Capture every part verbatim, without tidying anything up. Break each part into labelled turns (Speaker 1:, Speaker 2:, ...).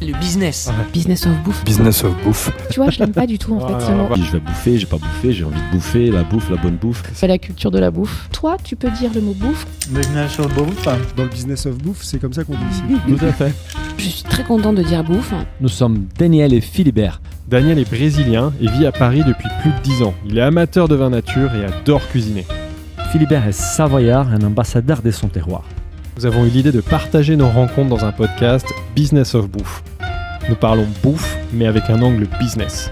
Speaker 1: Le business.
Speaker 2: Ouais.
Speaker 3: Business of bouffe.
Speaker 2: Business of bouffe.
Speaker 3: Tu vois, je l'aime pas du tout en
Speaker 2: Ah,
Speaker 3: fait ce mot.
Speaker 2: bah.
Speaker 4: Je vais bouffer, j'ai pas bouffé, j'ai envie de bouffer, la bouffe, la bonne bouffe.
Speaker 3: C'est la culture de la bouffe. Toi, tu peux dire le mot bouffe.
Speaker 5: Business of bouffe.
Speaker 6: Dans le business of bouffe, c'est comme ça qu'on dit ici.
Speaker 4: Tout à fait.
Speaker 3: Je suis très contente de dire bouffe.
Speaker 4: Nous sommes Daniel et Philibert.
Speaker 2: Daniel est brésilien et vit à Paris depuis plus de dix ans. Il est amateur de vin nature et adore cuisiner.
Speaker 4: Philibert est savoyard, un ambassadeur de son terroir.
Speaker 2: Nous avons eu l'idée de partager nos rencontres dans un podcast Business of Bouffe. Nous parlons bouffe, mais avec un angle business.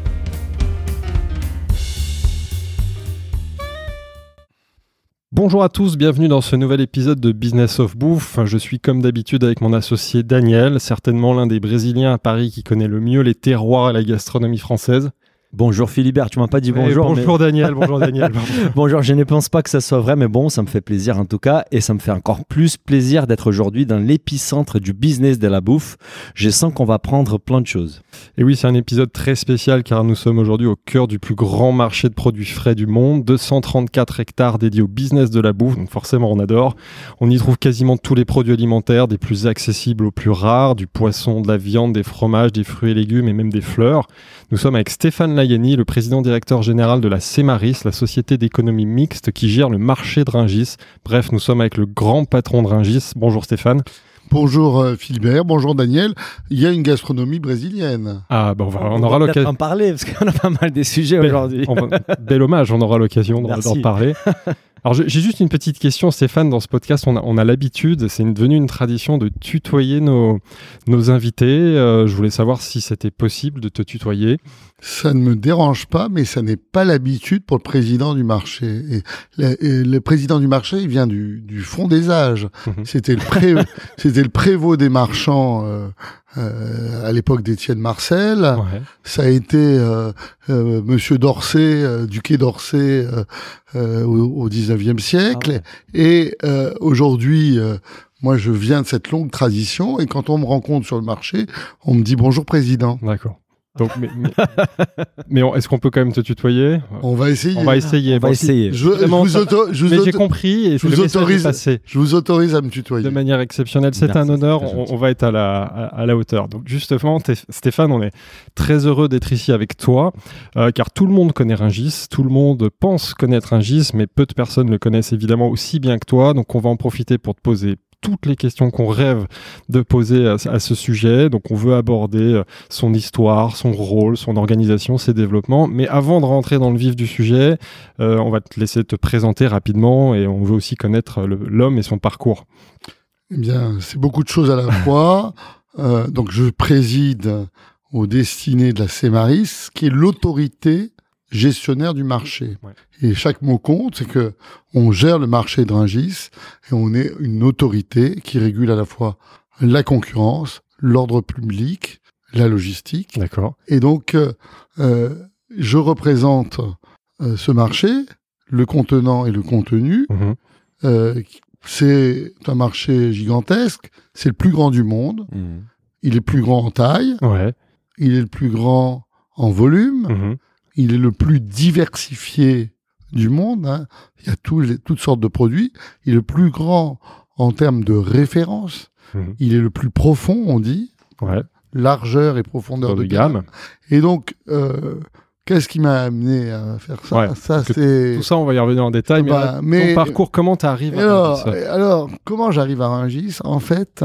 Speaker 2: Bonjour à tous, bienvenue dans ce nouvel épisode de Business of Bouffe. Je suis comme d'habitude avec mon associé Daniel, certainement l'un des Brésiliens à Paris qui connaît le mieux les terroirs et la gastronomie française.
Speaker 4: Bonjour Philibert, tu m'as pas dit
Speaker 2: Et
Speaker 4: bonjour.
Speaker 2: bonjour
Speaker 4: mais...
Speaker 2: Daniel, bonjour Daniel.
Speaker 4: Bonjour, je ne pense pas que ça soit vrai, mais bon, ça me fait plaisir en tout cas, et ça me fait encore plus plaisir d'être aujourd'hui dans l'épicentre du business de la bouffe. Je sens qu'on va prendre plein de choses.
Speaker 2: Et oui, c'est un épisode très spécial car nous sommes aujourd'hui au cœur du plus grand marché de produits frais du monde, deux cent trente-quatre hectares dédiés au business de la bouffe, donc forcément on adore. On y trouve quasiment tous les produits alimentaires, des plus accessibles aux plus rares, du poisson, de la viande, des fromages, des fruits et légumes et même des fleurs. Nous sommes avec Stéphane Layani, le président directeur général de la Cemaris, la société d'économie mixte qui gère le marché de Rungis. Bref, nous sommes avec le grand patron de Rungis. Bonjour Stéphane.
Speaker 5: Bonjour euh, Philibert, bonjour Daniel. Il y a une gastronomie brésilienne.
Speaker 2: Ah, bah on, va, on,
Speaker 4: on
Speaker 2: aura
Speaker 4: va
Speaker 2: l'occasion.
Speaker 4: en parler parce qu'on a pas mal des sujets
Speaker 2: Bel,
Speaker 4: aujourd'hui.
Speaker 2: on va, bel hommage, on aura l'occasion d'en, d'en parler. Alors j'ai juste une petite question Stéphane, dans ce podcast on a, on a l'habitude, c'est une, devenu une tradition de tutoyer nos, nos invités, euh, je voulais savoir si c'était possible de te tutoyer.
Speaker 5: Ça ne me dérange pas, mais ça n'est pas l'habitude pour le président du marché. Et le, et le président du marché, il vient du, du fond des âges. Mmh. C'était le pré, c'était le prévôt des marchands euh, euh, à l'époque d'Étienne Marcel.
Speaker 2: Ouais.
Speaker 5: Ça a été euh, euh, Monsieur d'Orsay, euh, du Quai d'Orsay euh, euh, au, au dix-neuvième siècle. Ah ouais. Et euh, aujourd'hui, euh, moi, je viens de cette longue tradition. Et quand on me rencontre sur le marché, on me dit bonjour président.
Speaker 2: D'accord. Donc, mais, mais, mais on, est-ce qu'on peut quand même te tutoyer ?
Speaker 5: On va essayer.
Speaker 2: On va essayer.
Speaker 4: On va
Speaker 2: bon,
Speaker 4: essayer.
Speaker 5: Je, je vous auto, je vous
Speaker 2: mais
Speaker 5: auto,
Speaker 2: j'ai compris et
Speaker 5: je vous, autorise, je vous autorise à me tutoyer.
Speaker 2: De manière exceptionnelle. C'est Merci, un honneur. On, on va être à la, à, à la hauteur. Donc justement, Stéphane, on est très heureux d'être ici avec toi euh, car tout le monde connaît Rungis. Tout le monde pense connaître Rungis, mais peu de personnes le connaissent évidemment aussi bien que toi. Donc on va en profiter pour te poser toutes les questions qu'on rêve de poser à, à ce sujet. Donc on veut aborder son histoire, son rôle, son organisation, ses développements. Mais avant de rentrer dans le vif du sujet, euh, on va te laisser te présenter rapidement et on veut aussi connaître le, l'homme et son parcours.
Speaker 5: Eh bien, c'est beaucoup de choses à la fois. Euh, donc je préside aux destinées de la Cemaris, qui est l'autorité gestionnaire du marché. Ouais. Et chaque mot compte, c'est que on gère le marché de Rungis et on est une autorité qui régule à la fois la concurrence, l'ordre public, la logistique.
Speaker 2: D'accord.
Speaker 5: Et donc, euh, je représente euh, ce marché, le contenant et le contenu. Mmh. Euh, c'est un marché gigantesque, c'est le plus grand du monde. Mmh. Il est plus grand en taille.
Speaker 2: Ouais.
Speaker 5: Il est le plus grand en volume. Mmh. Il est le plus diversifié du monde. Hein. Il y a tous les, toutes sortes de produits. Il est le plus grand en termes de référence. Mmh. Il est le plus profond, on dit.
Speaker 2: Ouais.
Speaker 5: Largeur et profondeur de, de gamme. gamme. Et donc, euh, qu'est-ce qui m'a amené à faire ça,
Speaker 2: ouais,
Speaker 5: ça c'est...
Speaker 2: Tout ça, on va y revenir en détail. Bah, mais, mais ton parcours, comment tu arrives à
Speaker 5: alors, Rungis ? Alors, comment j'arrive à Rungis ? En fait,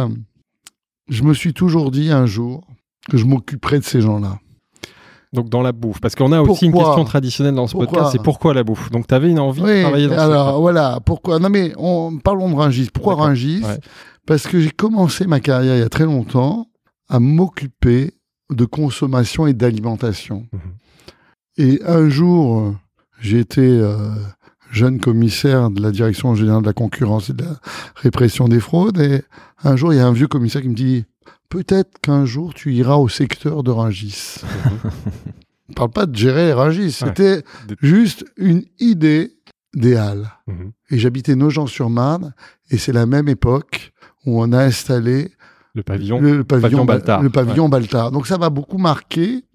Speaker 5: je me suis toujours dit un jour que je m'occuperais de ces gens-là.
Speaker 2: Donc dans la bouffe, parce qu'on a aussi pourquoi une question traditionnelle dans ce
Speaker 5: pourquoi
Speaker 2: podcast, c'est pourquoi la bouffe ? Donc tu avais une envie
Speaker 5: oui,
Speaker 2: de travailler dans
Speaker 5: alors
Speaker 2: ce
Speaker 5: voilà, pourquoi ? Non mais on, parlons de Rungis. Pourquoi D'accord. Rungis ? ouais. Parce que j'ai commencé ma carrière il y a très longtemps à m'occuper de consommation et d'alimentation. Mmh. Et un jour, j'ai été euh, jeune commissaire de la Direction générale de la concurrence et de la répression des fraudes, et un jour il y a un vieux commissaire qui me dit « Peut-être qu'un jour, tu iras au secteur de Rungis. » On ne parle pas de gérer Rungis. C'était ouais. juste une idée des Halles. Mm-hmm. Et j'habitais Nogent-sur-Marne. Et c'est la même époque où on a installé
Speaker 2: le pavillon,
Speaker 5: le, le pavillon,
Speaker 2: pavillon Baltard.
Speaker 5: Le pavillon
Speaker 2: ouais.
Speaker 5: Baltard. Donc ça m'a beaucoup marqué.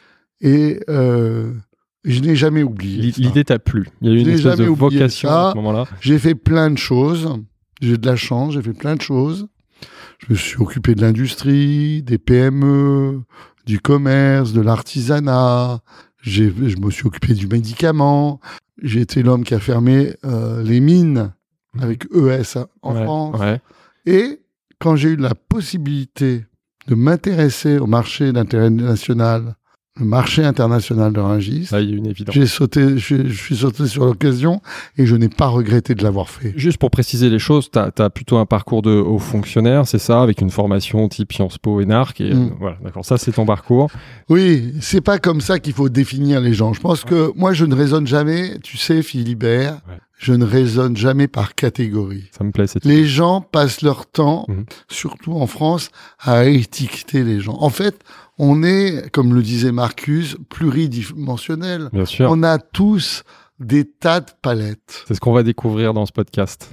Speaker 5: Et euh, je n'ai jamais oublié.
Speaker 2: L'idée t'a plu. Il y a eu une espèce de vocation ça. À ce moment-là.
Speaker 5: J'ai fait plein de choses. J'ai de la chance. J'ai fait plein de choses. Je me suis occupé de l'industrie, des P M E, du commerce, de l'artisanat. J'ai, je me suis occupé du médicament. J'ai été l'homme qui a fermé euh, les mines avec E S en
Speaker 2: ouais,
Speaker 5: France.
Speaker 2: Ouais.
Speaker 5: Et quand j'ai eu la possibilité de m'intéresser au marché d'intérêt national, le marché international de Rungis,
Speaker 2: Là, il y a une évidence.
Speaker 5: j'ai sauté, je, je suis sauté sur l'occasion et je n'ai pas regretté de l'avoir fait.
Speaker 2: Juste pour préciser les choses, tu as plutôt un parcours de haut fonctionnaire, c'est ça, avec une formation type Sciences Po et Narc. Et, mm. euh, voilà, d'accord, ça c'est ton parcours.
Speaker 5: Oui, c'est pas comme ça qu'il faut définir les gens. Je pense ouais. que moi je ne raisonne jamais, tu sais Philibert, ouais. je ne raisonne jamais par catégorie.
Speaker 2: Ça me plaît cette
Speaker 5: Les idée. gens passent leur temps,
Speaker 2: mm.
Speaker 5: surtout en France, à étiqueter les gens. En fait, on est, comme le disait Marcuse, pluridimensionnel.
Speaker 2: Bien sûr.
Speaker 5: On a tous des tas de palettes.
Speaker 2: C'est ce qu'on va découvrir dans ce podcast.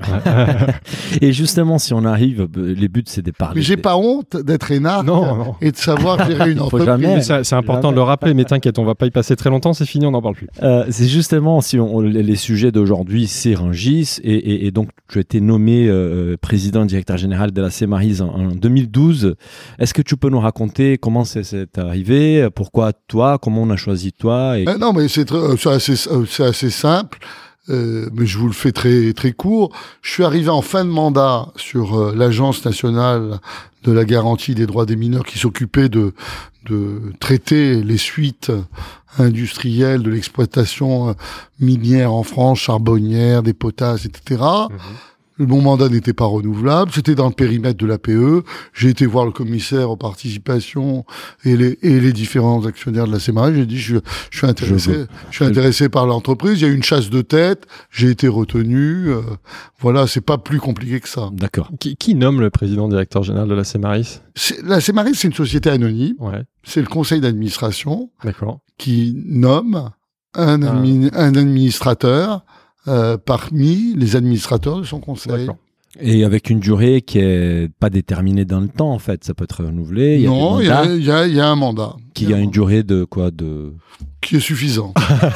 Speaker 4: Et justement, si on arrive, les buts, c'est de parler.
Speaker 5: Mais j'ai des... pas honte d'être énarque
Speaker 2: non, non.
Speaker 5: et de savoir gérer une entreprise.
Speaker 4: Jamais,
Speaker 2: c'est, c'est important jamais. de le rappeler, mais t'inquiète, on va pas y passer très longtemps, c'est fini, on n'en parle plus.
Speaker 4: Euh, c'est justement, si on, les sujets d'aujourd'hui, c'est Rungis, et, et, et donc tu as été nommé euh, président directeur général de la Cemaris en, en deux mille douze. Est-ce que tu peux nous raconter comment c'est, c'est arrivé, pourquoi toi, comment on a choisi toi et...
Speaker 5: euh, Non, mais c'est, très, c'est assez, c'est assez simple, euh, mais je vous le fais très très court. Je suis arrivé en fin de mandat sur euh, l'Agence nationale de la garantie des droits des mineurs qui s'occupait de de traiter les suites industrielles de l'exploitation euh, minière en France, charbonnière, des potasses, et cetera. Mmh. Mon mandat n'était pas renouvelable, c'était dans le périmètre de l'A P E. J'ai été voir le commissaire aux participations et les, et les différents actionnaires de la Cemaris. J'ai dit, je, je suis intéressé, je, je suis intéressé par l'entreprise. Il y a eu une chasse de tête, j'ai été retenu. Euh, voilà, c'est pas plus compliqué que ça.
Speaker 2: D'accord. Qui, qui nomme le président directeur général de la Cemaris ?
Speaker 5: c'est, La Cemaris, c'est une société anonyme.
Speaker 2: Ouais.
Speaker 5: C'est le conseil d'administration.
Speaker 2: D'accord.
Speaker 5: Qui nomme un, admi- ah. un administrateur Euh, parmi les administrateurs de son conseil.
Speaker 2: D'accord.
Speaker 4: Et avec une durée qui est pas déterminée dans le temps, en fait, ça peut être renouvelé. Il y a
Speaker 5: non, il y, y, y, y a un mandat.
Speaker 4: Qui a, a une durée de quoi de...
Speaker 5: Qui est suffisant.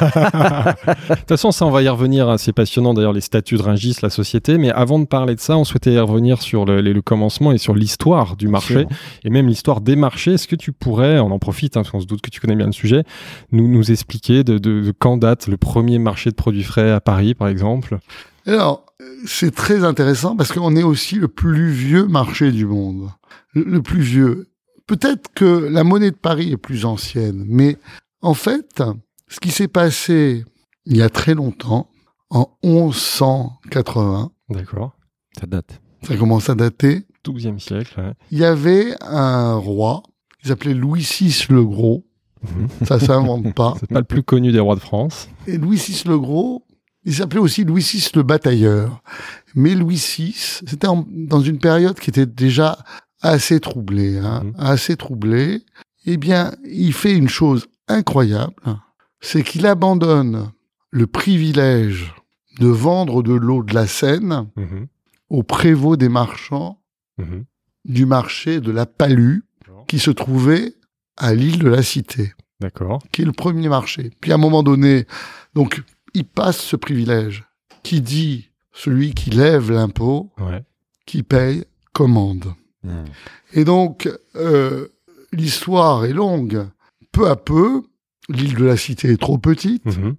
Speaker 2: De toute façon, ça, on va y revenir. C'est passionnant, d'ailleurs, les statuts de Rungis, la société. Mais avant de parler de ça, on souhaitait y revenir sur le, le commencement et sur l'histoire du marché, et même l'histoire des marchés. Est-ce que tu pourrais, on en profite, hein, parce qu'on se doute que tu connais bien le sujet, nous, nous expliquer de, de, de quand date le premier marché de produits frais à Paris, par exemple ?
Speaker 5: Alors, c'est très intéressant parce qu'on est aussi le plus vieux marché du monde. Le, le plus vieux. Peut-être que la monnaie de Paris est plus ancienne, mais en fait, ce qui s'est passé il y a très longtemps, en onze cent quatre-vingts.
Speaker 2: D'accord.
Speaker 4: Ça date.
Speaker 5: Ça commence à dater.
Speaker 2: douzième siècle, ouais.
Speaker 5: Il y avait un roi, il s'appelait Louis six le Gros. Mmh. Ça s'invente pas.
Speaker 2: C'est pas le plus connu des rois de France.
Speaker 5: Et Louis six le Gros, il s'appelait aussi Louis six le Batailleur. Mais Louis six, c'était en, dans une période qui était déjà assez troublée, hein, mmh. assez troublée. Eh bien, il fait une chose incroyable, c'est qu'il abandonne le privilège de vendre de l'eau de la Seine mmh. au prévôt des marchands mmh. du marché de la Palue, qui se trouvait à l'île de la Cité.
Speaker 2: D'accord.
Speaker 5: Qui est le premier marché. Puis à un moment donné, donc, il passe ce privilège. Qui dit celui qui lève l'impôt,
Speaker 2: ouais.
Speaker 5: qui paye, commande. Mmh. Et donc, euh, l'histoire est longue. Peu à peu, l'île de la Cité est trop petite. Mmh.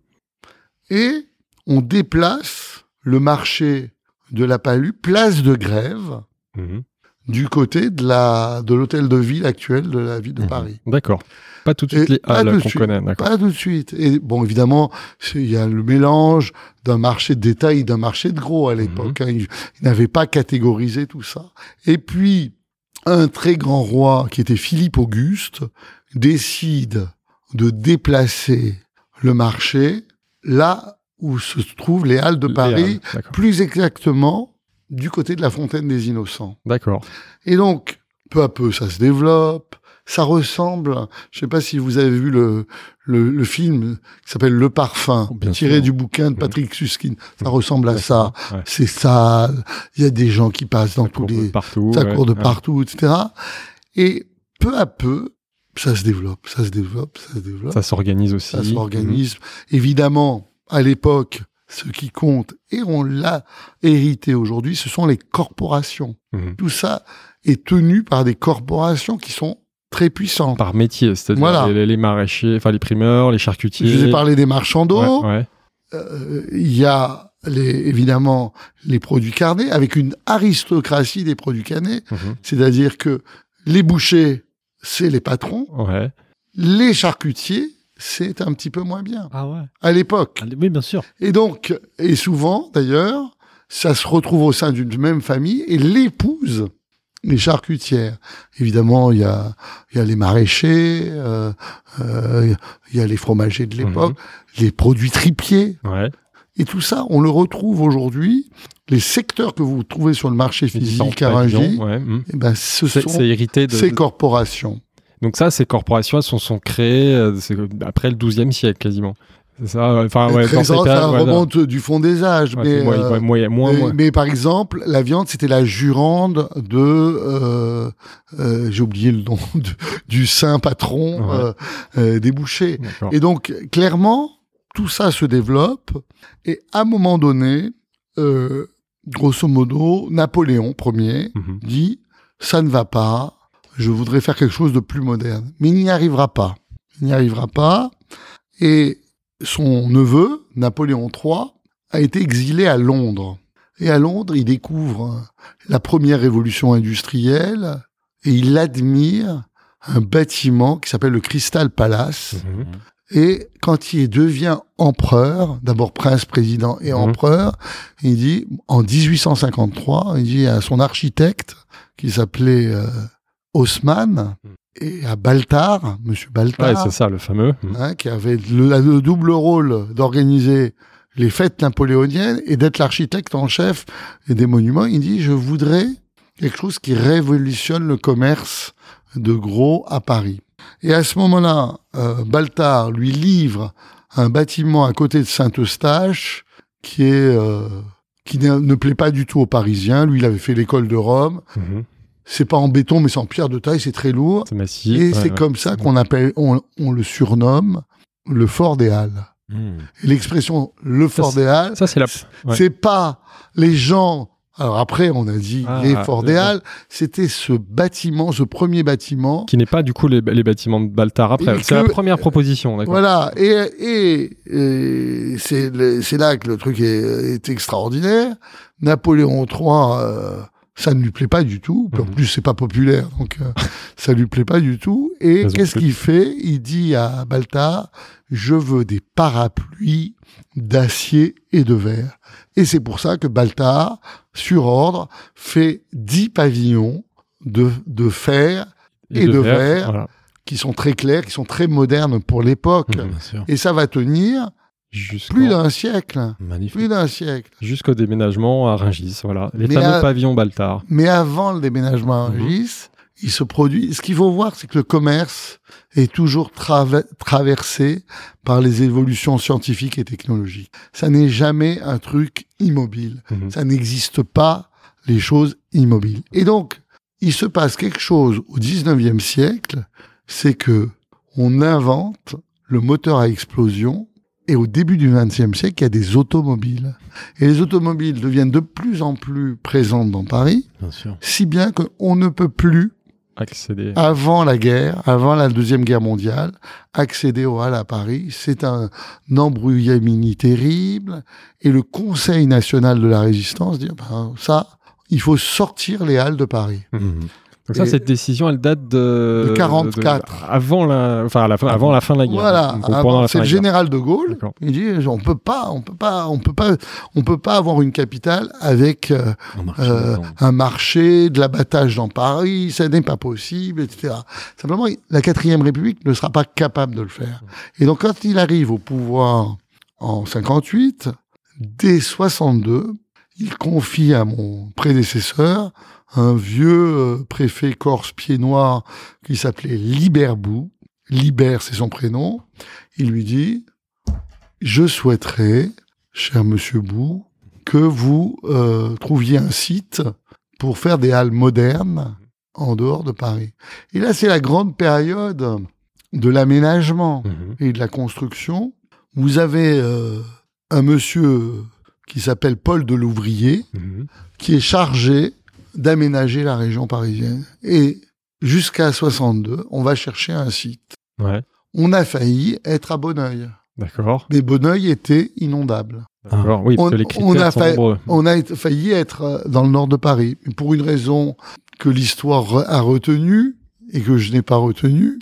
Speaker 5: Et on déplace le marché de la Palue, place de Grève, mmh. du côté de, la, de l'hôtel de ville actuel de la ville de mmh. Paris.
Speaker 2: D'accord. Pas tout de suite
Speaker 5: et
Speaker 2: les halles qu'on
Speaker 5: suite,
Speaker 2: connaît. D'accord.
Speaker 5: Pas tout de suite. Et bon, évidemment, il y a le mélange d'un marché de détail et d'un marché de gros à l'époque. Mmh. Hein. Ils, ils n'avaient pas catégorisé tout ça. Et puis, un très grand roi, qui était Philippe Auguste, décide de déplacer le marché là où se trouvent les halles de Paris, halles, plus exactement du côté de la Fontaine des Innocents.
Speaker 2: D'accord.
Speaker 5: Et donc, peu à peu, ça se développe. Ça ressemble, je ne sais pas si vous avez vu le, le, le film qui s'appelle Le Parfum, Bien tiré sûr. du bouquin de Patrick Suskind. Ça mmh. ressemble à Bien ça. Ouais. C'est sale. Il y a des gens qui passent dans ça tous les...
Speaker 2: Partout,
Speaker 5: ça
Speaker 2: ouais.
Speaker 5: court de
Speaker 2: ouais.
Speaker 5: partout, et cetera. Et peu à peu, ça se développe, ça se développe, ça se développe.
Speaker 2: Ça s'organise aussi.
Speaker 5: Ça s'organise. Mmh. Évidemment, à l'époque, ce qui compte, et on l'a hérité aujourd'hui, ce sont les corporations. Mmh. Tout ça est tenu par des corporations qui sont très puissantes.
Speaker 2: Par métier, c'est-à-dire voilà. les, les maraîchers, enfin les primeurs, les charcutiers.
Speaker 5: Je vous ai parlé des marchands d'eau.
Speaker 2: Ouais, ouais.
Speaker 5: Euh, il y a les, évidemment les produits carnés, avec une aristocratie des produits carnés. Mmh. C'est-à-dire que les bouchers, c'est les patrons.
Speaker 2: Ouais.
Speaker 5: Les charcutiers, c'est un petit peu moins bien.
Speaker 4: Ah ouais.
Speaker 5: À l'époque.
Speaker 4: Oui, bien sûr.
Speaker 5: Et donc, et souvent, d'ailleurs, ça se retrouve au sein d'une même famille et l'épouse, les charcutières. Évidemment, il y a, il y a les maraîchers, euh, euh, il y a les fromagers de l'époque, mmh. les produits tripiers.
Speaker 2: Ouais.
Speaker 5: Et tout ça, on le retrouve aujourd'hui. Les secteurs que vous trouvez sur le marché physique à Rungis,
Speaker 2: ouais, mmh.
Speaker 5: eh ben, ce
Speaker 2: c'est,
Speaker 5: sont
Speaker 2: c'est hérité de,
Speaker 5: ces corporations.
Speaker 2: Donc ça, ces corporations, elles sont, sont créées euh, c'est après le douzième siècle, quasiment. C'est ça, enfin, ouais,
Speaker 5: dans
Speaker 2: ça
Speaker 5: périodes, remonte ouais, du fond des âges.
Speaker 2: Ouais,
Speaker 5: mais,
Speaker 2: moins,
Speaker 5: euh,
Speaker 2: moins, moins,
Speaker 5: mais,
Speaker 2: moins.
Speaker 5: mais par exemple, la viande, c'était la jurande de... Euh, euh, j'ai oublié le nom, de, du saint patron ouais. euh, euh, des bouchers. D'accord. Et donc, clairement, tout ça se développe. Et à un moment donné, euh, grosso modo, Napoléon Ier mm-hmm. dit « ça ne va pas ». Je voudrais faire quelque chose de plus moderne. Mais il n'y arrivera pas. Il n'y arrivera pas. Et son neveu, Napoléon trois, a été exilé à Londres. Et à Londres, il découvre la première révolution industrielle et il admire un bâtiment qui s'appelle le Crystal Palace. Mmh. Et quand il devient empereur, d'abord prince, président et mmh. empereur, il dit, en dix-huit cent cinquante-trois, il dit à son architecte, qui s'appelait... Euh, Haussmann et à Baltard, Monsieur Baltard,
Speaker 2: ouais, c'est ça, le fameux,
Speaker 5: hein, qui avait le, le double rôle d'organiser les fêtes napoléoniennes et d'être l'architecte en chef des monuments. Il dit, je voudrais quelque chose qui révolutionne le commerce de gros à Paris. Et à ce moment-là, euh, Baltard lui livre un bâtiment à côté de Saint-Eustache qui est euh, qui ne, ne plaît pas du tout aux Parisiens. Lui, il avait fait l'école de Rome. Mmh. C'est pas en béton, mais c'est en pierre de taille, c'est très lourd.
Speaker 2: C'est massif.
Speaker 5: Et
Speaker 2: ouais,
Speaker 5: c'est
Speaker 2: ouais.
Speaker 5: comme ça qu'on appelle, on, on le surnomme le Fort des Halles. Mmh. Et l'expression le Fort
Speaker 2: ça,
Speaker 5: des Halles,
Speaker 2: ça c'est la. Ouais.
Speaker 5: C'est pas les gens. Alors après, on a dit ah, les Forts des Halles. C'était ce bâtiment, ce premier bâtiment,
Speaker 2: qui n'est pas du coup les, les bâtiments de Baltard après. C'est que, la première proposition, d'accord.
Speaker 5: Voilà. Et, et, et c'est, le, c'est là que le truc est, est extraordinaire. Napoléon trois. Euh, Ça ne lui plaît pas du tout. En plus, c'est pas populaire, donc euh, ça lui plaît pas du tout. Et Raison qu'est-ce plus. qu'il fait? Il dit à Baltard, je veux des parapluies d'acier et de verre. Et c'est pour ça que Baltard, sur ordre, fait dix pavillons de, de fer et, et de, de verre, verre voilà. qui sont très clairs, qui sont très modernes pour l'époque. Mmh, et ça va tenir... Jusqu'en... Plus d'un siècle.
Speaker 2: Magnifique.
Speaker 5: Plus d'un siècle.
Speaker 2: Jusqu'au déménagement à Rungis, voilà. Les mais fameux à... pavillons Baltard.
Speaker 5: Mais avant le déménagement à Rungis, mmh. il se produit... Ce qu'il faut voir, c'est que le commerce est toujours trava... traversé par les évolutions scientifiques et technologiques. Ça n'est jamais un truc immobile. Mmh. Ça n'existe pas, les choses immobiles. Et donc, il se passe quelque chose au dix-neuvième siècle, c'est que on invente le moteur à explosion. Et au début du vingtième siècle, il y a des automobiles. Et les automobiles deviennent de plus en plus présentes dans Paris, bien sûr. Si bien qu'on ne peut plus,
Speaker 2: accéder.
Speaker 5: Avant la guerre, avant la Deuxième Guerre mondiale, accéder aux halles à Paris. C'est un embrouillamini terrible. Et le Conseil national de la Résistance dit, ben, ça, il faut sortir les halles de Paris.
Speaker 2: Mmh. Donc ça, et cette décision, elle date de...
Speaker 5: De quarante-quatre.
Speaker 2: De, avant, la, enfin, la fin, avant la fin de la guerre.
Speaker 5: Voilà,
Speaker 2: donc,
Speaker 5: avant,
Speaker 2: pendant la
Speaker 5: c'est
Speaker 2: fin
Speaker 5: le
Speaker 2: de la
Speaker 5: général de Gaulle.
Speaker 2: D'accord.
Speaker 5: Il dit, on peut pas, on peut pas, on peut pas, on peut pas avoir une capitale avec euh, un, marché, euh, un marché, de l'abattage dans Paris, ça n'est pas possible, et cetera. Simplement, la quatrième République ne sera pas capable de le faire. Et donc, quand il arrive au pouvoir en cinquante-huit, dès soixante-deux, il confie à mon prédécesseur un vieux euh, préfet corse pied noir qui s'appelait Liberbou. Liber, c'est son prénom. Il lui dit, je souhaiterais, cher monsieur Bou, que vous euh, trouviez un site pour faire des halles modernes en dehors de Paris. Et là, c'est la grande période de l'aménagement mmh. et de la construction. Vous avez euh, un monsieur qui s'appelle Paul Delouvrier, mmh. qui est chargé d'aménager la région parisienne. Et jusqu'à soixante-deux, on va chercher un site.
Speaker 2: Ouais.
Speaker 5: On a failli être à Bonneuil.
Speaker 2: D'accord.
Speaker 5: Mais Bonneuil était inondable.
Speaker 2: D'accord, oui, parce
Speaker 5: on,
Speaker 2: que les critères
Speaker 5: on a
Speaker 2: sont
Speaker 5: failli,
Speaker 2: nombreux.
Speaker 5: On a failli être dans le nord de Paris. Pour une raison que l'histoire a retenue et que je n'ai pas retenue.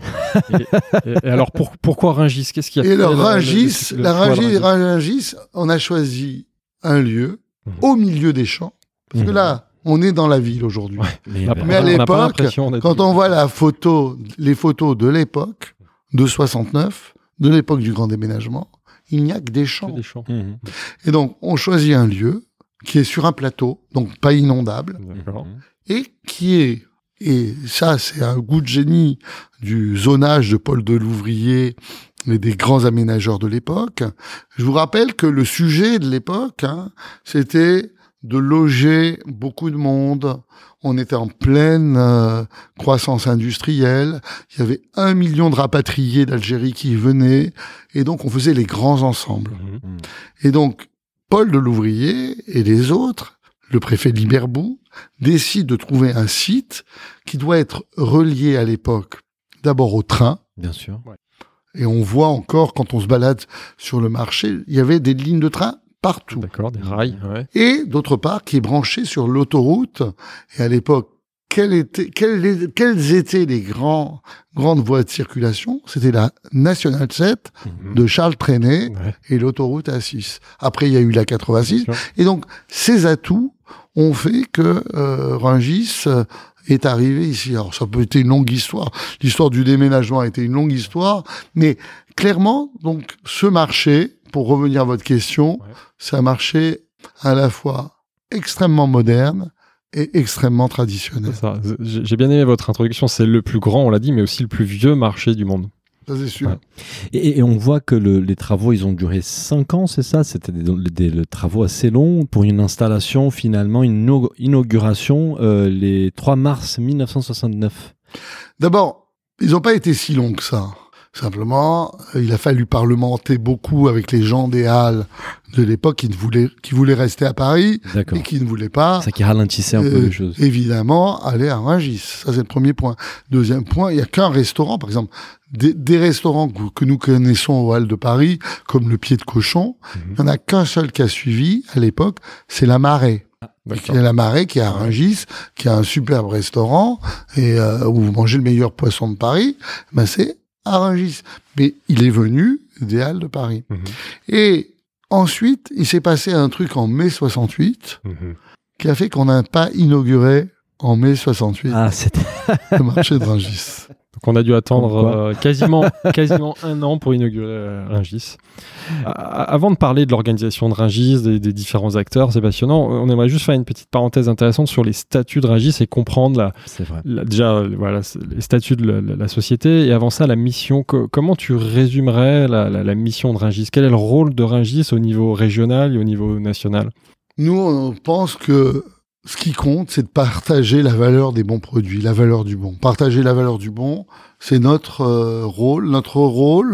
Speaker 2: et, et alors, pour, pourquoi Rungis? Qu'est-ce qu'il y a?
Speaker 5: Et le Rungis, la Rungis, Rungis, on a choisi un lieu mmh. au milieu des champs. Parce mmh. que là, on est dans la ville aujourd'hui. Ouais, mais, mais, mais à l'époque, quand on voit la photo, les photos de l'époque, de soixante-neuf, de l'époque du grand déménagement, il n'y a que des champs. Que des champs. Mmh. Et donc, on choisit un lieu qui est sur un plateau, donc pas inondable,
Speaker 2: D'accord.
Speaker 5: et qui est, et ça, c'est un goût de génie du zonage de Paul Delouvrier et des grands aménageurs de l'époque. Je vous rappelle que le sujet de l'époque, hein, c'était de loger beaucoup de monde. On était en pleine euh, croissance industrielle. Il y avait un million de rapatriés d'Algérie qui venaient. Et donc, on faisait les grands ensembles. Mmh. Et donc, Paul Delouvrier et les autres, le préfet Liberbou, décident de trouver un site qui doit être relié à l'époque, d'abord au train.
Speaker 4: Bien sûr.
Speaker 5: Et on voit encore, quand on se balade sur le marché, il y avait des lignes de train partout.
Speaker 2: D'accord, des rails. Ouais.
Speaker 5: Et d'autre part, qui est branché sur l'autoroute. Et à l'époque, quelles étaient, quelles, quelles étaient les grands, grandes voies de circulation? C'était la Nationale sept mmh. de Charles Trenet ouais. et l'autoroute A six. Après, il y a eu la quatre-vingt-six. Et donc, ces atouts ont fait que euh, Rungis euh, est arrivé ici. Alors, ça peut être une longue histoire. L'histoire du déménagement a été une longue histoire. Mais clairement, donc, ce marché, pour revenir à votre question, ouais. c'est un marché à la fois extrêmement moderne et extrêmement traditionnel.
Speaker 2: C'est ça. J'ai bien aimé votre introduction. C'est le plus grand, on l'a dit, mais aussi le plus vieux marché du monde.
Speaker 5: Ça, c'est sûr.
Speaker 4: Ouais. Et, et on voit que le, les travaux, ils ont duré cinq ans, c'est ça? C'était des, des, des travaux assez longs pour une installation, finalement, une inauguration euh, les trois mars mille neuf cent soixante-neuf.
Speaker 5: D'abord, ils n'ont pas été si longs que ça. Simplement, il a fallu parlementer beaucoup avec les gens des Halles de l'époque qui, ne voulaient, qui voulaient rester à Paris D'accord. et qui ne voulaient pas...
Speaker 4: Ça qui ralentissait un euh, peu les choses.
Speaker 5: Évidemment, aller à Rungis. Ça, c'est le premier point. Deuxième point, il n'y a qu'un restaurant, par exemple. Des, des restaurants que, que nous connaissons aux Halles de Paris, comme le Pied de Cochon, mmh. il n'y en a qu'un seul qui a suivi, à l'époque, c'est la Marée. Il y a la Marée qui est à Rungis, qui a un superbe restaurant, et euh, où vous mangez le meilleur poisson de Paris. Ben, c'est à Rungis. Mais il est venu des Halles de Paris. Mmh. Et ensuite, il s'est passé un truc en mai soixante-huit mmh. qui a fait qu'on n'a pas inauguré en mai soixante-huit
Speaker 4: ah, c'était...
Speaker 5: le marché de Rungis.
Speaker 2: Donc on a dû attendre euh, quasiment, quasiment un an pour inaugurer euh, Rungis. Euh, avant de parler de l'organisation de Rungis, des, des différents acteurs, c'est passionnant. On aimerait juste faire une petite parenthèse intéressante sur les statuts de Rungis et comprendre la, la, déjà euh, voilà, les statuts de la, la société et avant ça la mission. Que, comment tu résumerais la, la, la mission de Rungis? Quel est le rôle de Rungis au niveau régional et au niveau national?
Speaker 5: Nous, on pense que ce qui compte, c'est de partager la valeur des bons produits, la valeur du bon. Partager la valeur du bon, c'est notre euh, rôle. Notre rôle,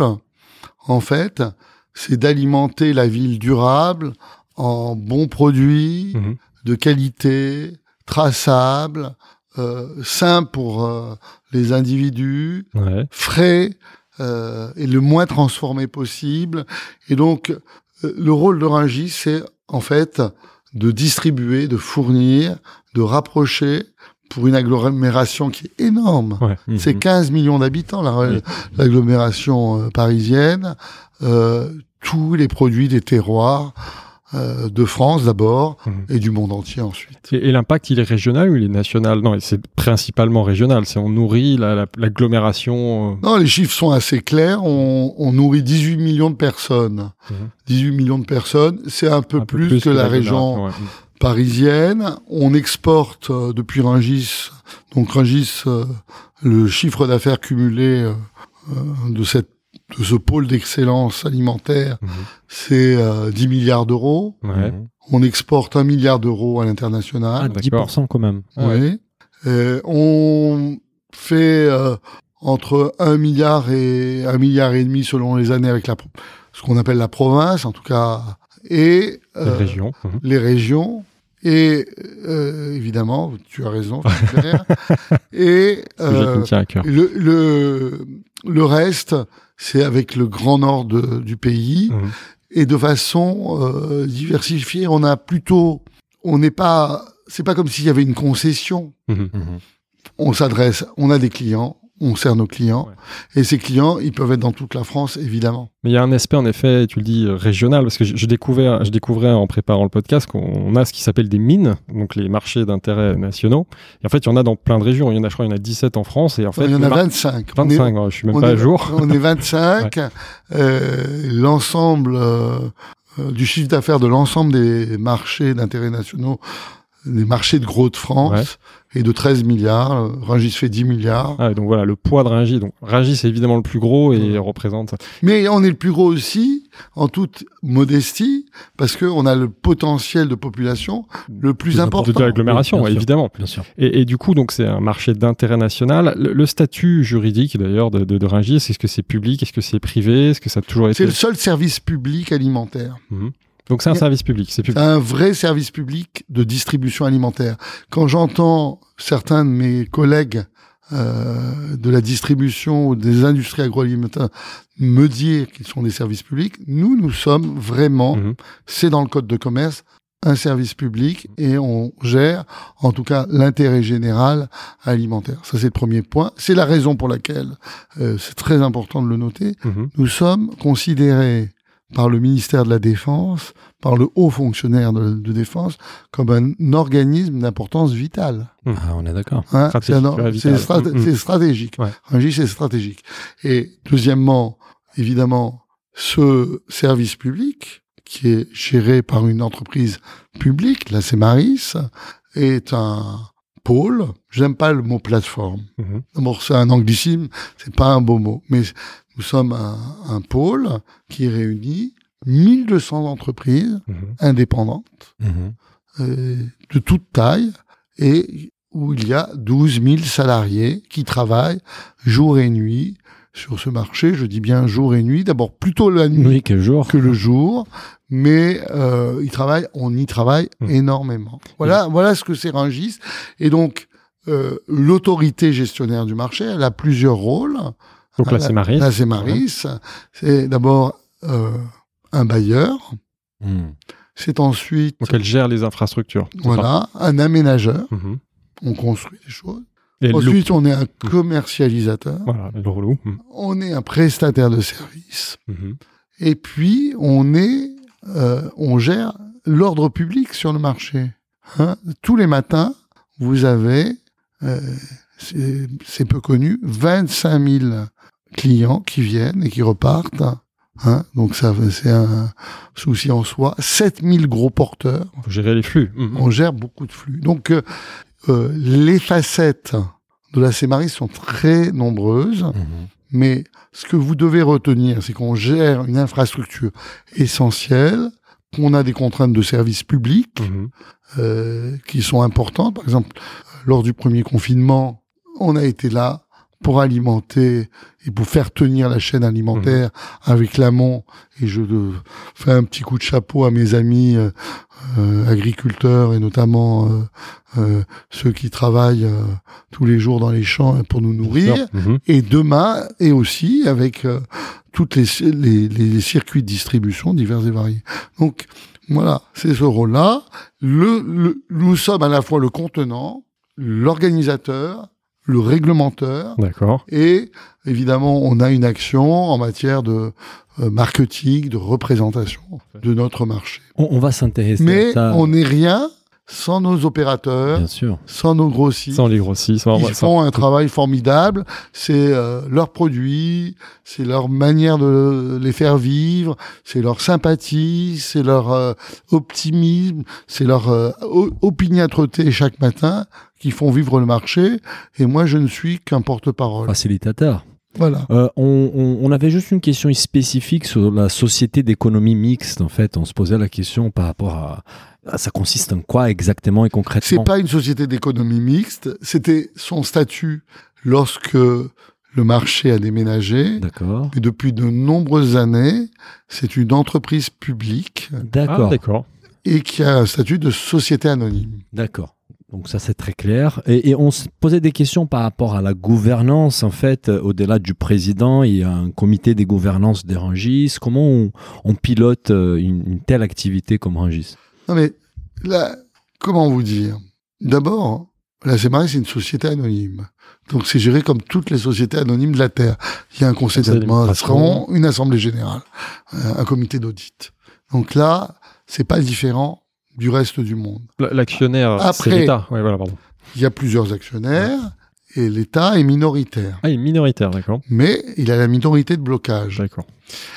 Speaker 5: en fait, c'est d'alimenter la ville durable en bons produits, mmh. de qualité, traçables, euh, simples pour euh, les individus, ouais. frais euh, et le moins transformés possible. Et donc, euh, le rôle de Rungis, c'est en fait de distribuer, de fournir, de rapprocher pour une agglomération qui est énorme. Ouais. Mmh. C'est quinze millions d'habitants, la, oui. l'agglomération euh, parisienne. Euh, tous les produits des terroirs euh, de France d'abord mmh. et du monde entier ensuite.
Speaker 2: Et, et l'impact, il est régional ou il est national? Non, c'est principalement régional. C'est on nourrit la, la, l'agglomération. Euh...
Speaker 5: Non, les chiffres sont assez clairs. On, on nourrit dix-huit millions de personnes. Mmh. dix-huit millions de personnes, c'est un peu, un plus, peu plus que, que la région ouais. parisienne. On exporte euh, depuis Rungis. Donc Rungis, euh, le chiffre d'affaires cumulé euh, euh, de cette de ce pôle d'excellence alimentaire, mmh. c'est euh, dix milliards d'euros. Ouais. On exporte un milliard d'euros à l'international.
Speaker 4: Ah, dix pour cent quand même.
Speaker 5: Oui. Ouais. Euh, on fait euh, entre un milliard et un milliard et demi selon les années avec la, ce qu'on appelle la province, en tout cas. et
Speaker 2: euh, les régions. Mmh.
Speaker 5: Les régions. Et euh, évidemment, tu as raison, et euh, le, le, le reste, c'est avec le grand nord de, du pays, mmh. et de façon euh, diversifiée. On a plutôt, on n'est pas, c'est pas comme s'il y avait une concession. Mmh. On s'adresse, on a des clients, on sert nos clients, ouais. Et ces clients, ils peuvent être dans toute la France, évidemment.
Speaker 2: Mais il y a un aspect, en effet, tu le dis, régional, parce que je, je, découvrais, je découvrais en préparant le podcast qu'on a ce qui s'appelle des mines, donc les marchés d'intérêt nationaux. Et en fait, il y en a dans plein de régions. Il y en a, je crois, il y en a dix-sept en France. Et en fait,
Speaker 5: il y en a vingt-cinq.
Speaker 2: vingt-cinq, on est, ouais, je suis même pas
Speaker 5: est,
Speaker 2: à jour.
Speaker 5: On est vingt-cinq. Ouais. Euh, l'ensemble euh, euh, du chiffre d'affaires de l'ensemble des marchés d'intérêt nationaux, des marchés de gros de France, ouais. Et de treize milliards. Rungis fait dix milliards.
Speaker 2: Ah, donc voilà, le poids de Rungis. Donc Rungis est évidemment le plus gros et ouais. représente...
Speaker 5: Mais on est le plus gros aussi, en toute modestie, parce qu'on a le potentiel de population le plus
Speaker 2: de,
Speaker 5: important.
Speaker 2: De l'agglomération, oui, évidemment.
Speaker 4: Bien sûr.
Speaker 2: Et, et du coup, donc c'est un marché d'intérêt national. Le, le statut juridique, d'ailleurs, de, de, de Rungis, est-ce que c'est public? Est-ce que c'est privé? Est-ce que ça a toujours été...
Speaker 5: C'est le seul service public alimentaire.
Speaker 2: Mmh. Donc c'est un service public, c'est public.
Speaker 5: C'est un vrai service public de distribution alimentaire. Quand j'entends certains de mes collègues euh, de la distribution ou des industries agroalimentaires me dire qu'ils sont des services publics, nous, nous sommes vraiment, mmh. c'est dans le code de commerce, un service public et on gère, en tout cas, l'intérêt général alimentaire. Ça, c'est le premier point. C'est la raison pour laquelle euh, c'est très important de le noter. Mmh. Nous sommes considérés par le ministère de la Défense, par le haut fonctionnaire de, de défense, comme un organisme d'importance vitale.
Speaker 4: Ah, on est d'accord.
Speaker 5: Hein, c'est, un, c'est, strat- mmh. c'est stratégique. Ouais. Rungis, c'est stratégique. Et deuxièmement, évidemment, ce service public, qui est géré par une entreprise publique, la Semaris, est un pôle. J'aime pas le mot plateforme. Mmh. D'abord, c'est un anglicisme, c'est pas un beau mot, mais nous sommes un, un pôle qui réunit mille deux cents entreprises mmh. indépendantes, mmh. euh, de toute taille, et où il y a douze mille salariés qui travaillent jour et nuit sur ce marché. Je dis bien jour et nuit. D'abord, plutôt la nuit
Speaker 4: oui, que, le jour.
Speaker 5: que le jour. Mais euh, ils travaillent, on y travaille mmh. énormément. Voilà, mmh. voilà ce que c'est Rungis. Et donc, euh, l'autorité gestionnaire du marché, elle a plusieurs rôles.
Speaker 2: Donc la Semaris.
Speaker 5: La Semaris, ouais. C'est d'abord euh, un bailleur. Mmh. C'est ensuite...
Speaker 2: Donc elle gère les infrastructures.
Speaker 5: Voilà, un aménageur. Mmh. On construit des choses.
Speaker 2: Et
Speaker 5: ensuite, on est un commercialisateur.
Speaker 2: Voilà, le relou. Mmh.
Speaker 5: On est un prestataire de services. Mmh. Et puis, on est... Euh, on gère l'ordre public sur le marché. Hein? Tous les matins, vous avez... Euh, c'est, c'est peu connu, vingt-cinq mille clients qui viennent et qui repartent. Hein, donc ça, c'est un souci en soi. sept mille gros porteurs.
Speaker 2: Vous gérez les flux.
Speaker 5: Mmh. On gère beaucoup de flux. Donc euh, euh, les facettes de la Semaris sont très nombreuses. Mmh. Mais ce que vous devez retenir, c'est qu'on gère une infrastructure essentielle, qu'on a des contraintes de service public mmh. euh, qui sont importantes. Par exemple, lors du premier confinement, on a été là pour alimenter et pour faire tenir la chaîne alimentaire mmh. avec l'amont. Et je euh, fais un petit coup de chapeau à mes amis euh, euh, agriculteurs et notamment euh, euh, ceux qui travaillent euh, tous les jours dans les champs pour nous nourrir. Mmh. Et demain, et aussi avec euh, toutes les, les, les circuits de distribution divers et variés. Donc, voilà, c'est ce rôle-là. Le, le, nous sommes à la fois le contenant, l'organisateur, le réglementeur.
Speaker 2: D'accord.
Speaker 5: Et évidemment, on a une action en matière de euh, marketing, de représentation de notre marché.
Speaker 4: On, on va s'intéresser
Speaker 5: Mais
Speaker 4: à ça.
Speaker 5: on n'est rien sans nos opérateurs,
Speaker 4: bien sûr,
Speaker 5: sans nos grossistes.
Speaker 2: Sans les grossistes.
Speaker 5: Ils font un travail formidable. C'est euh, leurs produits, c'est leur manière de les faire vivre, c'est leur sympathie, c'est leur euh, optimisme, c'est leur euh, opiniâtreté chaque matin qui font vivre le marché. Et moi, je ne suis qu'un porte-parole.
Speaker 4: Facilitateur.
Speaker 5: Voilà.
Speaker 4: Euh, on, on, on avait juste une question spécifique sur la société d'économie mixte. En fait, on se posait la question par rapport à, à ça consiste en quoi exactement et concrètement.
Speaker 5: C'est pas une société d'économie mixte. C'était son statut lorsque le marché a déménagé.
Speaker 4: D'accord.
Speaker 5: Et depuis de nombreuses années, c'est une entreprise publique.
Speaker 4: D'accord.
Speaker 2: Ah, d'accord.
Speaker 5: Et qui a un statut de société anonyme.
Speaker 4: D'accord. Donc ça, c'est très clair. Et, et on se posait des questions par rapport à la gouvernance. En fait, au-delà du président, il y a un comité des gouvernances des Rungis. Comment on, on pilote une, une telle activité comme Rungis?
Speaker 5: Non mais, là, comment vous dire? D'abord, la Semaris, c'est une société anonyme. Donc c'est géré comme toutes les sociétés anonymes de la Terre. Il y a un conseil d'administration, une assemblée générale, un comité d'audit. Donc là, c'est pas différent du reste du monde.
Speaker 2: L'actionnaire, c'est l'État. Ouais, voilà, pardon.
Speaker 5: Il y a plusieurs actionnaires et l'État est minoritaire.
Speaker 2: Ah, il est minoritaire, d'accord.
Speaker 5: Mais il a la minorité de blocage.
Speaker 2: D'accord.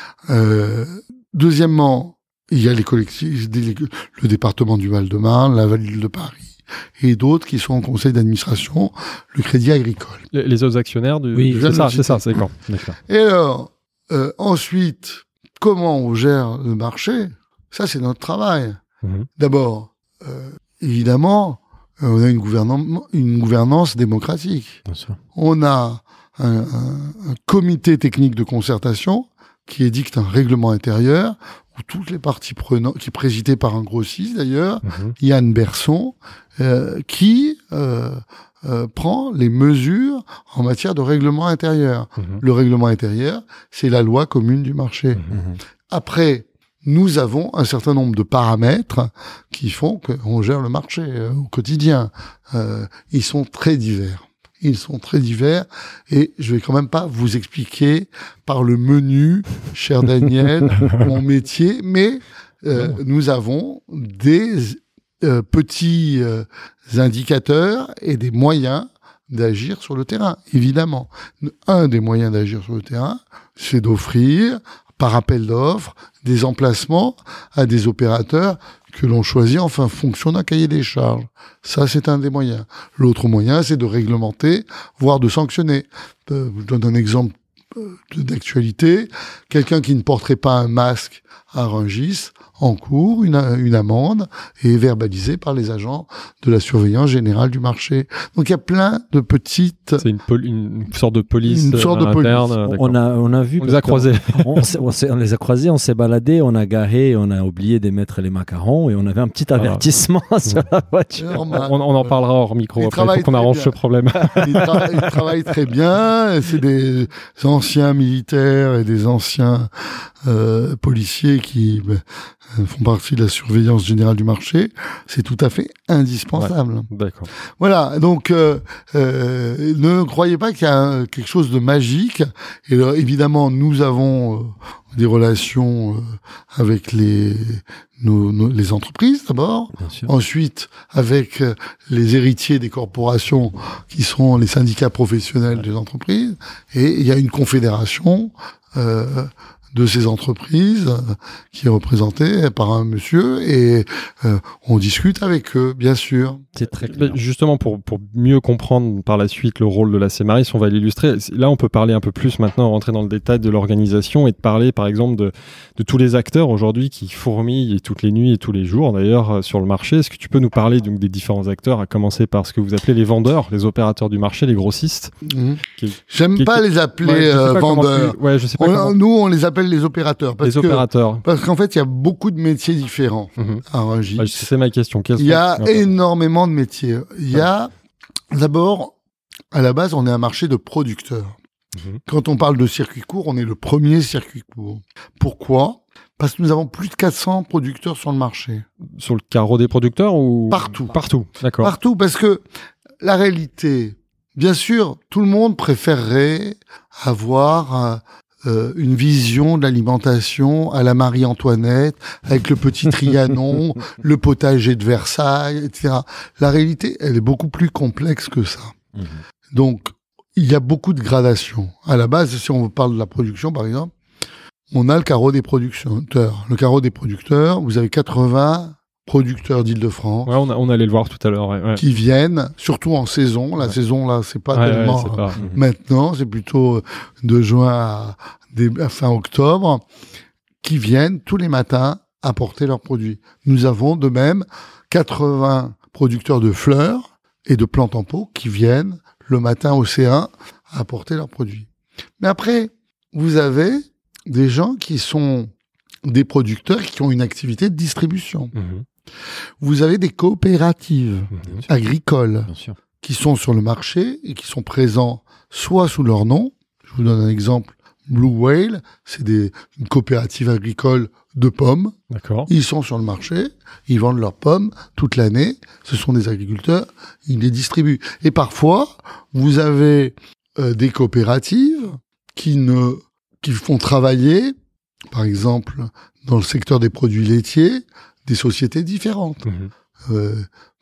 Speaker 5: Euh, deuxièmement, il y a les collectifs, le département du Val-de-Marne, la ville de Paris et d'autres qui sont en conseil d'administration, le Crédit Agricole.
Speaker 2: Les, les autres actionnaires du...
Speaker 5: Oui,
Speaker 2: c'est ça, c'est ça, c'est d'accord.
Speaker 5: Et alors, euh, ensuite, comment on gère le marché? Ça, c'est notre travail. Mmh. D'abord, euh, évidemment, euh, on a une, gouvernance, une gouvernance démocratique.
Speaker 4: Bien sûr.
Speaker 5: On a un, un, un comité technique de concertation qui édicte un règlement intérieur où toutes les parties prenantes, qui est présidé par un grossiste d'ailleurs, mmh. Yann Berson, euh, qui euh, euh, prend les mesures en matière de règlement intérieur. Mmh. Le règlement intérieur, c'est la loi commune du marché. Mmh. Après, nous avons un certain nombre de paramètres qui font qu'on gère le marché euh, au quotidien. Euh, ils sont très divers. Ils sont très divers et je vais quand même pas vous expliquer par le menu, cher Daniel, mon métier, mais euh, nous avons des euh, petits euh, indicateurs et des moyens d'agir sur le terrain, évidemment. Un des moyens d'agir sur le terrain, c'est d'offrir par appel d'offres, des emplacements à des opérateurs que l'on choisit en fonction d'un cahier des charges. Ça, c'est un des moyens. L'autre moyen, c'est de réglementer, voire de sanctionner. Euh, je donne un exemple d'actualité. Quelqu'un qui ne porterait pas un masque à Rungis encourt une, une amende et est verbalisé par les agents de la surveillance générale du marché. Donc il y a plein de petites...
Speaker 2: C'est une, pol- une sorte de police
Speaker 5: une sorte de
Speaker 2: interne.
Speaker 5: Police.
Speaker 4: On a, on a vu...
Speaker 2: On les a croisés.
Speaker 4: On, on, on les a croisés, on s'est baladé, on a garé, on a oublié de mettre les macarons et on avait un petit avertissement ah. sur la voiture.
Speaker 2: On, on en parlera hors micro. Après, il faut qu'on arrange bien. ce problème.
Speaker 5: Ils, tra- ils travaillent très bien. C'est des anciens militaires et des anciens euh, policiers qui... Ben, font partie de la surveillance générale du marché, c'est tout à fait indispensable.
Speaker 2: Ouais, d'accord.
Speaker 5: Voilà, donc euh, euh, ne croyez pas qu'il y a quelque chose de magique. Et alors, évidemment, nous avons euh, des relations euh, avec les nos, nos, les entreprises d'abord, ensuite avec euh, les héritiers des corporations qui sont les syndicats professionnels ouais. des entreprises, et il y a une confédération euh, de ces entreprises euh, qui est représentée par un monsieur et euh, on discute avec eux, bien sûr.
Speaker 4: C'est très clair.
Speaker 2: Justement, pour, pour mieux comprendre par la suite le rôle de la Semaris, on va l'illustrer. Là, on peut parler un peu plus maintenant, rentrer dans le détail de l'organisation et de parler, par exemple, de, de tous les acteurs aujourd'hui qui fourmillent toutes les nuits et tous les jours, d'ailleurs, sur le marché. Est-ce que tu peux nous parler donc, des différents acteurs, à commencer par ce que vous appelez les vendeurs, les opérateurs du marché, les grossistes?
Speaker 5: Mmh. Qui, J'aime qui, pas qui... les appeler ouais, euh, vendeurs.
Speaker 2: Tu... Ouais, je sais pas
Speaker 5: on,
Speaker 2: comment...
Speaker 5: Nous, on les appelle les opérateurs. Parce
Speaker 2: les
Speaker 5: que,
Speaker 2: opérateurs.
Speaker 5: Parce qu'en fait, il y a beaucoup de métiers différents mmh. à Rungis.
Speaker 2: Bah, c'est ma question. Quels
Speaker 5: il y a énormément de métiers. Il y a, d'abord, à la base, on est un marché de producteurs. Mmh. Quand on parle de circuit court, on est le premier circuit court. Pourquoi ? Parce que nous avons plus de quatre cents producteurs sur le marché.
Speaker 2: Sur le carreau des producteurs ou...
Speaker 5: Partout.
Speaker 2: Partout, d'accord.
Speaker 5: Partout, parce que la réalité, bien sûr, tout le monde préférerait avoir... Euh, une vision de l'alimentation à la Marie-Antoinette, avec le petit Trianon, le potager de Versailles, et cetera. La réalité, elle est beaucoup plus complexe que ça. Mmh. Donc, il y a beaucoup de gradations. À la base, si on parle de la production, par exemple, on a le carreau des producteurs. Le carreau des producteurs, vous avez quatre-vingts producteurs d'Île-de-France.
Speaker 2: Ouais, on, a, on allait le voir tout à l'heure. Ouais, ouais.
Speaker 5: Qui viennent, surtout en saison. La ouais. saison, là, c'est pas
Speaker 2: ouais,
Speaker 5: tellement
Speaker 2: ouais, c'est pas...
Speaker 5: maintenant, c'est plutôt de juin à, des, à fin octobre, qui viennent tous les matins apporter leurs produits. Nous avons de même quatre-vingts producteurs de fleurs et de plantes en pot qui viennent le matin au C un apporter leurs produits. Mais après, vous avez des gens qui sont des producteurs qui ont une activité de distribution. Mmh. Vous avez des coopératives mmh. agricoles Bien sûr. Qui sont sur le marché et qui sont présents soit sous leur nom. Je vous donne un exemple. Blue Whale, c'est des, une coopérative agricole de pommes.
Speaker 2: D'accord.
Speaker 5: Ils sont sur le marché, ils vendent leurs pommes toute l'année. Ce sont des agriculteurs, ils les distribuent. Et parfois, vous avez euh, des coopératives qui ne, qui font travailler, par exemple, dans le secteur des produits laitiers, des sociétés différentes. Mmh. Euh,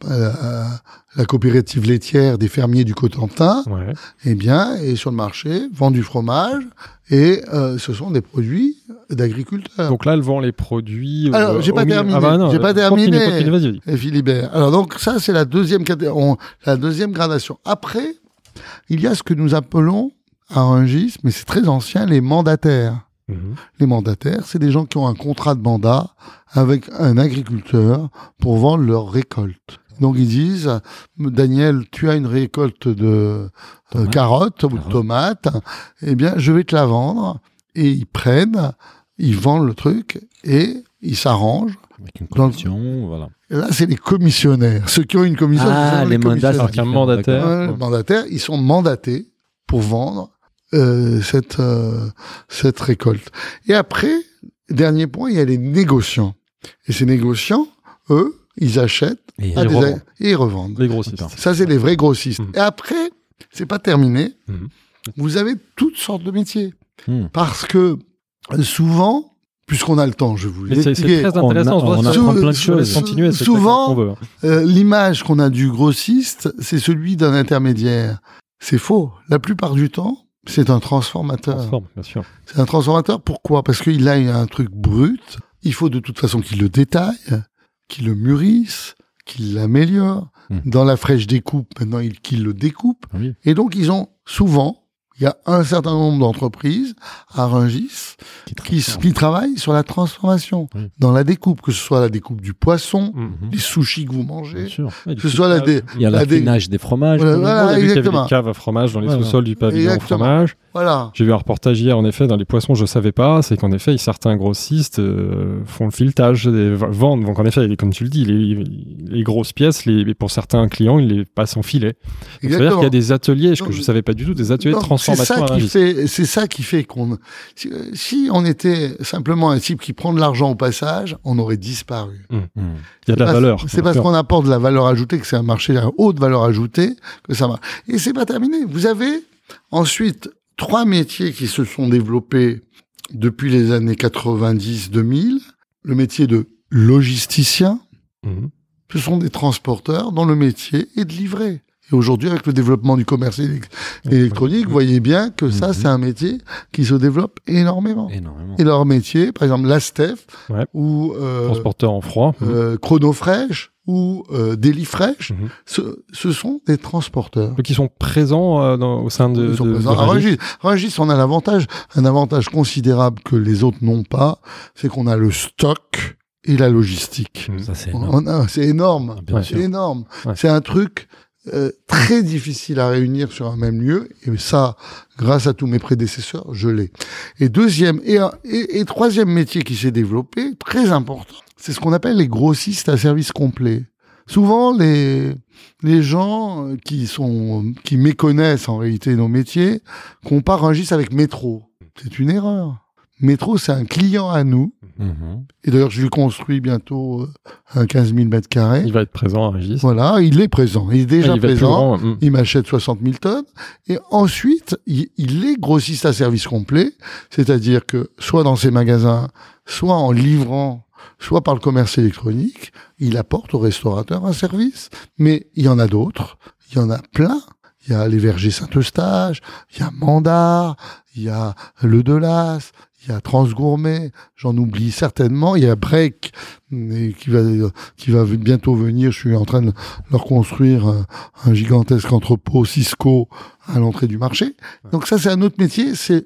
Speaker 5: la, la coopérative laitière des fermiers du Cotentin, ouais. eh bien, est sur le marché, vend du fromage, et euh, ce sont des produits d'agriculteurs.
Speaker 2: Donc là, elle vend les produits.
Speaker 5: Alors, euh, j'ai pas terminé. Ah bah non, j'ai pas terminé.
Speaker 2: Continue, vas-y, vas-y.
Speaker 5: Philibert. Alors donc ça, c'est la deuxième on, la deuxième gradation. Après, il y a ce que nous appelons à Rungis, mais c'est très ancien, les mandataires. Mmh. Les mandataires, c'est des gens qui ont un contrat de mandat avec un agriculteur pour vendre leur récolte. Donc ils disent, Daniel, tu as une récolte de euh, carottes ou de tomates, eh bien je vais te la vendre. Et ils prennent, ils vendent le truc et ils s'arrangent.
Speaker 4: Avec une commission, le... voilà.
Speaker 5: Et là, c'est les commissionnaires, ceux qui ont une commission.
Speaker 4: Ah, les, les mandataires.
Speaker 2: Un mandataire.
Speaker 5: Euh, les mandataires, ils sont mandatés pour vendre Euh, cette euh, cette récolte. Et après, dernier point, il y a les négociants. Et ces négociants, eux, ils achètent
Speaker 2: et,
Speaker 5: à
Speaker 2: ils,
Speaker 5: des
Speaker 2: revendent.
Speaker 5: et ils revendent.
Speaker 2: Les grossistes.
Speaker 5: Ça, c'est les vrais grossistes. Mmh. Et après, c'est pas terminé.
Speaker 2: Mmh.
Speaker 5: Vous avez toutes sortes de métiers.
Speaker 4: Mmh.
Speaker 5: Parce que souvent, puisqu'on a le temps, je vous
Speaker 2: l'ai dit. C'est très intéressant. On, a, on apprend plein de choses. Continuer,
Speaker 5: souvent, veut, hein. euh, l'image qu'on a du grossiste, c'est celui d'un intermédiaire. C'est faux. La plupart du temps, c'est un transformateur.
Speaker 2: Transforme, bien sûr.
Speaker 5: C'est un transformateur, pourquoi ? Parce qu'il a un truc brut, il faut de toute façon qu'il le détaille, qu'il le mûrisse, qu'il l'améliore. Mmh. Dans la fraîche découpe, maintenant, il, qu'il le découpe.
Speaker 2: Oui.
Speaker 5: Et donc, ils ont souvent, il y a un certain nombre d'entreprises à Rungis qui, qui, qui travaillent sur la transformation, oui. dans la découpe, que ce soit la découpe du poisson, mmh. les sushis que vous mangez,
Speaker 2: ouais,
Speaker 5: que ce soit la dé...
Speaker 4: Il y a l'affinage des fromages.
Speaker 5: Voilà, voilà,
Speaker 2: on a vu
Speaker 5: exactement.
Speaker 2: qu'il y avait des caves à fromage dans les
Speaker 5: voilà.
Speaker 2: sous-sols du pavillon
Speaker 5: exactement.
Speaker 2: fromage.
Speaker 5: Voilà.
Speaker 2: J'ai vu un reportage hier, en effet, dans les poissons, je ne savais pas, c'est qu'en effet, certains grossistes euh, font le filetage, des, vendent. Donc en effet, comme tu le dis, les, les grosses pièces, les, pour certains clients, ils les passent en filet. C'est-à-dire qu'il y a des ateliers, ce que je ne savais pas du tout, des ateliers
Speaker 5: non,
Speaker 2: de transformation
Speaker 5: c'est ça
Speaker 2: à Rungis.
Speaker 5: Qui fait, c'est ça qui fait qu'on... Si, si on était simplement un type qui prend de l'argent au passage, on aurait disparu.
Speaker 2: Mmh. Mmh. Il y a de la
Speaker 5: pas,
Speaker 2: valeur.
Speaker 5: C'est parce qu'on apporte de la valeur ajoutée, que c'est un marché à haute valeur ajoutée, que ça marche. Et c'est pas terminé. Vous avez ensuite trois métiers qui se sont développés depuis les années quatre-vingt-dix deux mille. Le métier de logisticien. Mmh. Ce sont des transporteurs dont le métier est de livrer. Et aujourd'hui, avec le développement du commerce électronique, vous voyez bien que ça, mmh. c'est un métier qui se développe énormément.
Speaker 4: énormément.
Speaker 5: Et leur métier, par exemple, l'Astef,
Speaker 2: ouais.
Speaker 5: ou euh,
Speaker 2: transporteur en froid,
Speaker 5: euh, mmh. Chronofresh, ou euh, Delifresh, mmh. ce, ce sont des transporteurs.
Speaker 2: Donc, ils sont présents euh, dans, au sein de,
Speaker 5: ils sont
Speaker 2: de,
Speaker 5: présents.
Speaker 2: de
Speaker 5: Rungis. Rungis, on a l'avantage, un avantage considérable que les autres n'ont pas, c'est qu'on a le stock et la logistique.
Speaker 4: Ça, c'est énorme.
Speaker 5: On a, c'est énorme.
Speaker 4: Ah,
Speaker 5: c'est énorme.
Speaker 2: Ouais.
Speaker 5: C'est un truc Euh, très difficile à réunir sur un même lieu, et ça, grâce à tous mes prédécesseurs, je l'ai. Et deuxième, et, et, et troisième métier qui s'est développé, très important, c'est ce qu'on appelle les grossistes à service complet. Souvent, les, les gens qui sont, qui méconnaissent en réalité nos métiers, comparent Rungis avec Métro. C'est une erreur. Métro, c'est un client à nous. Mmh. Et d'ailleurs, je lui construis bientôt un quinze mille mètres carrés.
Speaker 2: Il va être présent à Rungis.
Speaker 5: Voilà, il est présent. Il est déjà
Speaker 2: il
Speaker 5: présent.
Speaker 2: Mmh.
Speaker 5: Il m'achète soixante mille tonnes. Et ensuite, il, il est grossiste à service complet. C'est-à-dire que, soit dans ses magasins, soit en livrant, soit par le commerce électronique, il apporte au restaurateur un service. Mais il y en a d'autres. Il y en a plein. Il y a les Vergers Saint-Eustache, il y a Mandar, il y a Le Delas, il y a Transgourmet, j'en oublie certainement. Il y a Break, qui va, qui va bientôt venir. Je suis en train de leur construire un, un gigantesque entrepôt Cisco à l'entrée du marché. Donc ça, c'est un autre métier. C'est,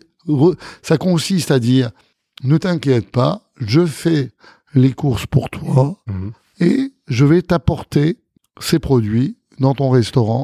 Speaker 5: ça consiste à dire, ne t'inquiète pas, je fais les courses pour toi mmh. et je vais t'apporter ces produits dans ton restaurant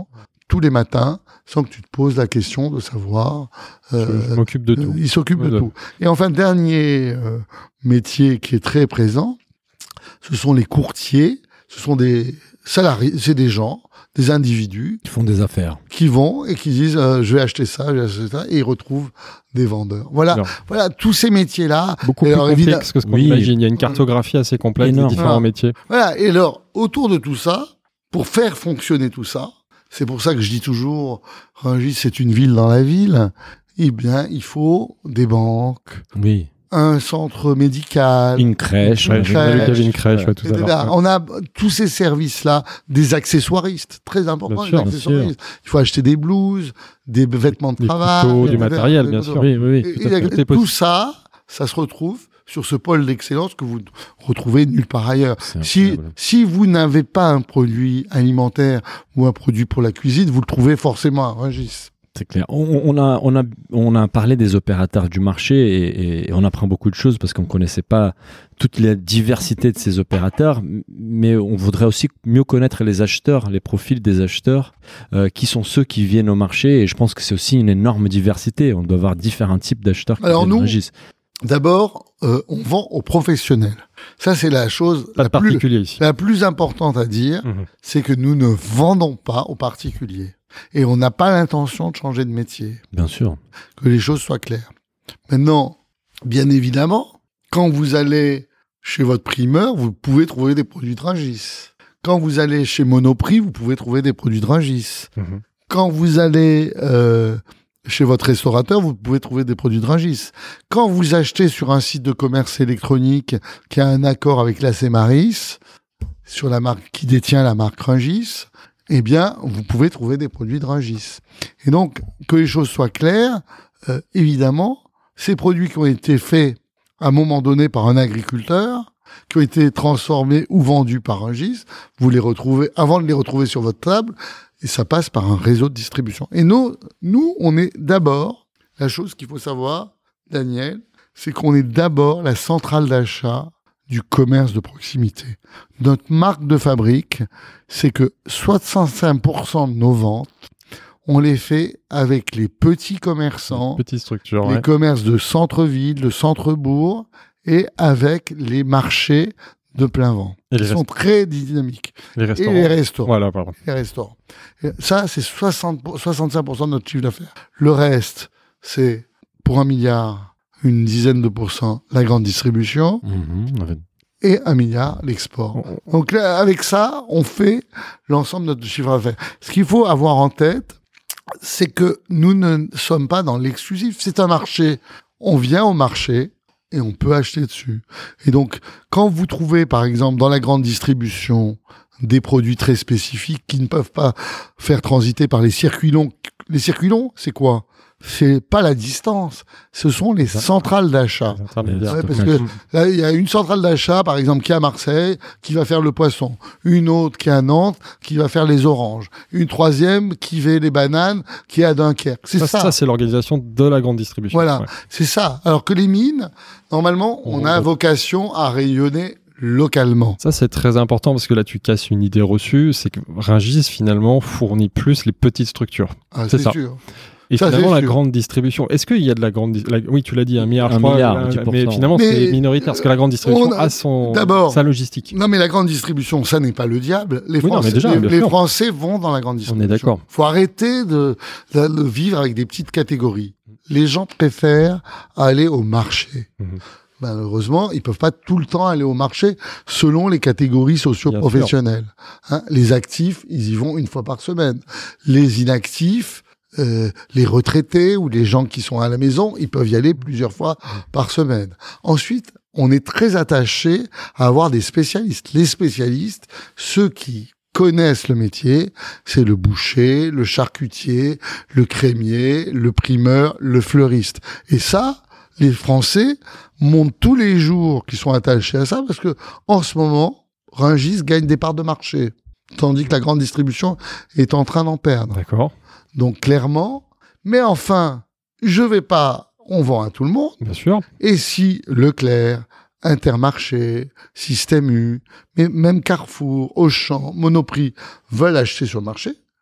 Speaker 5: tous les matins sans que tu te poses la question de savoir.
Speaker 2: Euh, je, je m'occupe de tout.
Speaker 5: Il s'occupe de, de tout. Et enfin, dernier euh, métier qui est très présent, ce sont les courtiers. Ce sont des salariés, c'est des gens, des individus
Speaker 4: qui font des affaires,
Speaker 5: qui vont et qui disent euh, je vais acheter ça, je vais acheter ça, et ils retrouvent des vendeurs. Voilà, alors, voilà tous ces métiers-là.
Speaker 2: Beaucoup plus alors, complexe que ce qu'on oui. imagine. Il y a une cartographie assez complète des différents
Speaker 5: voilà.
Speaker 2: métiers.
Speaker 5: Voilà. Et alors, autour de tout ça, pour faire fonctionner tout ça, c'est pour ça que je dis toujours, Rungis, c'est une ville dans la ville. Eh bien, il faut des banques.
Speaker 4: Oui.
Speaker 5: Un centre médical,
Speaker 4: une crèche,
Speaker 5: une crèche,
Speaker 2: une crèche ouais, tout à l'heure.
Speaker 5: On a tous ces services-là, des accessoiristes, très importants.
Speaker 2: Bien sûr, bien sûr.
Speaker 5: Il faut acheter des blouses, des vêtements de
Speaker 2: des
Speaker 5: travail,
Speaker 2: couteaux, du matériel, des bien sûr.
Speaker 4: Oui, oui, oui.
Speaker 5: Et, et, et tout ça, ça se retrouve sur ce pôle d'excellence que vous retrouvez nulle part ailleurs. Si, si vous n'avez pas un produit alimentaire ou un produit pour la cuisine, vous le trouvez forcément à Rungis.
Speaker 4: C'est clair. On, on, a, on, a, on a parlé des opérateurs du marché et, et on apprend beaucoup de choses parce qu'on ne connaissait pas toute la diversité de ces opérateurs, mais on voudrait aussi mieux connaître les acheteurs, les profils des acheteurs, euh, qui sont ceux qui viennent au marché. Et je pense que c'est aussi une énorme diversité. On doit avoir différents types d'acheteurs.
Speaker 5: Alors nous, d'abord, euh, on vend aux professionnels. Ça, c'est la chose
Speaker 2: pas
Speaker 5: la,
Speaker 2: plus,
Speaker 5: ici. la plus importante à dire, mmh. c'est que nous ne vendons pas aux particuliers. Et on n'a pas l'intention de changer de métier.
Speaker 4: Bien sûr.
Speaker 5: Que les choses soient claires. Maintenant, bien évidemment, quand vous allez chez votre primeur, vous pouvez trouver des produits de Rungis. Quand vous allez chez Monoprix, vous pouvez trouver des produits de Rungis. Mmh. Quand vous allez euh, chez votre restaurateur, vous pouvez trouver des produits de Rungis. Quand vous achetez sur un site de commerce électronique qui a un accord avec la Semaris, sur la marque qui détient la marque Rungis, eh bien, vous pouvez trouver des produits de Rungis. Et donc, que les choses soient claires, euh, évidemment, ces produits qui ont été faits à un moment donné par un agriculteur, qui ont été transformés ou vendus par Rungis, vous les retrouvez, avant de les retrouver sur votre table, et ça passe par un réseau de distribution. Et nous, nous, on est d'abord, la chose qu'il faut savoir, Daniel, c'est qu'on est d'abord la centrale d'achat du commerce de proximité. Notre marque de fabrique, c'est que soixante-cinq pour cent de nos ventes, on les fait avec les petits commerçants,
Speaker 2: petites structures,
Speaker 5: les
Speaker 2: ouais.
Speaker 5: commerces de centre-ville, de centre-bourg, et avec les marchés de plein vent.
Speaker 2: Et
Speaker 5: Ils sont
Speaker 2: rest...
Speaker 5: très dynamiques.
Speaker 2: Les restaurants.
Speaker 5: Et les restaurants.
Speaker 2: Voilà, pardon.
Speaker 5: Les restaurants. Et ça, c'est soixante, soixante-cinq pour cent de notre chiffre d'affaires. Le reste, c'est pour un milliard, une dizaine de pourcents, la grande distribution.
Speaker 4: Mmh, ouais.
Speaker 5: Et un milliard, l'export. Donc là, avec ça, on fait l'ensemble de notre chiffre d'affaires. Ce qu'il faut avoir en tête, c'est que nous ne sommes pas dans l'exclusif. C'est un marché. On vient au marché et on peut acheter dessus. Et donc, quand vous trouvez, par exemple, dans la grande distribution, des produits très spécifiques qui ne peuvent pas faire transiter par les circuits longs. Les circuits longs, c'est quoi ? C'est pas la distance, ce sont les centrales d'achat. Ouais, parce que là, il y a une centrale d'achat, par exemple, qui est à Marseille, qui va faire le poisson. Une autre qui est à Nantes, qui va faire les oranges. Une troisième qui fait les bananes, qui est à Dunkerque. C'est ça.
Speaker 2: Ça, ça c'est l'organisation de la grande distribution.
Speaker 5: Voilà,
Speaker 2: ouais.
Speaker 5: C'est ça. Alors que les mines, normalement, on, on a vocation à rayonner localement.
Speaker 2: Ça, c'est très important parce que là, tu casses une idée reçue, c'est que Rungis, finalement, fournit plus les petites structures.
Speaker 5: Ah,
Speaker 2: c'est,
Speaker 5: c'est
Speaker 2: ça.
Speaker 5: sûr.
Speaker 2: Et
Speaker 5: ça,
Speaker 2: finalement, la grande distribution, est-ce qu'il y a de la grande... Di- la... Oui, tu l'as dit, un milliard,
Speaker 4: un
Speaker 2: trois,
Speaker 4: milliard
Speaker 2: euh,
Speaker 4: dix pour cent.
Speaker 2: mais finalement,
Speaker 5: mais
Speaker 2: c'est minoritaire, parce que la grande distribution a, a son... sa logistique.
Speaker 5: Non, mais la grande distribution, ça n'est pas le diable. Les,
Speaker 2: oui,
Speaker 5: Français,
Speaker 2: non, déjà,
Speaker 5: les, les Français vont dans la grande distribution.
Speaker 2: On est d'accord.
Speaker 5: Il faut arrêter de, de, de vivre avec des petites catégories. Les gens préfèrent aller au marché. Mmh. Malheureusement, ils peuvent pas tout le temps aller au marché selon les catégories socio-professionnelles. Hein, les actifs, ils y vont une fois par semaine. Les inactifs, euh, les retraités ou les gens qui sont à la maison, ils peuvent y aller plusieurs fois par semaine. Ensuite, on est très attaché à avoir des spécialistes. Les spécialistes, ceux qui connaissent le métier, c'est le boucher, le charcutier, le crémier, le primeur, le fleuriste. Et ça, les Français montrent tous les jours qu'ils sont attachés à ça parce que en ce moment, Rungis gagne des parts de marché, tandis que la grande distribution est en train d'en perdre.
Speaker 2: D'accord.
Speaker 5: Donc clairement, mais enfin, je vais pas, on vend à tout le monde.
Speaker 2: Bien sûr.
Speaker 5: Et si Leclerc, Intermarché, Système U, mais même Carrefour, Auchan, Monoprix veulent acheter sur le marché,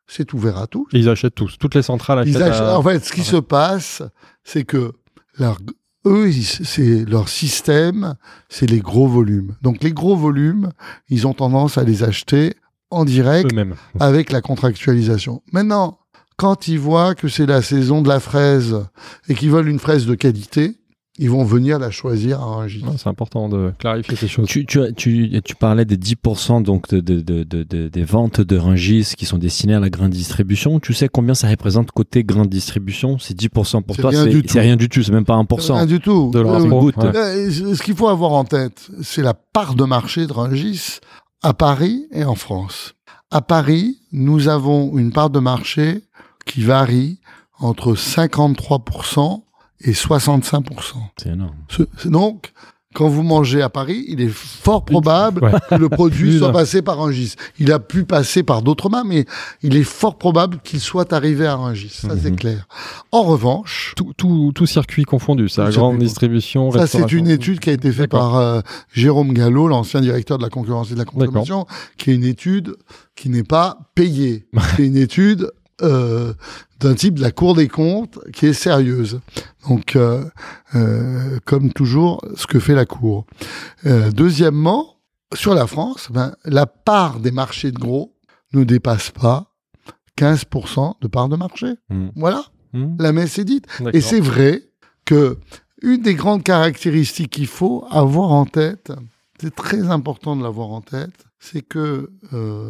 Speaker 5: c'est ouvert à tous.
Speaker 2: Et ils achètent tous. Toutes les centrales achètent.
Speaker 5: Ils achètent
Speaker 2: à...
Speaker 5: En fait, ce qui ouais. se passe, c'est que leur, eux, ils, c'est leur système, c'est les gros volumes. Donc les gros volumes, ils ont tendance à les acheter en direct
Speaker 2: eux-mêmes
Speaker 5: avec la contractualisation. Maintenant, quand ils voient que c'est la saison de la fraise et qu'ils veulent une fraise de qualité, ils vont venir la choisir à Rungis.
Speaker 2: Ouais, c'est important de clarifier ces choses.
Speaker 4: Tu, tu, tu, tu parlais des dix pour cent donc de, de, de, de, de, des ventes de Rungis qui sont destinées à la grande distribution. Tu sais combien ça représente côté grande distribution? C'est dix pour cent pour
Speaker 5: c'est
Speaker 4: toi,
Speaker 5: rien
Speaker 4: c'est, c'est rien du tout, c'est même pas un pour cent.
Speaker 5: C'est rien du tout.
Speaker 2: De leur
Speaker 5: euh,
Speaker 2: goutte.
Speaker 5: Ouais. Ce qu'il faut avoir en tête, c'est la part de marché de Rungis à Paris et en France. À Paris, nous avons une part de marché qui varie entre cinquante-trois pour cent et soixante-cinq pour cent.
Speaker 4: C'est énorme.
Speaker 5: C'est donc, quand vous mangez à Paris, il est fort probable ouais. que le produit soit passé par Rungis. Il a pu passer par d'autres mains, mais il est fort probable qu'il soit arrivé à Rungis. Ça, mm-hmm. c'est clair. En revanche...
Speaker 2: Tout, tout, tout circuit confondu, ça, la grande distribution,
Speaker 5: ça, c'est une étude qui a été faite par euh, Jérôme Gallo, l'ancien directeur de la concurrence et de la consommation, D'accord. qui est une étude qui n'est pas payée. C'est une étude... Euh, d'un type de la Cour des comptes qui est sérieuse. Donc, euh, euh, comme toujours, ce que fait la Cour. Euh, deuxièmement, sur la France, ben, la part des marchés de gros ne dépasse pas quinze pour cent de part de marché. Mmh. Voilà, mmh. la messe est dite. D'accord. Et c'est vrai que une des grandes caractéristiques qu'il faut avoir en tête, c'est très important de l'avoir en tête, c'est que euh,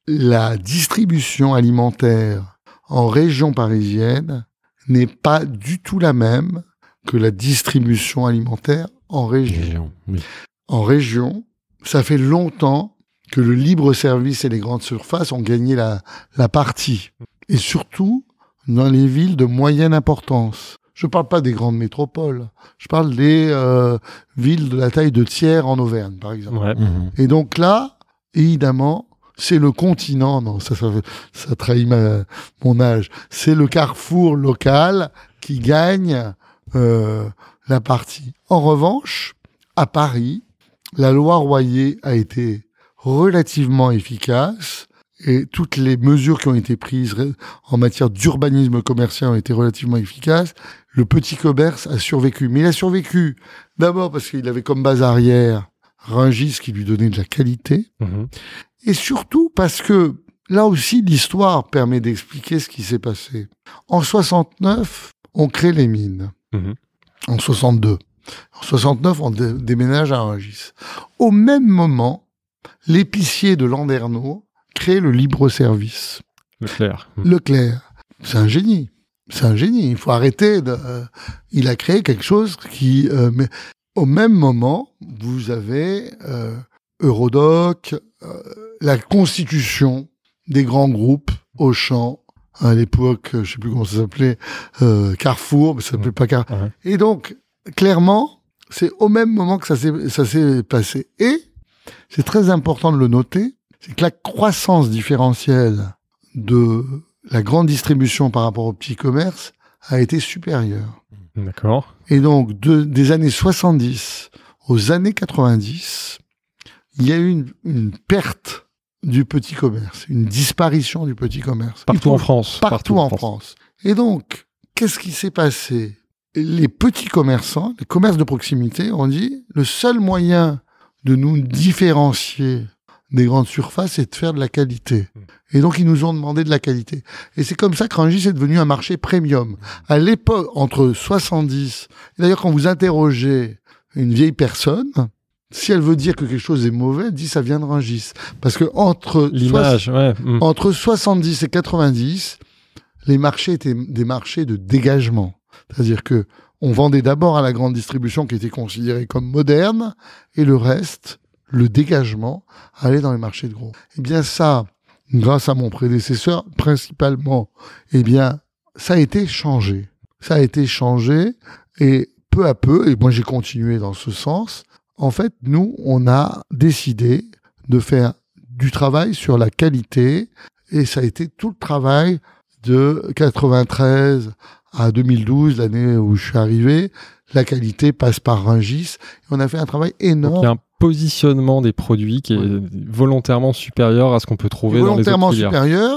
Speaker 5: la distribution alimentaire en région parisienne n'est pas du tout la même que la distribution alimentaire en région. région oui. En région, ça fait longtemps que le libre-service et les grandes surfaces ont gagné la, la partie. Et surtout, dans les villes de moyenne importance. Je ne parle pas des grandes métropoles. Je parle des euh, villes de la taille de Thiers en Auvergne, par exemple.
Speaker 2: Ouais.
Speaker 5: Mmh. Et donc là, évidemment... c'est le continent, non, ça, ça, ça trahit ma, mon âge. C'est le carrefour local qui gagne euh, la partie. En revanche, à Paris, la loi Royer a été relativement efficace et toutes les mesures qui ont été prises en matière d'urbanisme commercial ont été relativement efficaces. Le petit commerce a survécu. Mais il a survécu d'abord parce qu'il avait comme base arrière Rungis qui lui donnait de la qualité. Mmh. Et surtout parce que, là aussi, l'histoire permet d'expliquer ce qui s'est passé. En soixante-neuf, on crée les mines. Mmh. En soixante-deux. En soixante-neuf, on dé- déménage à Rungis. Au même moment, l'épicier de Landerneau crée le libre-service.
Speaker 2: Leclerc. Mmh.
Speaker 5: Leclerc. C'est un génie. C'est un génie. Il faut arrêter de... Euh, il a créé quelque chose qui... Euh, mais au même moment, vous avez... Euh, Eurodoc, euh, la constitution des grands groupes, Auchan, à l'époque, je ne sais plus comment ça s'appelait, euh, Carrefour, mais ça s'appelait pas Carrefour. Ouais. Et donc, clairement, c'est au même moment que ça s'est, ça s'est passé. Et, c'est très important de le noter, c'est que la croissance différentielle de la grande distribution par rapport au petit commerce a été supérieure.
Speaker 2: D'accord.
Speaker 5: Et donc, de, des années soixante-dix aux années quatre-vingt-dix, il y a eu une, une perte du petit commerce, une disparition du petit commerce.
Speaker 2: Partout faut, en France.
Speaker 5: Partout, partout en
Speaker 2: France.
Speaker 5: France. Et donc, qu'est-ce qui s'est passé? Les petits commerçants, les commerces de proximité, ont dit, le seul moyen de nous différencier des grandes surfaces, c'est de faire de la qualité. Et donc, ils nous ont demandé de la qualité. Et c'est comme ça que Rungis est devenu un marché premium. À l'époque, entre soixante-dix, et d'ailleurs, quand vous interrogez une vieille personne, si elle veut dire que quelque chose est mauvais, elle dit ça vient de Rungis. Parce que entre,
Speaker 2: L'image,
Speaker 5: soix-
Speaker 2: ouais. mmh.
Speaker 5: entre soixante-dix et quatre-vingt-dix, les marchés étaient des marchés de dégagement. C'est-à-dire que on vendait d'abord à la grande distribution qui était considérée comme moderne, et le reste, le dégagement, allait dans les marchés de gros. Eh bien ça, grâce à mon prédécesseur, principalement, eh bien, ça a été changé. Ça a été changé, et peu à peu, et moi j'ai continué dans ce sens, en fait, nous, on a décidé de faire du travail sur la qualité, et ça a été tout le travail de quatre-vingt-treize à deux mille douze, l'année où je suis arrivé. La qualité passe par Rungis, et on a fait un travail énorme.
Speaker 2: Donc, il y a un positionnement des produits qui est oui. volontairement supérieur à ce qu'on peut trouver dans les autres filières.
Speaker 5: Volontairement supérieur,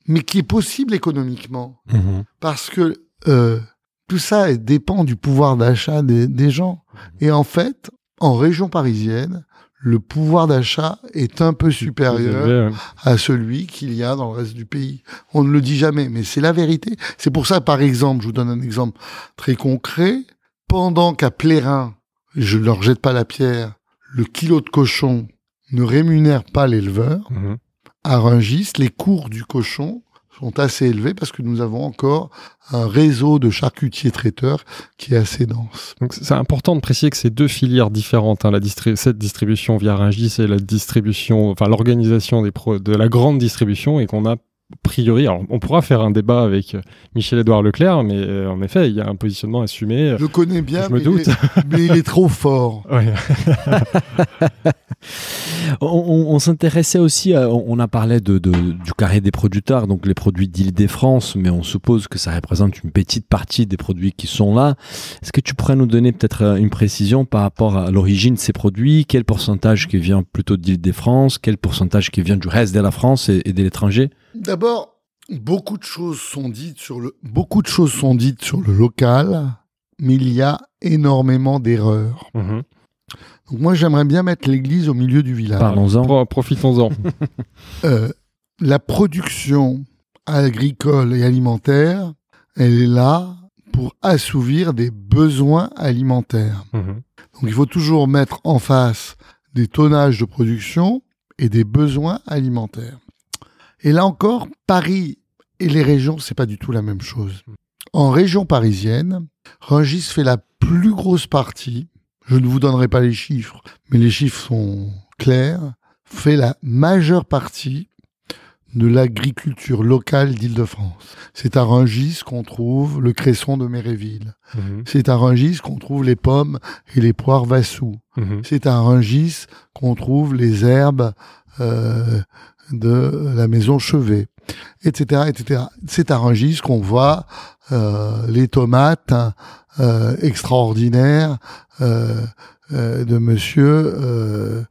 Speaker 5: mais qui est possible économiquement.
Speaker 4: Mmh.
Speaker 5: Parce que euh, tout ça dépend du pouvoir d'achat des, des gens. Et en fait, en région parisienne, le pouvoir d'achat est un peu supérieur élevé, ouais. à celui qu'il y a dans le reste du pays. On ne le dit jamais, mais c'est la vérité. C'est pour ça, par exemple, je vous donne un exemple très concret. Pendant qu'à Plérin, je ne leur jette pas la pierre, le kilo de cochon ne rémunère pas l'éleveur, mmh. à Rungis, les cours du cochon sont assez élevés parce que nous avons encore un réseau de charcutiers traiteurs qui est assez dense.
Speaker 2: Donc c'est important de préciser que c'est deux filières différentes, hein, la distri- cette distribution via Rungis et la distribution, enfin l'organisation des pro- de la grande distribution, et qu'on a a priori, alors on pourra faire un débat avec Michel-Édouard Leclerc, mais euh, en effet, il y a un positionnement assumé.
Speaker 5: Je le connais bien,
Speaker 2: je me
Speaker 5: mais,
Speaker 2: doute.
Speaker 5: Il est, mais il est trop fort.
Speaker 2: Ouais.
Speaker 4: on, on, on s'intéressait aussi, à, on a parlé de, de, du carré des producteurs, donc les produits d'Île-de-France, mais on suppose que ça représente une petite partie des produits qui sont là. Est-ce que tu pourrais nous donner peut-être une précision par rapport à l'origine de ces produits? Quel pourcentage qui vient plutôt d'Île-de-France? Quel pourcentage qui vient du reste de la France et, et de l'étranger?
Speaker 5: D'abord, beaucoup de choses sont dites sur le, beaucoup de choses sont dites sur le local, mais il y a énormément d'erreurs.
Speaker 2: Mmh.
Speaker 5: Donc moi, j'aimerais bien mettre l'église au milieu du village.
Speaker 4: Parlons-en.
Speaker 2: Pro- profitons-en.
Speaker 5: euh, la production agricole et alimentaire, elle est là pour assouvir des besoins alimentaires.
Speaker 2: Mmh.
Speaker 5: Donc il faut toujours mettre en face des tonnages de production et des besoins alimentaires. Et là encore, Paris et les régions, c'est pas du tout la même chose. En région parisienne, Rungis fait la plus grosse partie, je ne vous donnerai pas les chiffres, mais les chiffres sont clairs, fait la majeure partie de l'agriculture locale d'Île-de-France. C'est à Rungis qu'on trouve le cresson de Méréville. Mmh. C'est à Rungis qu'on trouve les pommes et les poires Vassou. Mmh. C'est à Rungis qu'on trouve les herbes euh, de la maison Chevet, et cetera, et cetera. C'est à Rungis qu'on voit euh, les tomates euh, extraordinaires euh, euh, de Monsieur euh,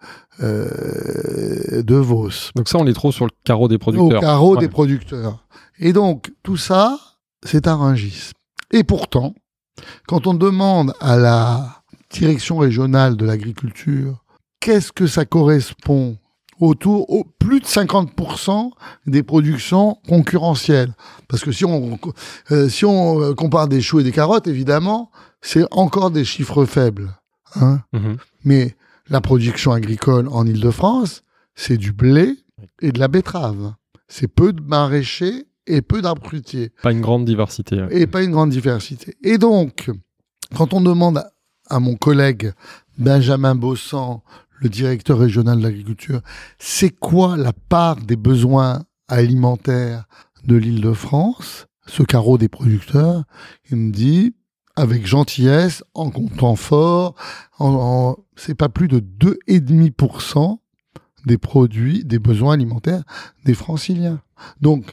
Speaker 5: euh, De Vos.
Speaker 2: Donc ça, on les trouve sur le carreau des producteurs.
Speaker 5: Au carreau
Speaker 2: ouais.
Speaker 5: des producteurs. Et donc, tout ça, c'est à Rungis. Et pourtant, quand on demande à la direction régionale de l'agriculture, qu'est-ce que ça correspond autour, au plus de cinquante pour cent des productions concurrentielles. Parce que si on, euh, si on compare des choux et des carottes, évidemment, c'est encore des chiffres faibles. Hein. Mmh. Mais la production agricole en Île-de-France, c'est du blé et de la betterave. C'est peu de maraîchers et peu d'arbres fruitiers.
Speaker 2: Pas une grande diversité. Hein.
Speaker 5: Et pas une grande diversité. Et donc, quand on demande à mon collègue Benjamin Bossan, le directeur régional de l'agriculture, c'est quoi la part des besoins alimentaires de l'Île-de-France, ce carreau des producteurs? Il me dit, avec gentillesse, en comptant fort, en, en, c'est pas plus de deux virgule cinq pour cent des produits, des besoins alimentaires des Franciliens. Donc,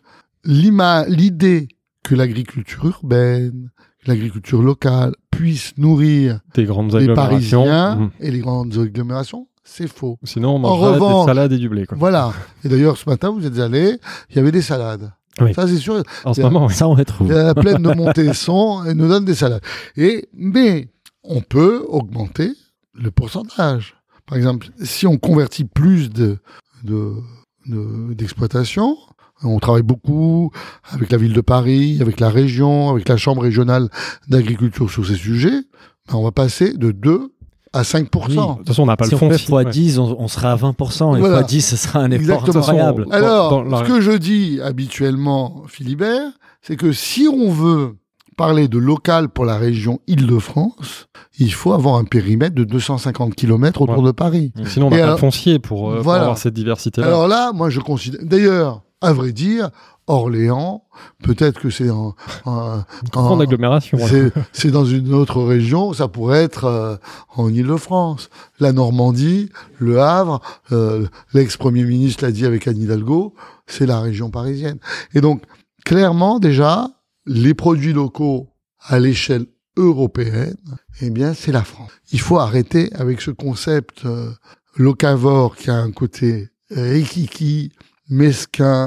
Speaker 5: l'idée que l'agriculture urbaine, l'agriculture locale puisse nourrir
Speaker 2: des grandes
Speaker 5: les
Speaker 2: agglomérations
Speaker 5: Parisiens
Speaker 2: mmh.
Speaker 5: et les grandes agglomérations, c'est faux.
Speaker 2: Sinon, on mange des salades et du blé. Quoi.
Speaker 5: Voilà. Et d'ailleurs, ce matin, vous êtes allés, il y avait des salades.
Speaker 2: Oui.
Speaker 5: Ça, c'est sûr.
Speaker 2: En ce moment, oui.
Speaker 4: Ça, on retrouve.
Speaker 5: La plaine de Montesson et nous donne des salades. Et, mais on peut augmenter le pourcentage. Par exemple, si on convertit plus de, de, de, d'exploitation, on travaille beaucoup avec la ville de Paris, avec la région, avec la chambre régionale d'agriculture sur ces sujets, ben on va passer de deux à cinq pour cent. Oui.
Speaker 2: De toute façon, on n'a pas
Speaker 4: si
Speaker 2: le fond.
Speaker 4: Si on fait fois dix, ouais. on, on sera à vingt pour cent. Et voilà. fois dix, ce sera un effort
Speaker 5: Exactement.
Speaker 4: incroyable.
Speaker 5: Alors,
Speaker 2: dans, dans la...
Speaker 5: ce que je dis habituellement, Philibert, c'est que si on veut parler de local pour la région Île-de-France, il faut avoir un périmètre de deux cent cinquante kilomètres autour ouais. de Paris.
Speaker 2: Sinon, on n'a pas de foncier pour, euh, voilà. pour avoir cette diversité-là.
Speaker 5: Alors là, moi, je considère... D'ailleurs, à vrai dire, Orléans, peut-être que c'est en, en,
Speaker 2: en agglomération.
Speaker 5: C'est, c'est dans une autre région, ça pourrait être euh, en Île-de-France. La Normandie, le Havre, euh, l'ex-premier ministre l'a dit avec Anne Hidalgo, c'est la région parisienne. Et donc, clairement, déjà, les produits locaux à l'échelle européenne, eh bien, c'est la France. Il faut arrêter avec ce concept euh, locavore qui a un côté rikiki, mesquin,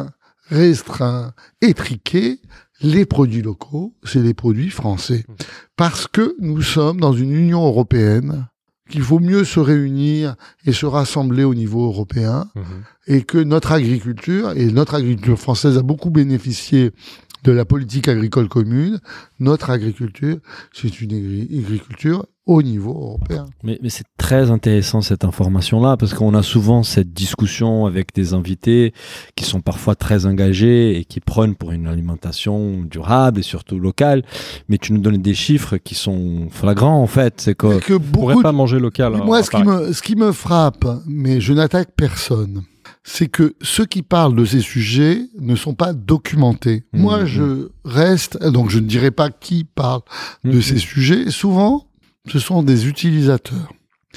Speaker 5: restreint, étriqué. Les produits locaux, c'est les produits français. Parce que nous sommes dans une Union européenne, qu'il faut mieux se réunir et se rassembler au niveau européen, mmh. et que notre agriculture, et notre agriculture française a beaucoup bénéficié de la politique agricole commune, notre agriculture, c'est une agriculture au niveau européen.
Speaker 4: Mais, mais c'est très intéressant cette information-là, parce qu'on a souvent cette discussion avec des invités qui sont parfois très engagés et qui prônent pour une alimentation durable et surtout locale, mais tu nous donnes des chiffres qui sont flagrants en fait. C'est que,
Speaker 5: que
Speaker 2: beaucoup ne pourrait pas manger local.
Speaker 5: Moi, hein, ce, qui me, ce qui me frappe, mais je n'attaque personne, c'est que ceux qui parlent de ces sujets ne sont pas documentés. Mmh, Moi, mmh. je reste, donc je ne dirai pas qui parle mmh, de ces mmh. sujets. Souvent, ce sont des utilisateurs.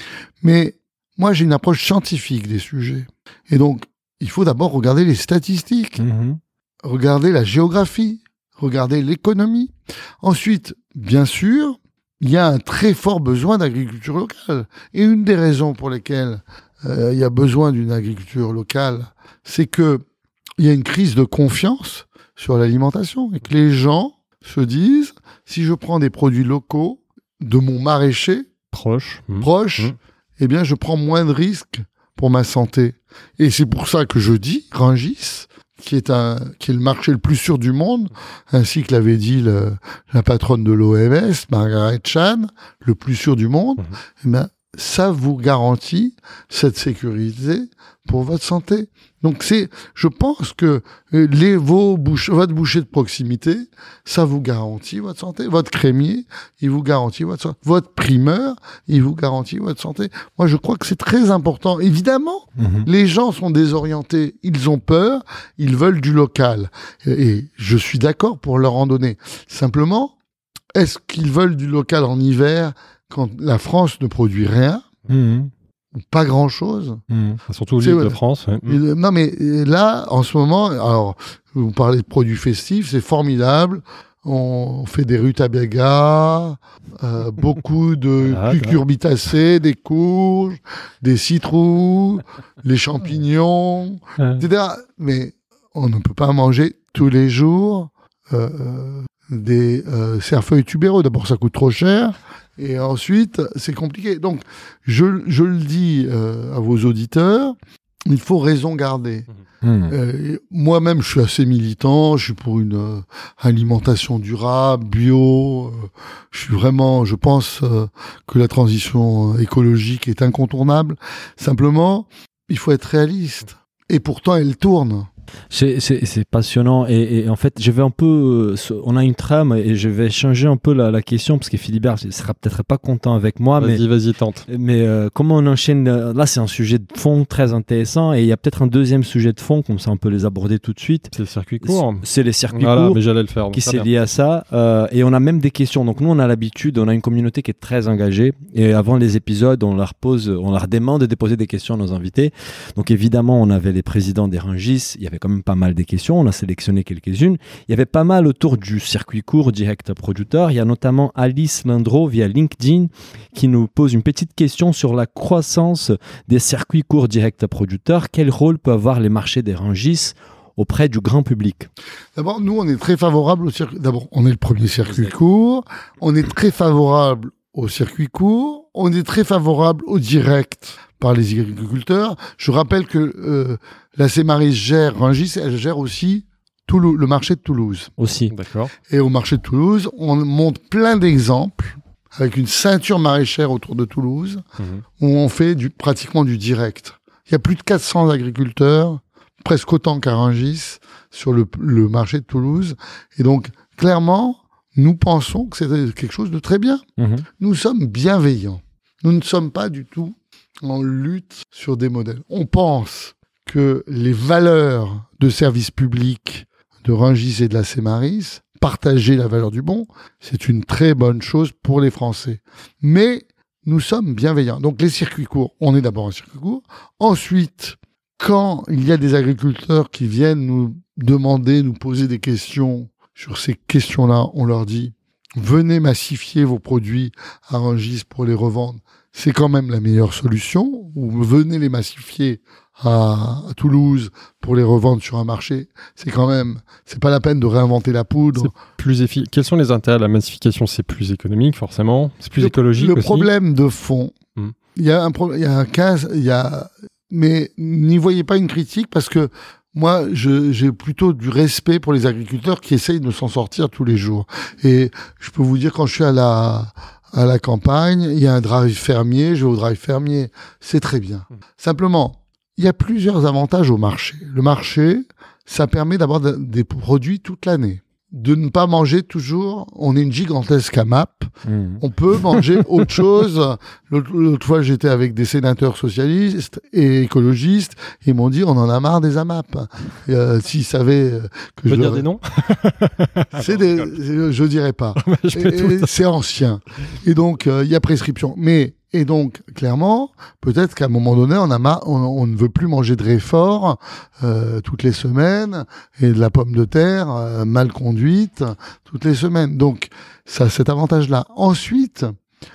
Speaker 5: Mais moi, j'ai une approche scientifique des sujets. Et donc, il faut d'abord regarder les statistiques, mmh. regarder la géographie, regarder l'économie. Ensuite, bien sûr, il y a un très fort besoin d'agriculture locale. Et une des raisons pour lesquelles euh, il y a besoin d'une agriculture locale, c'est que il y a une crise de confiance sur l'alimentation et que les gens se disent, si je prends des produits locaux de mon maraîcher
Speaker 2: proche, mmh.
Speaker 5: proche, mmh. eh bien, je prends moins de risques pour ma santé. Et c'est pour ça que je dis, Rungis, qui est un, qui est le marché le plus sûr du monde, ainsi que l'avait dit le, la patronne de l'O M S, Margaret Chan, le plus sûr du monde, mmh. eh bien, ça vous garantit cette sécurité pour votre santé. Donc c'est, je pense que les vos bouches, votre boucher de proximité, ça vous garantit votre santé. Votre crémier, il vous garantit votre santé. Votre primeur, il vous garantit votre santé. Moi, je crois que c'est très important. Évidemment, mmh. les gens sont désorientés, ils ont peur, ils veulent du local. Et, et je suis d'accord pour leur en donner. Simplement, est-ce qu'ils veulent du local en hiver quand la France ne produit rien, mmh. ou pas grand-chose.
Speaker 2: Mmh. Surtout l'île de France. Ouais.
Speaker 5: Mmh. Non, mais là, en ce moment, alors, vous parlez de produits festifs, c'est formidable. On fait des rutabagas, euh, beaucoup de ah, cucurbitacées, des courges, des citrouilles, les champignons, et cetera. Mais on ne peut pas manger tous les jours euh, des euh, cerfeuils tubéreux. D'abord, ça coûte trop cher. Et ensuite, c'est compliqué. Donc, je, je le dis euh, à vos auditeurs, il faut raison garder. Mmh. Euh, moi-même, je suis assez militant. Je suis pour une euh, alimentation durable, bio. Euh, je suis vraiment, je pense euh, que la transition écologique est incontournable. Simplement, il faut être réaliste. Et pourtant, elle tourne.
Speaker 4: C'est, c'est, c'est passionnant et, et en fait je vais un peu euh, on a une trame et je vais changer un peu la, la question parce que Philibert sera peut-être pas content avec moi.
Speaker 2: Vas-y,
Speaker 4: mais
Speaker 2: vas-y, tente.
Speaker 4: Mais euh, comment on enchaîne, là c'est un sujet de fond très intéressant et il y a peut-être un deuxième sujet de fond, comme ça on peut les aborder tout de suite.
Speaker 2: C'est le circuit court.
Speaker 4: C'est, c'est les circuits
Speaker 2: voilà,
Speaker 4: courts
Speaker 2: mais j'allais le faire,
Speaker 4: qui s'est lié à ça euh, et on a même des questions. Donc nous on a l'habitude, on a une communauté qui est très engagée et avant les épisodes on leur pose, on leur demande de déposer des questions à nos invités. Donc évidemment on avait les présidents des Rungis, il y avait quand même pas mal des questions. On a sélectionné quelques-unes. Il y avait pas mal autour du circuit court direct producteur. Il y a notamment Alice Lindro via LinkedIn qui nous pose une petite question sur la croissance des circuits courts direct producteurs. Quel rôle peut avoir les marchés des Rungis auprès du grand public?
Speaker 5: D'abord, nous, on est très favorable au circuit. D'abord, on est le premier circuit court. On est très favorable au circuit court. On est très favorable au direct par les agriculteurs. Je rappelle que euh, la Sémaris gère Rungis, elle gère aussi Toulouse, le marché de Toulouse.
Speaker 4: Aussi.
Speaker 2: D'accord.
Speaker 5: Et au marché de Toulouse, on montre plein d'exemples avec une ceinture maraîchère autour de Toulouse mmh. où on fait du, pratiquement du direct. Il y a plus de quatre cents agriculteurs, presque autant qu'à Rungis, sur le, le marché de Toulouse. Et donc, clairement, nous pensons que c'est quelque chose de très bien. Mmh. Nous sommes bienveillants. Nous ne sommes pas du tout en lutte sur des modèles. On pense que les valeurs de service public de Rungis et de la Sémaris, partager la valeur du bon, c'est une très bonne chose pour les Français. Mais nous sommes bienveillants. Donc les circuits courts, on est d'abord un circuit court. Ensuite, quand il y a des agriculteurs qui viennent nous demander, nous poser des questions sur ces questions-là, on leur dit « Venez massifier vos produits à Rungis pour les revendre. c'est quand même la meilleure solution. Ou venez les massifier à, à Toulouse pour les revendre sur un marché. C'est quand même, c'est pas la peine de réinventer la poudre.
Speaker 2: C'est plus efficace. Quels sont les intérêts de la massification? C'est plus économique, forcément. C'est plus
Speaker 5: le,
Speaker 2: écologique
Speaker 5: le
Speaker 2: aussi.
Speaker 5: problème de fond, il
Speaker 2: hum.
Speaker 5: y a un problème, il y a un quinze, il y a, mais n'y voyez pas une critique parce que moi, je, j'ai plutôt du respect pour les agriculteurs qui essayent de s'en sortir tous les jours. Et je peux vous dire, quand je suis à la, à la campagne, il y a un drive fermier, je vais au drive fermier. C'est très bien. Mmh. Simplement, il y a plusieurs avantages au marché. Le marché, ça permet d'avoir de, des produits toute l'année. De ne pas manger toujours, on est une gigantesque AMAP, mmh. on peut manger autre chose. L'autre, l'autre fois, j'étais avec des sénateurs socialistes et écologistes, et ils m'ont dit, on en a marre des AMAP. Euh, s'ils savaient que
Speaker 2: je...
Speaker 5: je...
Speaker 2: peux dire des noms?
Speaker 5: C'est des... Je dirais pas. je et, et c'est ancien. Et donc, il euh, y a prescription. Mais... Et donc, clairement, peut-être qu'à un moment donné, on, a mar- on, on ne veut plus manger de réfort euh, toutes les semaines et de la pomme de terre euh, mal conduite toutes les semaines. Donc, ça a cet avantage-là. Ensuite,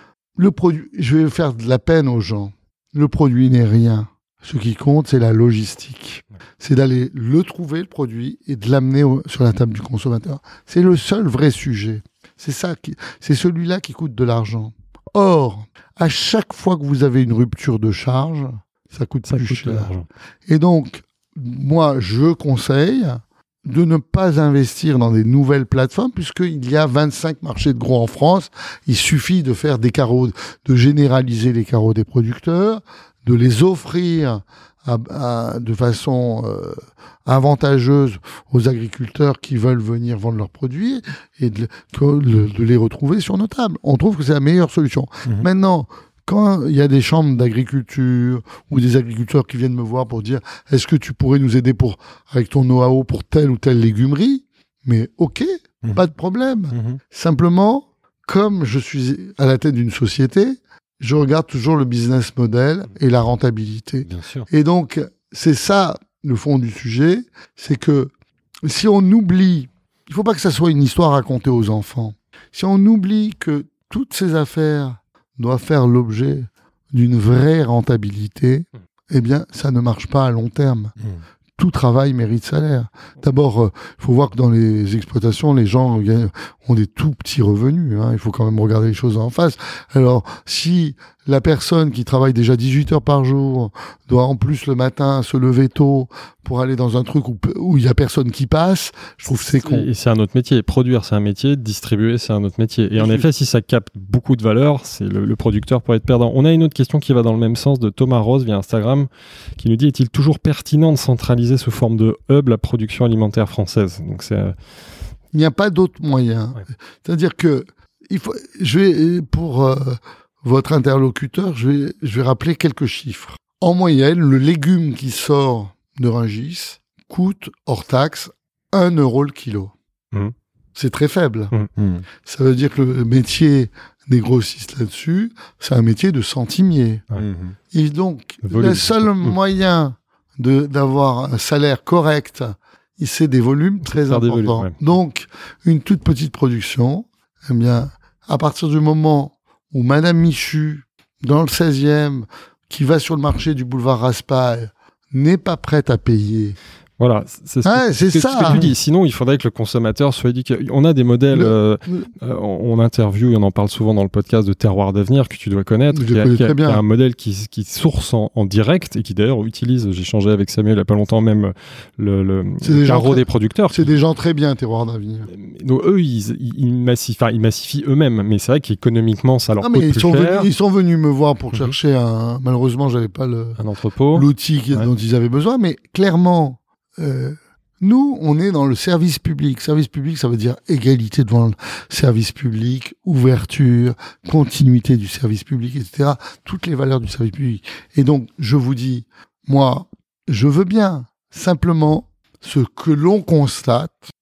Speaker 5: le produit, je vais faire de la peine aux gens. Le produit n'est rien. Ce qui compte, c'est la logistique. C'est d'aller le trouver, le produit, et de l'amener au, sur la table du consommateur. C'est le seul vrai sujet. C'est ça qui, c'est celui-là qui coûte de l'argent. Or, à chaque fois que vous avez une rupture de charge, ça coûte ça plus coûte cher. L'argent. Et donc, moi, je conseille de ne pas investir dans des nouvelles plateformes, puisqu'il y a vingt-cinq marchés de gros en France. Il suffit de faire des carreaux, de généraliser les carreaux des producteurs, de les offrir à, à, de façon euh, avantageuse aux agriculteurs qui veulent venir vendre leurs produits et de, de, de les retrouver sur nos tables. On trouve que c'est la meilleure solution. Mmh. Maintenant, quand il y a des chambres d'agriculture ou des agriculteurs qui viennent me voir pour dire « Est-ce que tu pourrais nous aider pour, avec ton know-how pour telle ou telle légumerie ?» Mais ok, mmh. pas de problème. Mmh. Simplement, comme je suis à la tête d'une société, je regarde toujours le business model et la rentabilité.
Speaker 4: Bien sûr.
Speaker 5: Et donc, c'est ça le fond du sujet, c'est que si on oublie, il ne faut pas que ça soit une histoire racontée aux enfants, si on oublie que toutes ces affaires doivent faire l'objet d'une vraie rentabilité, mmh. eh bien, ça ne marche pas à long terme. Mmh. Tout travail mérite salaire. D'abord, il euh, faut voir que dans les exploitations, les gens gagnent, ont des tout petits revenus. Hein. Il faut quand même regarder les choses en face. Alors, si la personne qui travaille déjà dix-huit heures par jour doit en plus le matin se lever tôt pour aller dans un truc où où il y a personne qui passe, je trouve que c'est con.
Speaker 2: Et c'est un autre métier. Produire, c'est un métier. Distribuer, c'est un autre métier. Et en effet, si ça capte beaucoup de valeur, c'est le, le producteur pour être perdant. On a une autre question qui va dans le même sens de Thomas Rose via Instagram, qui nous dit: est-il toujours pertinent de centraliser sous forme de hub la production alimentaire française? Donc c'est euh...
Speaker 5: il n'y a pas d'autre moyen. Ouais. C'est-à-dire que il faut. Je vais pour euh, votre interlocuteur, je vais je vais rappeler quelques chiffres. En moyenne, le légume qui sort de Rungis coûte hors taxe un euro le kilo. Mmh. C'est très faible. Mmh. Ça veut dire que le métier des grossistes là-dessus, c'est un métier de centimier. Mmh. Et donc, le seul mmh. moyen de, d'avoir un salaire correct, c'est des volumes très importants. Volumes, ouais. Donc, une toute petite production, eh bien, à partir du moment où Madame Michu, dans le seizième, qui va sur le marché du boulevard Raspail, n'est pas prête à payer.
Speaker 2: Voilà, c'est, ce,
Speaker 5: ouais,
Speaker 2: que,
Speaker 5: c'est,
Speaker 2: c'est
Speaker 5: ça.
Speaker 2: ce que tu dis. Sinon, il faudrait que le consommateur soit éduqué. On a des modèles, le, euh, le... Euh, on interview, et on en parle souvent dans le podcast de Terroir d'avenir que tu dois connaître.
Speaker 5: Je connais très bien.
Speaker 2: Qui a un modèle qui, qui source en, en direct et qui d'ailleurs utilise, j'ai échangé avec Samuel il n'y a pas longtemps même, le, le, le carreau des, des producteurs.
Speaker 5: C'est qui... des gens très bien, Terroir d'avenir.
Speaker 2: Donc eux, ils, ils, ils, massifient, ils massifient eux-mêmes, mais c'est vrai qu'économiquement, ça leur non, coûte
Speaker 5: mais
Speaker 2: plus
Speaker 5: ils sont
Speaker 2: cher.
Speaker 5: Venus, ils sont venus me voir pour mm-hmm. chercher un... Malheureusement, j'avais pas le...
Speaker 2: un entrepôt.
Speaker 5: L'outil ouais. dont ils avaient besoin, mais clairement... Euh... Nous, on est dans le service public. Service public, ça veut dire égalité devant le service public, ouverture, continuité du service public, et cetera. Toutes les valeurs du service public. Et donc, je vous dis, moi, je veux bien. Simplement, ce que l'on constate,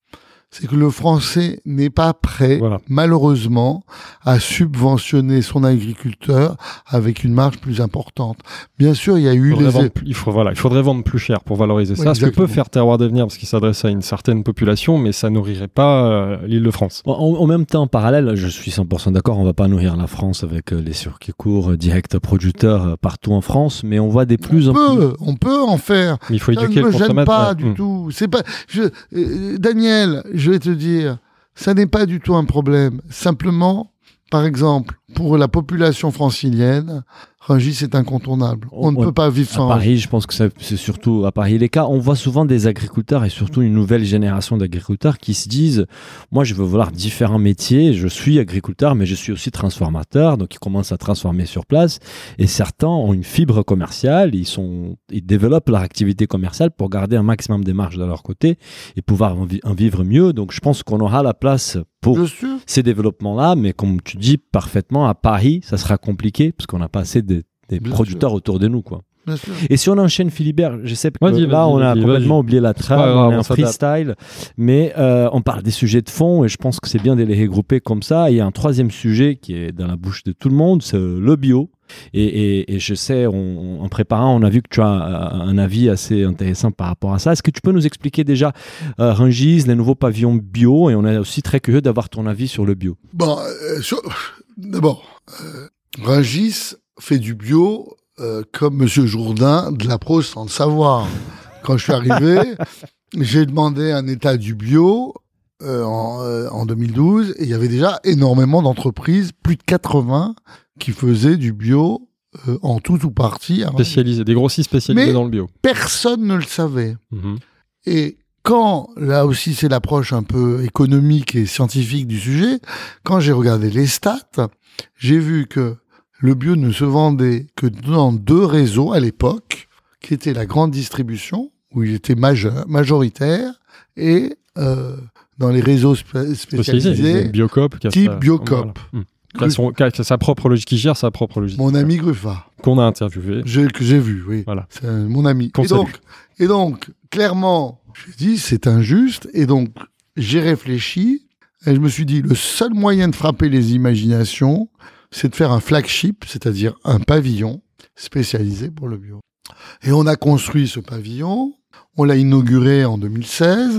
Speaker 5: c'est que le français n'est pas prêt,
Speaker 2: voilà.
Speaker 5: malheureusement, à subventionner son agriculteur avec une marge plus importante. Bien sûr, il y a eu
Speaker 2: il
Speaker 5: les...
Speaker 2: Vendre, il, faut, voilà, il faudrait vendre plus cher pour valoriser oui, ça. Exactement. Ce que peut faire Terroir d'avenir, parce qu'il s'adresse à une certaine population, mais ça nourrirait pas euh, l'Île-de-France.
Speaker 4: En, en même temps, en parallèle, je suis cent pour cent d'accord, on va pas nourrir la France avec euh, les circuits courts euh, directs producteurs euh, partout en France, mais on voit des plus
Speaker 5: on
Speaker 4: en
Speaker 5: peut,
Speaker 4: plus...
Speaker 5: On peut en faire.
Speaker 2: Mais il faut
Speaker 5: ça
Speaker 2: éduquer
Speaker 5: ne
Speaker 2: le
Speaker 5: me gêne
Speaker 2: consommateur.
Speaker 5: pas
Speaker 2: ouais.
Speaker 5: du
Speaker 2: mmh.
Speaker 5: tout. C'est pas... Je... Euh, Daniel, je vais te dire, ça n'est pas du tout un problème. Simplement, par exemple, pour la population francilienne, Rungis est incontournable. On, on ne peut pas vivre sans.
Speaker 4: À Paris, je pense que c'est surtout à Paris les cas. On voit souvent des agriculteurs et surtout une nouvelle génération d'agriculteurs qui se disent « Moi, je veux voir différents métiers. Je suis agriculteur, mais je suis aussi transformateur. » Donc, ils commencent à transformer sur place. Et certains ont une fibre commerciale. Ils, sont, ils développent leur activité commerciale pour garder un maximum des marges de leur côté et pouvoir en, vi- en vivre mieux. Donc, je pense qu'on aura la place pour ces développements-là. Mais comme tu dis parfaitement, à Paris, ça sera compliqué parce qu'on n'a pas assez de des Bien producteurs sûr. Autour de nous, quoi. Et si on enchaîne, Philibert, je sais que
Speaker 2: vas-y,
Speaker 4: là,
Speaker 2: vas-y,
Speaker 4: on a
Speaker 2: vas-y,
Speaker 4: complètement
Speaker 2: vas-y.
Speaker 4: oublié la trame, on est en freestyle, mais euh, on parle des sujets de fond et je pense que c'est bien de les regrouper comme ça. Et il y a un troisième sujet qui est dans la bouche de tout le monde, c'est le bio. Et, et, et je sais, on, en préparant, on a vu que tu as un avis assez intéressant par rapport à ça. Est-ce que tu peux nous expliquer déjà euh, Rungis, les nouveaux pavillons bio, et on est aussi très curieux d'avoir ton avis sur le bio.
Speaker 5: Bon, euh, sur... d'abord, euh, Rungis fait du bio euh, comme Monsieur Jourdain de la prose sans le savoir. Quand je suis arrivé, j'ai demandé un état du bio euh, en, euh, en deux mille douze et il y avait déjà énormément d'entreprises, plus de quatre-vingts, qui faisaient du bio euh, en tout ou partie.
Speaker 2: Spécialisés, des grossistes spécialisés
Speaker 5: Mais
Speaker 2: dans le bio.
Speaker 5: Personne ne le savait.
Speaker 2: Mmh.
Speaker 5: Et quand, là aussi c'est l'approche un peu économique et scientifique du sujet, quand j'ai regardé les stats, j'ai vu que le bio ne se vendait que dans deux réseaux à l'époque, qui étaient la grande distribution, où il était majeur, majoritaire, et euh, dans les réseaux spé- spécialisés,
Speaker 2: Biocop,
Speaker 5: type sa... Biocop.
Speaker 2: Voilà. Mmh. Qui a, son, qui a sa propre logique, qui gère sa propre logique.
Speaker 5: Mon ami Gruffat.
Speaker 2: Qu'on a interviewé.
Speaker 5: J'ai, que j'ai vu, oui.
Speaker 2: Voilà.
Speaker 5: C'est mon ami.
Speaker 2: Qu'on
Speaker 5: et, donc, et donc, clairement, j'ai dit, c'est injuste, et donc, j'ai réfléchi, et je me suis dit, le seul moyen de frapper les imaginations, c'est de faire un flagship, c'est-à-dire un pavillon spécialisé pour le bio. Et on a construit ce pavillon, on l'a inauguré en deux mille seize,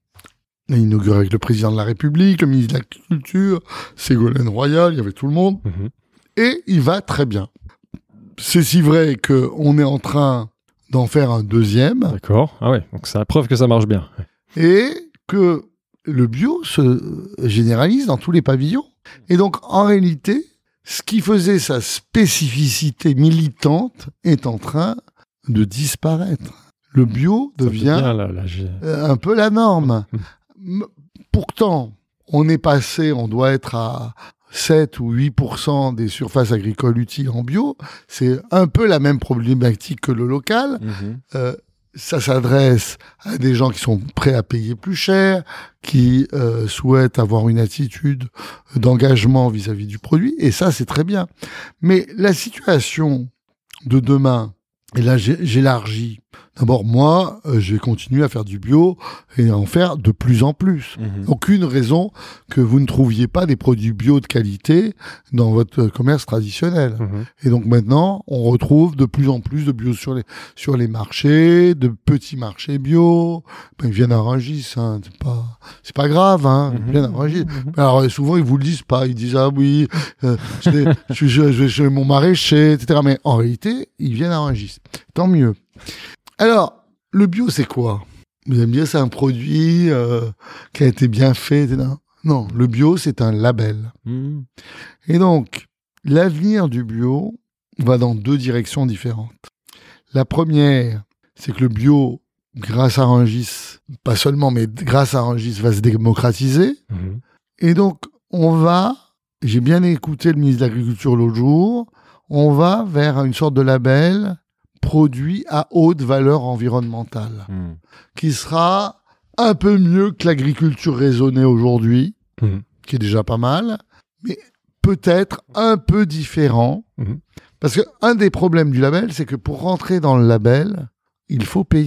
Speaker 5: on l'a inauguré avec le président de la République, le ministre de l'Agriculture, Ségolène Royal, il y avait tout le monde, mmh. Et il va très bien. C'est si vrai qu'on est en train d'en faire un deuxième.
Speaker 2: D'accord, ah ouais, donc c'est la preuve que ça marche bien.
Speaker 5: Et que le bio se généralise dans tous les pavillons. Et donc, en réalité, ce qui faisait sa spécificité militante est en train de disparaître. Le bio devient la, la, la... un peu la norme. Pourtant, on est passé, on doit être à sept ou huit pour cent des surfaces agricoles utiles en bio. C'est un peu la même problématique que le local. Mmh. Euh, ça s'adresse à des gens qui sont prêts à payer plus cher, qui euh, souhaitent avoir une attitude d'engagement vis-à-vis du produit, et ça, c'est très bien. Mais la situation de demain, et là, j'élargis. D'abord, moi, euh, je vais continuer à faire du bio et à en faire de plus en plus. Mmh. Aucune raison que vous ne trouviez pas des produits bio de qualité dans votre commerce traditionnel. Mmh. Et donc maintenant, on retrouve de plus en plus de bio sur les, sur les marchés, de petits marchés bio. Ben, ils viennent à Rungis, hein, c'est pas, c'est pas grave, hein, mmh. Ils viennent à Rungis. Mmh. Alors souvent, ils vous le disent pas. Ils disent, ah oui, euh, je, vais, je, je, je vais chez mon maraîcher, et cetera. Mais en réalité, ils viennent à Rungis. Tant mieux. Alors, le bio, c'est quoi? Vous allez me dire, c'est un produit euh, qui a été bien fait. Et cetera. Non, le bio, c'est un label. Mmh. Et donc, l'avenir du bio va dans deux directions différentes. La première, c'est que le bio, grâce à Rungis, pas seulement, mais grâce à Rungis, va se démocratiser. Mmh. Et donc, on va, j'ai bien écouté le ministre de l'Agriculture l'autre jour, on va vers une sorte de label produit à haute valeur environnementale, mmh. qui sera un peu mieux que l'agriculture raisonnée aujourd'hui, mmh. qui est déjà pas mal, mais peut-être un peu différent. Mmh. Parce qu'un des problèmes du label, c'est que pour rentrer dans le label, il faut payer.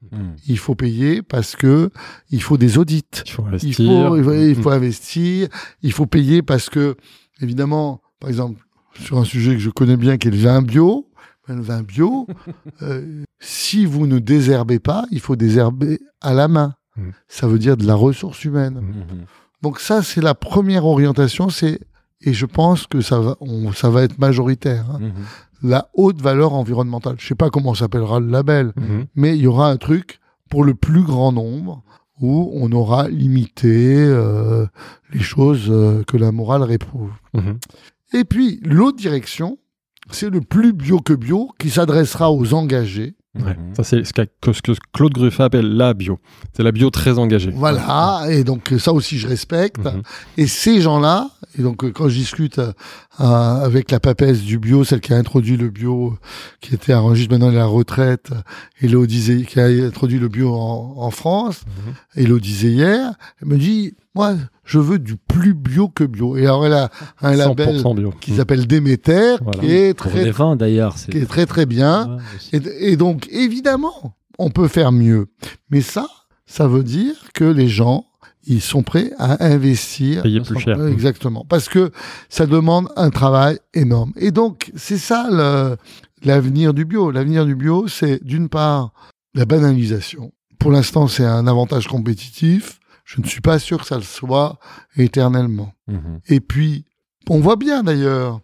Speaker 5: Mmh. Il faut payer parce que il faut des audits.
Speaker 2: Il faut investir.
Speaker 5: Il faut, il faut, il faut investir. Il faut payer parce que, évidemment, par exemple, sur un sujet que je connais bien, qui est le vin bio, le vin bio, euh, si vous ne désherbez pas, il faut désherber à la main. Mmh. Ça veut dire de la ressource humaine. Mmh. Donc ça, c'est la première orientation, c'est, et je pense que ça va, on, ça va être majoritaire. Hein. Mmh. La haute valeur environnementale. Je ne sais pas comment s'appellera le label, mmh. mais il y aura un truc pour le plus grand nombre où on aura limité euh, les choses euh, que la morale réprouve. Mmh. Et puis, l'autre direction, c'est le plus bio que bio qui s'adressera aux engagés.
Speaker 2: Ouais. Mmh. Ça, c'est ce que, ce que Claude Gruffat appelle la bio. C'est la bio très engagée.
Speaker 5: Voilà, et donc ça aussi je respecte. Mmh. Et ces gens-là, et donc quand je discute euh, avec la papesse du bio, celle qui a introduit le bio, qui était à Rungis, maintenant elle est à la retraite, Élodie, qui a introduit le bio en, en France, mmh. Élodie hier, elle me dit, moi, je veux du plus bio que bio. Et alors, elle a un label bio. Qui mmh. s'appelle Déméter, voilà. qui est très,
Speaker 4: vins, d'ailleurs, c'est...
Speaker 5: qui est très, très bien. Ouais, et, et donc, évidemment, on peut faire mieux. Mais ça, ça veut dire que les gens, ils sont prêts à investir.
Speaker 2: Payer plus cher.
Speaker 5: Exactement. Parce que ça demande un travail énorme. Et donc, c'est ça le, l'avenir du bio. L'avenir du bio, c'est d'une part la banalisation. Pour l'instant, c'est un avantage compétitif. Je ne suis pas sûr que ça le soit éternellement. Mmh. Et puis, on voit bien d'ailleurs,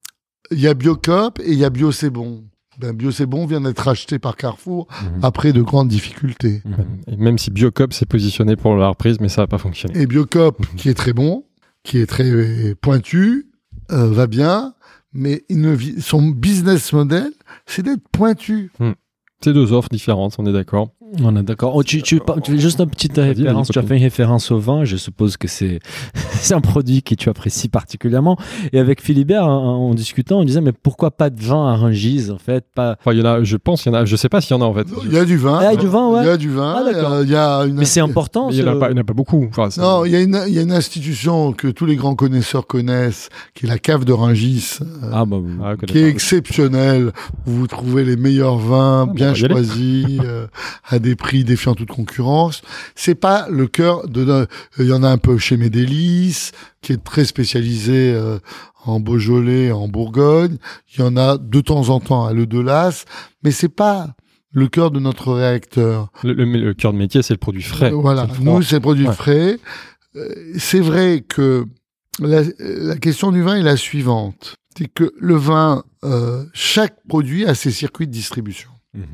Speaker 5: il y a Biocop et il y a Bio C'est Bon. Ben, Bio C'est Bon vient d'être acheté par Carrefour mmh. après de grandes difficultés.
Speaker 2: Mmh. Et même si Biocop s'est positionné pour la reprise, mais ça n'a pas fonctionné.
Speaker 5: Et Biocop, mmh. qui est très bon, qui est très pointu, euh, va bien, mais il ne vit... son business model, c'est d'être pointu.
Speaker 2: Mmh. C'est deux offres différentes, on est d'accord.
Speaker 4: On est d'accord. Oh, tu, tu, tu, juste une petite référence. Tu as fait une référence au vin. Je suppose que c'est, c'est un produit que tu apprécies particulièrement. Et avec Philibert, en, en discutant, on disait mais pourquoi pas de vin à Rungis en fait pas...
Speaker 2: Enfin, il y en a. Je pense, il y en a. Je sais pas s'il y en a en fait.
Speaker 5: Il y a du vin.
Speaker 4: Il y a du vin, ouais.
Speaker 5: Il y a du vin.
Speaker 4: Ah, d'accord.
Speaker 5: Il y a une...
Speaker 4: Mais c'est important.
Speaker 2: Mais il n'y en, en a pas beaucoup. Enfin,
Speaker 5: non, il y a une, il y a une institution que tous les grands connaisseurs connaissent, qui est la cave de Rungis, euh,
Speaker 4: ah, bah,
Speaker 5: ah, qui est exceptionnelle. Où vous trouvez les meilleurs vins, ah, bien bah, choisis, euh, à des prix défiant toute concurrence. C'est pas le cœur de. Il y en a un peu chez Médélis, qui est très spécialisé euh, en Beaujolais, en Bourgogne. Il y en a de temps en temps à Le Delas, mais c'est pas le cœur de notre réacteur.
Speaker 2: Le, le, le cœur de métier, c'est le produit frais.
Speaker 5: Euh, voilà, c'est nous, c'est le produit ouais. frais. Euh, c'est vrai que la, la question du vin est la suivante. C'est que le vin, euh, chaque produit a ses circuits de distribution. Mmh.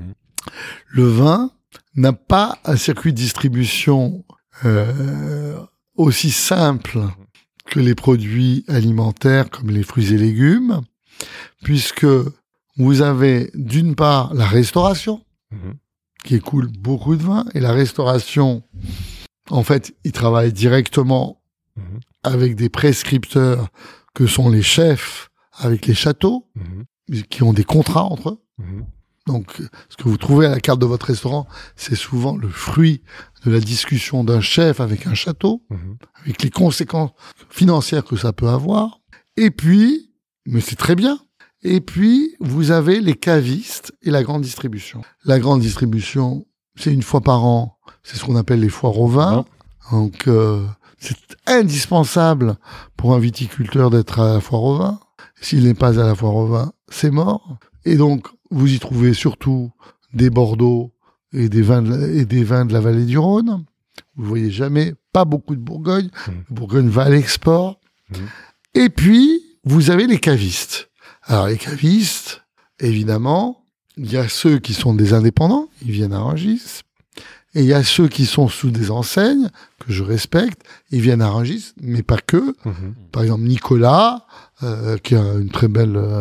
Speaker 5: Le vin n'a pas un circuit de distribution euh, aussi simple que les produits alimentaires comme les fruits et légumes, puisque vous avez d'une part la restauration, mmh. qui écoule beaucoup de vin, et la restauration, en fait, ils travaillent directement mmh. avec des prescripteurs que sont les chefs avec les châteaux, mmh. qui ont des contrats entre eux. Mmh. Donc, ce que vous trouvez à la carte de votre restaurant, c'est souvent le fruit de la discussion d'un chef avec un château, mmh. avec les conséquences financières que ça peut avoir. Et puis, mais c'est très bien, et puis vous avez les cavistes et la grande distribution. La grande distribution, c'est une fois par an, c'est ce qu'on appelle les foires au vin. Oh. Donc, euh, c'est indispensable pour un viticulteur d'être à la foire au vin. S'il n'est pas à la foire au vin, c'est mort. Et donc, vous y trouvez surtout des Bordeaux et des vins de la, et des vins de la vallée du Rhône. Vous ne voyez jamais, pas beaucoup de Bourgogne. Mmh. Bourgogne va à l'export. Mmh. Et puis, vous avez les cavistes. Alors, les cavistes, évidemment, il y a ceux qui sont des indépendants, ils viennent à Rungis. Et il y a ceux qui sont sous des enseignes, que je respecte, ils viennent à Rungis, mais pas que. Mmh. Par exemple, Nicolas, euh, qui a une très belle, euh,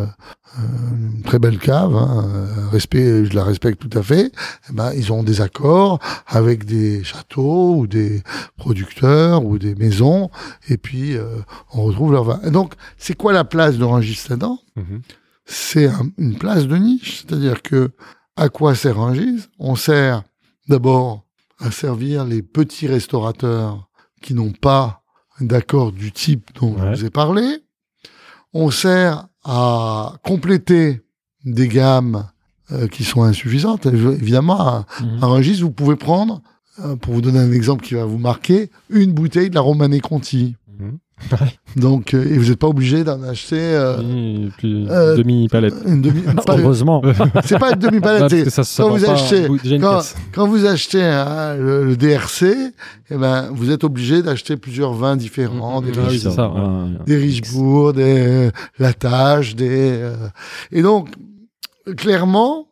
Speaker 5: une très belle cave, hein, respect, je la respecte tout à fait. Eh ben, ils ont des accords avec des châteaux ou des producteurs ou des maisons, et puis euh, on retrouve leur vin. Et donc, c'est quoi la place de Rungis là-dedans ? Mmh. C'est un, une place de niche, c'est-à-dire que à quoi sert Rungis ? On sert d'abord à servir les petits restaurateurs qui n'ont pas d'accord du type dont ouais. je vous ai parlé. On sert à compléter des gammes euh, qui sont insuffisantes. Évidemment, à, mmh. à Rungis, vous pouvez prendre, euh, pour vous donner un exemple qui va vous marquer, une bouteille de la Romanée Conti. Mmh. Donc, euh, et vous n'êtes pas obligé d'en acheter euh,
Speaker 2: oui, euh, demi-palette.
Speaker 5: Une demi
Speaker 4: Heureusement.
Speaker 5: C'est pas une demi-palette.
Speaker 2: Ouais, ça, ça
Speaker 5: quand, vous achetez, quand,
Speaker 2: une
Speaker 5: quand vous achetez hein, le, le D R C, eh ben, vous êtes obligé d'acheter plusieurs vins différents, mmh, des,
Speaker 2: ah,
Speaker 5: riches,
Speaker 2: oui, ça,
Speaker 5: euh, ouais. des Richebourg, des euh, Latache, des euh... et donc clairement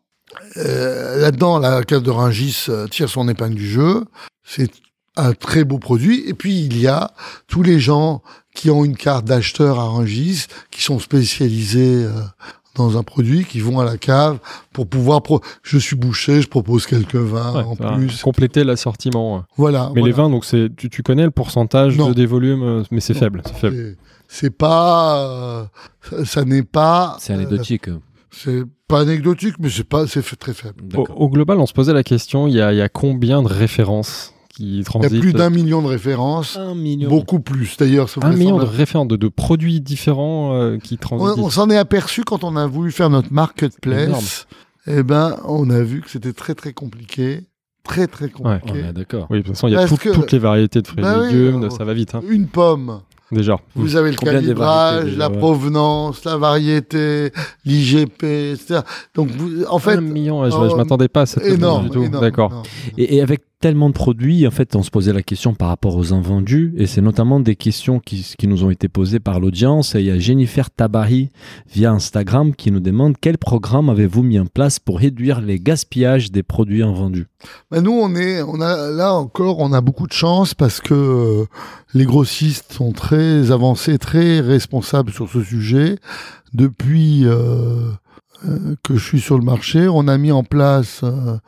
Speaker 5: euh, là-dedans, la cave de Rungis euh, tire son épingle du jeu. C'est un très beau produit. Et puis, il y a tous les gens qui ont une carte d'acheteur à Rungis, qui sont spécialisés euh, dans un produit, qui vont à la cave pour pouvoir... Pro- je suis boucher, je propose quelques vins ouais, en plus.
Speaker 2: Compléter l'assortiment.
Speaker 5: Voilà.
Speaker 2: Mais
Speaker 5: voilà.
Speaker 2: les vins, donc c'est, tu, tu connais le pourcentage de, des volumes, mais c'est non, faible. C'est, faible.
Speaker 5: C'est, c'est pas... Euh, ça, ça n'est pas...
Speaker 4: C'est anecdotique.
Speaker 5: Euh, c'est pas anecdotique, mais c'est, pas, c'est très faible.
Speaker 2: Au, au global, on se posait la question, il y a, il y a combien de références qui transitent?
Speaker 5: Il y a plus d'un million de références.
Speaker 4: Un million.
Speaker 5: Beaucoup plus, d'ailleurs.
Speaker 2: Un million de références, de, de produits différents euh, qui transitent.
Speaker 5: On, on s'en est aperçu quand on a voulu faire notre marketplace. Eh ben, on a vu que c'était très, très compliqué. Très, très compliqué.
Speaker 4: Ouais, on est d'accord.
Speaker 2: Oui, de toute façon, il y a tout, que, toutes les variétés de fruits
Speaker 5: bah
Speaker 2: et légumes,
Speaker 5: oui,
Speaker 2: ça va vite. Hein.
Speaker 5: Une pomme.
Speaker 2: Déjà.
Speaker 5: Vous
Speaker 2: mmh.
Speaker 5: avez le
Speaker 4: Combien
Speaker 5: calibrage,
Speaker 4: déjà,
Speaker 5: la
Speaker 4: ouais.
Speaker 5: provenance, la variété, l'I G P, et cetera. Donc, vous, en fait...
Speaker 2: Un million, je, euh, je m'attendais pas à cette
Speaker 5: énorme,
Speaker 2: du tout.
Speaker 5: Énorme,
Speaker 2: D'accord.
Speaker 5: énorme.
Speaker 4: Et, et avec tellement de produits, en fait, on se posait la question par rapport aux invendus, et c'est notamment des questions qui, qui nous ont été posées par l'audience. Et il y a Jennifer Tabari via Instagram qui nous demande quel programme avez-vous mis en place pour réduire les gaspillages des produits invendus?
Speaker 5: Ben nous, on est, on a là encore, on a beaucoup de chance parce que euh, les grossistes sont très avancés, très responsables sur ce sujet. Depuis euh, euh, que je suis sur le marché, on a mis en place euh,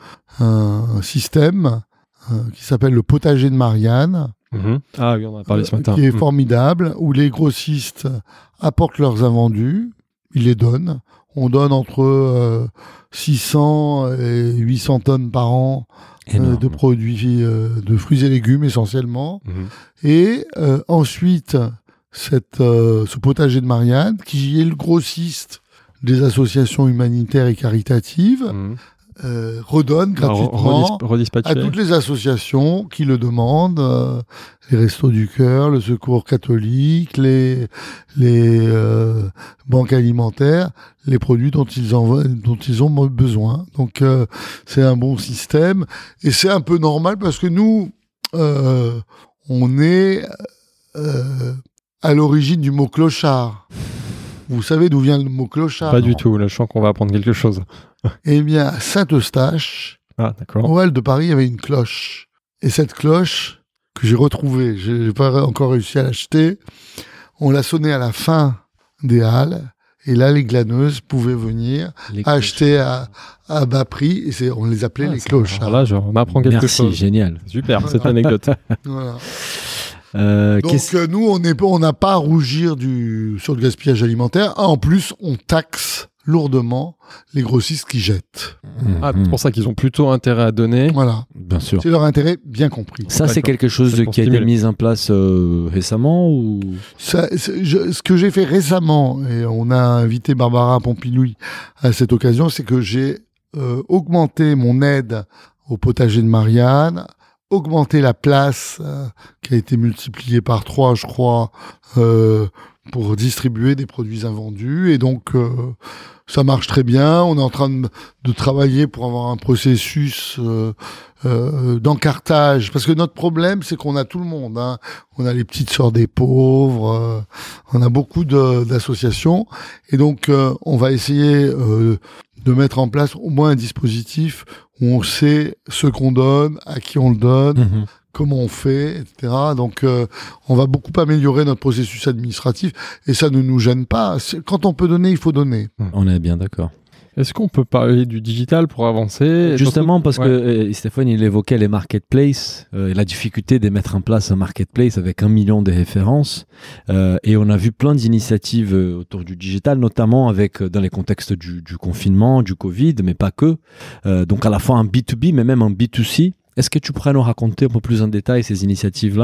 Speaker 5: un système euh, qui s'appelle le potager de Marianne.
Speaker 2: Mmh. Ah oui, on en a parlé ce matin.
Speaker 5: Qui est
Speaker 2: mmh.
Speaker 5: formidable, où les grossistes apportent leurs invendus, ils les donnent. On donne entre euh, six cents et huit cents tonnes par an euh, de produits, euh, de fruits et légumes essentiellement. Mmh. Et euh, ensuite, cette, euh, ce potager de Marianne, qui est le grossiste des associations humanitaires et caritatives, mmh. Euh, redonne gratuitement à toutes les associations qui le demandent, euh, les Restos du Cœur, le Secours catholique, les, les euh, banques alimentaires, les produits dont ils, en, dont ils ont besoin. Donc euh, c'est un bon système et c'est un peu normal parce que nous, euh, on est euh, à l'origine du mot clochard. Vous savez d'où vient le mot clochard?
Speaker 2: Pas non. du tout, là je sens qu'on va apprendre quelque chose.
Speaker 5: Eh bien, à Saint-Eustache,
Speaker 2: ah, d'accord.
Speaker 5: au hall de Paris, il y avait une cloche. Et cette cloche, que j'ai retrouvée, je n'ai pas encore réussi à l'acheter, on l'a sonnée à la fin des halles. Et là, les glaneuses pouvaient venir les acheter à, à bas prix. Et c'est, on les appelait ah, les cloches.
Speaker 2: Alors là, je, on apprend quelque
Speaker 4: Merci,
Speaker 2: chose.
Speaker 4: Merci, génial.
Speaker 2: Super, cette anecdote.
Speaker 5: Voilà.
Speaker 4: Euh,
Speaker 5: Donc euh, nous, on n'est on n'a pas à rougir du, sur le gaspillage alimentaire. Ah, en plus, on taxe lourdement les grossistes qui jettent.
Speaker 2: Mmh. Ah, c'est pour ça qu'ils ont plutôt intérêt à donner.
Speaker 5: Voilà.
Speaker 4: Bien sûr.
Speaker 5: C'est leur intérêt bien compris.
Speaker 4: Ça,
Speaker 2: D'accord.
Speaker 4: c'est quelque chose c'est qui a stimuler. été mis en place euh, récemment ou
Speaker 5: ça, je, ce que j'ai fait récemment, et on a invité Barbara Pompili à cette occasion, c'est que j'ai euh, augmenté mon aide au potager de Marianne, augmenter la place euh, qui a été multipliée par trois, je crois, euh, pour distribuer des produits invendus. Et donc, euh, ça marche très bien. On est en train de, de travailler pour avoir un processus euh, euh, d'encartage. Parce que notre problème, c'est qu'on a tout le monde. Hein. On a les petites sœurs des pauvres. Euh, on a beaucoup de, d'associations. Et donc, euh, on va essayer euh, de mettre en place au moins un dispositif où on sait ce qu'on donne, à qui on le donne, mmh. comment on fait, et cetera. Donc, euh, on va beaucoup améliorer notre processus administratif et ça ne nous gêne pas. C'est, quand on peut donner, il faut donner.
Speaker 4: On est bien d'accord.
Speaker 2: Est-ce qu'on peut parler du digital pour avancer?
Speaker 4: Justement, parce ouais. que euh, Stéphane, il évoquait les marketplaces euh, et la difficulté de mettre en place un marketplace avec un million de références. Euh, et on a vu plein d'initiatives euh, autour du digital, notamment avec euh, dans les contextes du, du confinement, du Covid, mais pas que. Euh, donc à la fois un B deux B, mais même un B deux C. Est-ce que tu pourrais nous raconter un peu plus en détail ces initiatives-là?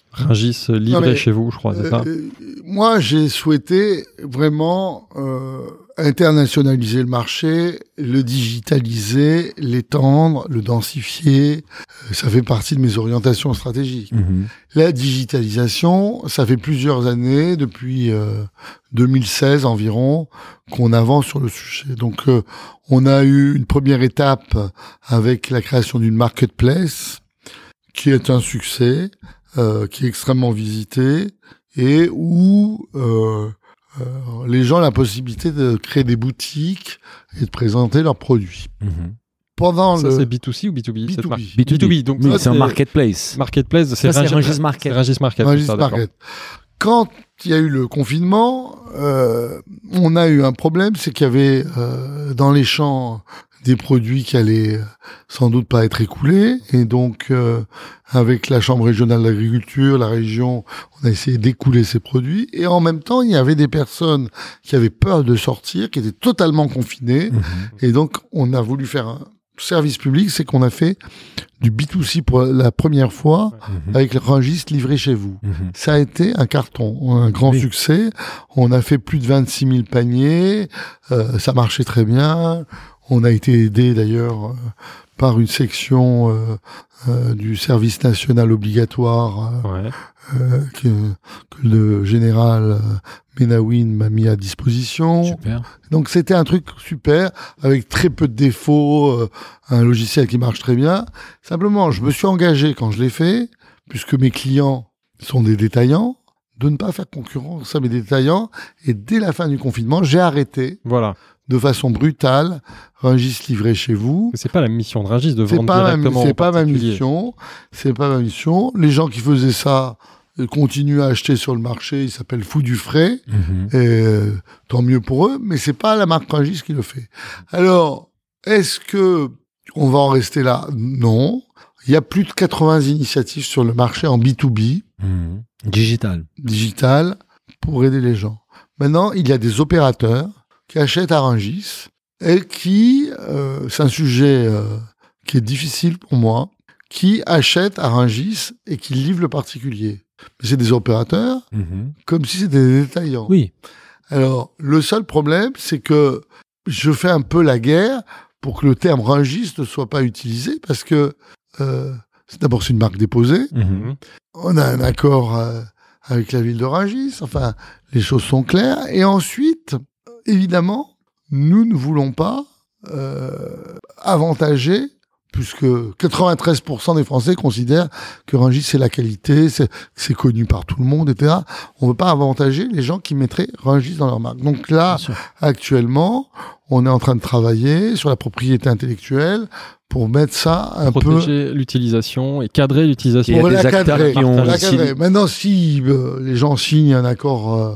Speaker 2: Rungis livré non, mais, chez vous, je crois, c'est euh, ça euh,
Speaker 5: Moi, j'ai souhaité vraiment euh, internationaliser le marché, le digitaliser, l'étendre, le densifier. Ça fait partie de mes orientations stratégiques. Mmh. La digitalisation, ça fait plusieurs années, depuis euh, deux mille seize environ, qu'on avance sur le sujet. Donc, euh, on a eu une première étape avec la création d'une marketplace, qui est un succès, euh, qui est extrêmement visité, et où euh, euh, les gens ont la possibilité de créer des boutiques et de présenter leurs produits. Mmh.
Speaker 2: Pendant ça, le... c'est B deux C ou B deux B?
Speaker 5: B deux B.
Speaker 2: B deux B, donc
Speaker 4: oui, c'est un marketplace.
Speaker 2: Marketplace, c'est
Speaker 4: ça, Rungis Market.
Speaker 2: Rungis Market.
Speaker 5: Rungis Market. Quand il y a eu le confinement, euh, on a eu un problème, c'est qu'il y avait euh, dans les champs des produits qui allaient sans doute pas être écoulés, et donc euh, avec la Chambre régionale d'agriculture, la région, on a essayé d'écouler ces produits, et en même temps il y avait des personnes qui avaient peur de sortir, qui étaient totalement confinées, mmh. et donc on a voulu faire un service public, c'est qu'on a fait du B deux C pour la première fois mmh. avec le Rungis livré chez vous. Mmh. Ça a été un carton, un grand oui. succès. On a fait plus de vingt-six mille paniers, euh, ça marchait très bien. On a été aidé d'ailleurs euh, par une section euh, euh, du service national obligatoire euh, ouais. euh, que, que le général euh, Ménawine m'a mis à disposition.
Speaker 4: Super.
Speaker 5: Donc c'était un truc super, avec très peu de défauts, euh, un logiciel qui marche très bien. Simplement, je me suis engagé quand je l'ai fait, puisque mes clients sont des détaillants, de ne pas faire concurrence à mes détaillants. Et dès la fin du confinement, j'ai arrêté.
Speaker 2: Voilà.
Speaker 5: De façon brutale, Rungis livré chez vous.
Speaker 2: C'est pas la mission de Rungis de vendre
Speaker 5: pas
Speaker 2: directement.
Speaker 5: Ma, c'est pas ma mission. C'est pas ma mission. Les gens qui faisaient ça continuent à acheter sur le marché. Ils s'appellent Fou du Frais. Mmh. Et euh, tant mieux pour eux. Mais c'est pas la marque Rungis qui le fait. Alors, est-ce que on va en rester là? Non. Il y a plus de quatre-vingts initiatives sur le marché en B deux B.
Speaker 4: Mmh. Digital.
Speaker 5: Digital pour aider les gens. Maintenant, il y a des opérateurs qui achètent à Rungis et qui, euh, c'est un sujet euh, qui est difficile pour moi, qui achètent à Rungis et qui livrent le particulier. Mais c'est des opérateurs, mmh. comme si c'était des détaillants.
Speaker 4: Oui.
Speaker 5: Alors, le seul problème, c'est que je fais un peu la guerre pour que le terme Rungis ne soit pas utilisé, parce que euh, c'est d'abord c'est une marque déposée. Mmh. On a un accord euh, avec la ville de Rungis. Enfin, les choses sont claires. Et ensuite, évidemment, nous ne voulons pas euh, avantager, puisque quatre-vingt-treize pour cent des Français considèrent que Rungis c'est la qualité, c'est, c'est connu par tout le monde, et cetera. On ne veut pas avantager les gens qui mettraient Rungis dans leur marque. Donc là, actuellement, on est en train de travailler sur la propriété intellectuelle pour mettre ça un
Speaker 2: Protéger
Speaker 5: peu...
Speaker 2: Protéger l'utilisation et cadrer l'utilisation.
Speaker 5: Pour la cadrer. Qui ont la cadrer. Maintenant, si euh, les gens signent un accord... Euh,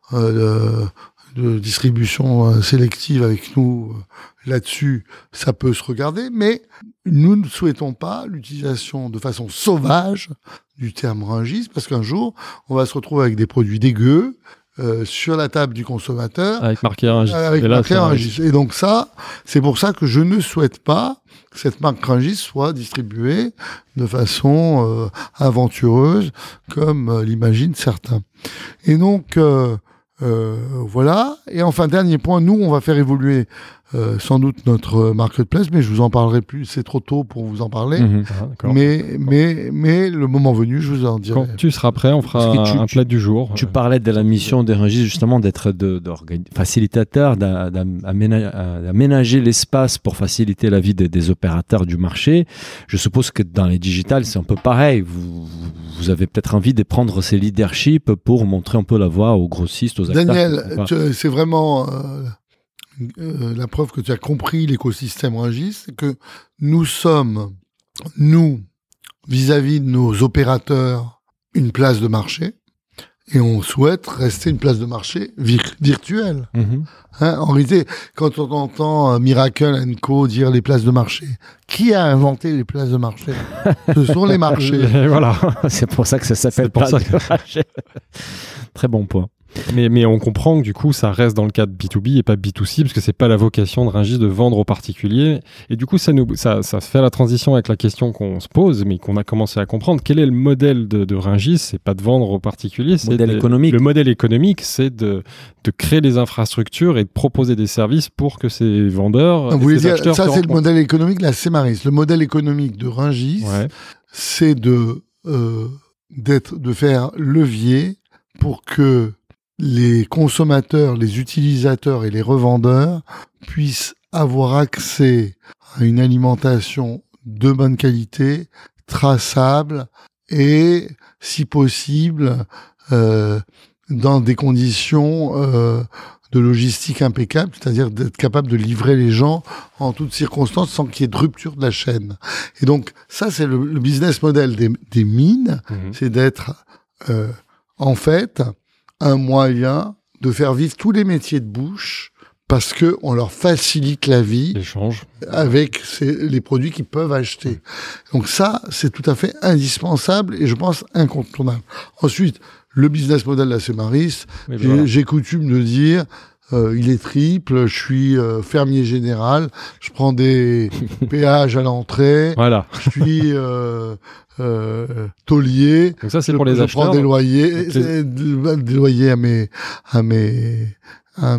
Speaker 5: euh, de distribution euh, sélective avec nous euh, là-dessus, ça peut se regarder, mais nous ne souhaitons pas l'utilisation de façon sauvage du terme Rungis, parce qu'un jour, on va se retrouver avec des produits dégueux euh, sur la table du consommateur.
Speaker 2: Avec marqué Rungis.
Speaker 5: Avec marqué Rungis. Et donc ça, c'est pour ça que je ne souhaite pas que cette marque Rungis soit distribuée de façon euh, aventureuse, comme euh, l'imaginent certains. Et donc... Euh, Euh, voilà. Et enfin, dernier point, nous, on va faire évoluer euh, sans doute notre marketplace, mais je vous en parlerai plus. C'est trop tôt pour vous en parler. Mmh. Ah, mais, d'accord. mais, mais le moment venu, je vous en dirai.
Speaker 2: Quand tu seras prêt, on fera tu, un plat du jour.
Speaker 4: Tu parlais de la mission des Rungis, justement, d'être de, de facilitateur, d'aménager l'espace pour faciliter la vie des, des opérateurs du marché. Je suppose que dans les digitales, c'est un peu pareil. Vous, vous avez peut-être envie de prendre ces leaderships pour montrer un peu la voie aux grossistes, aux acteurs.
Speaker 5: Daniel, tu, c'est vraiment... Euh... Euh, la preuve que tu as compris l'écosystème Rungis, c'est que nous sommes, nous, vis-à-vis de nos opérateurs, une place de marché, et on souhaite rester une place de marché vir- virtuelle. Mm-hmm. Hein, en réalité, quand on entend euh, Miracle and Co dire les places de marché, qui a inventé les places de marché? Ce sont les marchés.
Speaker 4: Voilà, c'est pour ça que ça s'appelle place de marché. Très bon point.
Speaker 2: Mais, mais on comprend que du coup, ça reste dans le cadre B deux B et pas B deux C, parce que c'est pas la vocation de Rungis de vendre aux particuliers. Et du coup, ça, nous, ça, ça fait la transition avec la question qu'on se pose, mais qu'on a commencé à comprendre. Quel est le modèle de, de Rungis ? C'est pas de vendre aux particuliers, c'est
Speaker 4: modèle
Speaker 2: de,
Speaker 4: économique.
Speaker 2: Le modèle économique, c'est de, de créer des infrastructures et de proposer des services pour que ces vendeurs,
Speaker 5: vous voulez
Speaker 2: ces
Speaker 5: dire,
Speaker 2: acheteurs
Speaker 5: ça,
Speaker 2: se
Speaker 5: c'est le
Speaker 2: rencontrent.
Speaker 5: modèle économique de la Semaris. Le modèle économique de Rungis,
Speaker 2: Ouais.
Speaker 5: c'est de, euh, d'être, de faire levier pour que les consommateurs, les utilisateurs et les revendeurs puissent avoir accès à une alimentation de bonne qualité, traçable et, si possible, euh, dans des conditions euh, de logistique impeccable, c'est-à-dire d'être capable de livrer les gens en toutes circonstances sans qu'il y ait de rupture de la chaîne. Et donc, ça, c'est le, le business model des, des mines,
Speaker 2: Mmh.
Speaker 5: c'est d'être, euh, en fait, un moyen de faire vivre tous les métiers de bouche parce que on leur facilite la vie
Speaker 2: L'échange.
Speaker 5: avec ces, les produits qu'ils peuvent acheter. Donc ça, c'est tout à fait indispensable et je pense incontournable. Ensuite, le business model de la Semaris,
Speaker 2: Mais
Speaker 5: j'ai,
Speaker 2: voilà.
Speaker 5: j'ai coutume de dire, euh, il est triple, je suis euh, fermier général, je prends des péages à l'entrée,
Speaker 2: Voilà.
Speaker 5: je suis euh, euh, taulier,
Speaker 2: Donc ça, c'est
Speaker 5: je,
Speaker 2: pour les
Speaker 5: je
Speaker 2: acheteurs.
Speaker 5: prends des loyers,
Speaker 2: Donc les-
Speaker 5: des, des loyers à mes, à mes, à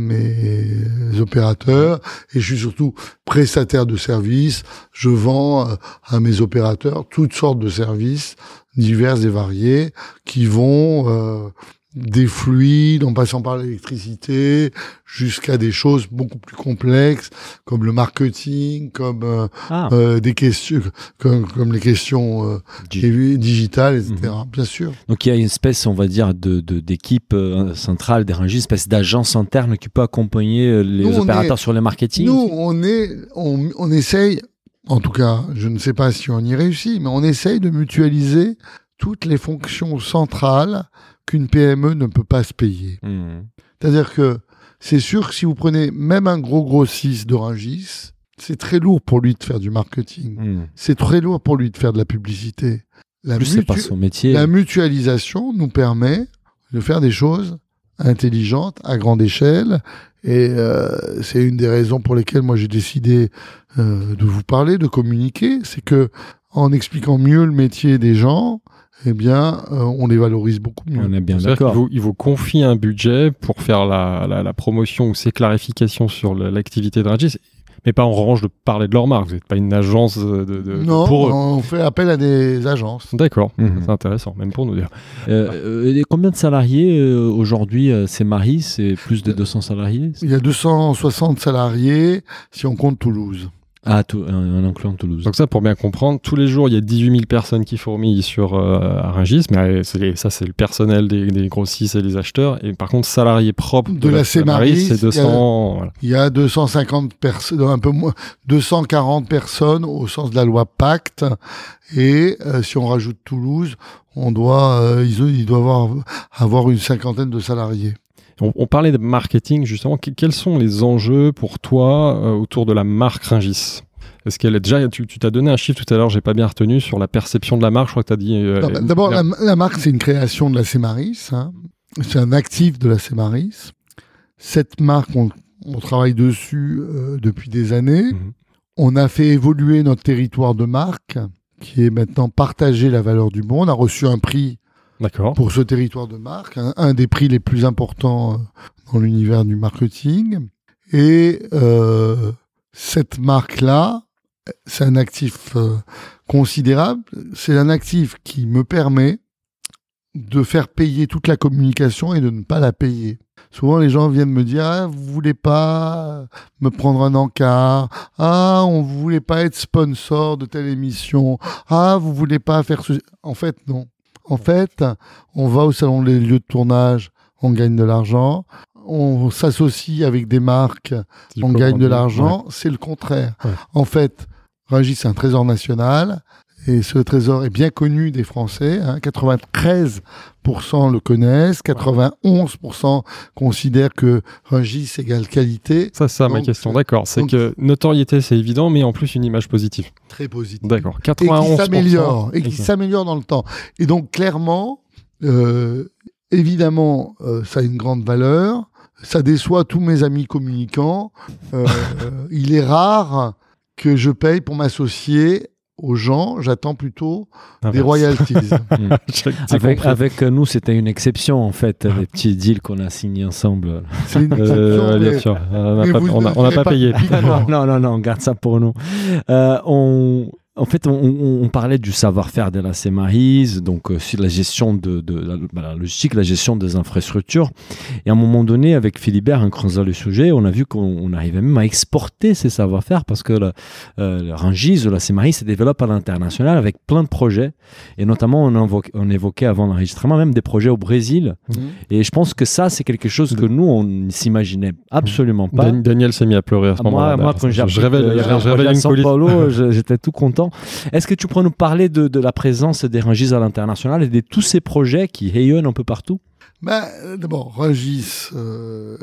Speaker 5: mes opérateurs, et je suis surtout prestataire de services. Je vends euh, à mes opérateurs toutes sortes de services divers et variés qui vont euh, des fluides en passant par l'électricité jusqu'à des choses beaucoup plus complexes comme le marketing, comme euh,
Speaker 4: Ah,
Speaker 5: euh, des questions comme, comme les questions euh,
Speaker 4: du-
Speaker 5: digitales, et cetera. Bien sûr.
Speaker 4: donc il y a une espèce, on va dire, de, de- d'équipe euh, centrale des Rungis, une espèce d'agence interne qui peut accompagner euh, les
Speaker 5: Nous, on
Speaker 4: opérateurs
Speaker 5: est-
Speaker 4: sur le marketing.
Speaker 5: Nous, on est, on, on essaye, en tout cas, je ne sais pas si on y réussit, mais on essaye de mutualiser toutes les fonctions centrales qu'une P M E ne peut pas se payer.
Speaker 4: Mmh.
Speaker 5: C'est-à-dire que c'est sûr que si vous prenez même un gros grossiste de Rungis, c'est très lourd pour lui de faire du marketing.
Speaker 4: Mmh.
Speaker 5: C'est très lourd pour lui de faire de la publicité. La,
Speaker 4: En plus, c'est pas
Speaker 5: mutu-
Speaker 4: son métier.
Speaker 5: la mutualisation nous permet de faire des choses intelligentes à grande échelle. Et euh, c'est une des raisons pour lesquelles moi j'ai décidé euh, de vous parler, de communiquer. C'est que en expliquant mieux le métier des gens, eh bien, euh, on les valorise beaucoup mieux.
Speaker 4: On est bien
Speaker 2: C'est-à-dire
Speaker 4: d'accord.
Speaker 2: qu'il vous, il vous confie un budget pour faire la, la, la promotion ou ses clarifications sur le- l'activité de Rungis, mais pas en revanche de parler de leur marque. Vous n'êtes pas une agence de, de- de-
Speaker 5: Non,
Speaker 2: pour eux.
Speaker 5: on fait appel à des agences.
Speaker 2: D'accord,
Speaker 4: Mhm.
Speaker 2: c'est intéressant, même pour nous dire.
Speaker 4: Euh, euh, et combien de salariés euh, aujourd'hui euh, c'est Maris, c'est plus de deux cents salariés.
Speaker 5: Il y a deux cent soixante salariés si on compte Toulouse.
Speaker 4: Ah, tout, un, un incluant Toulouse.
Speaker 2: Donc ça, pour bien comprendre, tous les jours, il y a dix-huit mille personnes qui fourmillent sur euh, à Rungis, mais euh, c'est les- ça, c'est le personnel des, des grossistes et des acheteurs. Et par contre, salariés propres
Speaker 5: De la Semaris,
Speaker 2: c'est deux cents. Voilà.
Speaker 5: Il y a deux cent cinquante personnes, un peu moins, deux cent quarante personnes au sens de la loi Pacte. Et euh, si on rajoute Toulouse, on doit, euh, ils, ils doivent avoir, avoir une cinquantaine de salariés.
Speaker 2: On, on parlait de marketing, justement. Que- quels sont les enjeux pour toi euh, autour de la marque Rungis ? Est-ce qu'elle est déjà... Tu, tu t'as donné un chiffre tout à l'heure, j'ai pas bien retenu, sur la perception de la marque. Je crois que tu as dit... euh,
Speaker 5: Non, bah,
Speaker 2: euh,
Speaker 5: D'abord,
Speaker 2: la-
Speaker 5: la, la marque, c'est une création de la Semaris. Hein. C'est un actif de la Semaris. Cette marque, on, on travaille dessus euh, depuis des années.
Speaker 2: Mhm.
Speaker 5: On a fait évoluer notre territoire de marque, qui est maintenant partager la valeur du monde. On a reçu un prix
Speaker 2: D'accord.
Speaker 5: pour ce territoire de marque, un, un des prix les plus importants euh, dans l'univers du marketing. Et euh, cette marque-là, c'est un actif euh, considérable. C'est un actif qui me permet de faire payer toute la communication et de ne pas la payer. Souvent, les gens viennent me dire « Ah, vous voulez pas me prendre un encart ? Ah, on voulait pas être sponsor de telle émission ? Ah, vous voulez pas faire ce... » En fait, non. En fait, on va au salon des lieux de tournage, on gagne de l'argent. On s'associe avec des marques,
Speaker 2: Du
Speaker 5: on
Speaker 2: coup,
Speaker 5: gagne de
Speaker 2: ouais.
Speaker 5: l'argent. C'est le contraire.
Speaker 2: Ouais.
Speaker 5: En fait, Rungis, c'est un trésor national. Et ce trésor est bien connu des Français. Hein. quatre-vingt-treize pour cent le connaissent. quatre-vingt-onze pour cent considèrent que Rungis égale qualité.
Speaker 2: Ça, c'est ça ma
Speaker 5: Donc,
Speaker 2: question. D'accord. C'est
Speaker 5: donc-
Speaker 2: que notoriété, c'est évident, mais en plus, une image positive.
Speaker 5: Très positif.
Speaker 2: D'accord.
Speaker 5: Et qui
Speaker 2: quatre-vingt-onze pour cent.
Speaker 5: s'améliore. Et qui
Speaker 2: Ok.
Speaker 5: s'améliore dans le temps. Et donc, clairement, euh, évidemment, euh, ça a une grande valeur. Ça déçoit tous mes amis communicants. Euh, euh, il est rare que je paye pour m'associer aux gens. J'attends plutôt ah des ben royalties.
Speaker 4: avec, avec nous, c'était une exception, en fait, les petits deals qu'on a signés ensemble.
Speaker 5: C'est une exception,
Speaker 2: euh,
Speaker 5: mais,
Speaker 2: bien sûr. On n'a pas, pas, pas, pas payé.
Speaker 4: non, non, non, on garde ça pour nous. Euh, on... En fait, on, on, on parlait du savoir-faire de la Semaris, donc euh, sur la gestion de, de, de la, bah, la logistique, la gestion des infrastructures. Et à un moment donné, avec Philibert, en creusant le sujet, on a vu qu'on on arrivait même à exporter ces savoir-faire parce que le, euh, le Rungis, la Semaris, se développe à l'international avec plein de projets. Et notamment, on, invoque, on évoquait avant l'enregistrement même des projets au Brésil. Mmh. Et je pense que ça, c'est quelque chose que nous, on ne s'imaginait absolument pas.
Speaker 2: Dan- Daniel s'est mis à pleurer à ce
Speaker 4: moi,
Speaker 2: moment-là.
Speaker 4: Moi, quand j'ai
Speaker 2: je révèle,
Speaker 4: euh,
Speaker 2: je révèle une
Speaker 4: São Paulo, j'étais tout content. Est-ce que tu pourrais nous parler de, de la présence des Rungis à l'international et de tous ces projets qui rayonnent un peu partout?
Speaker 5: Ben, d'abord, Rungis, euh,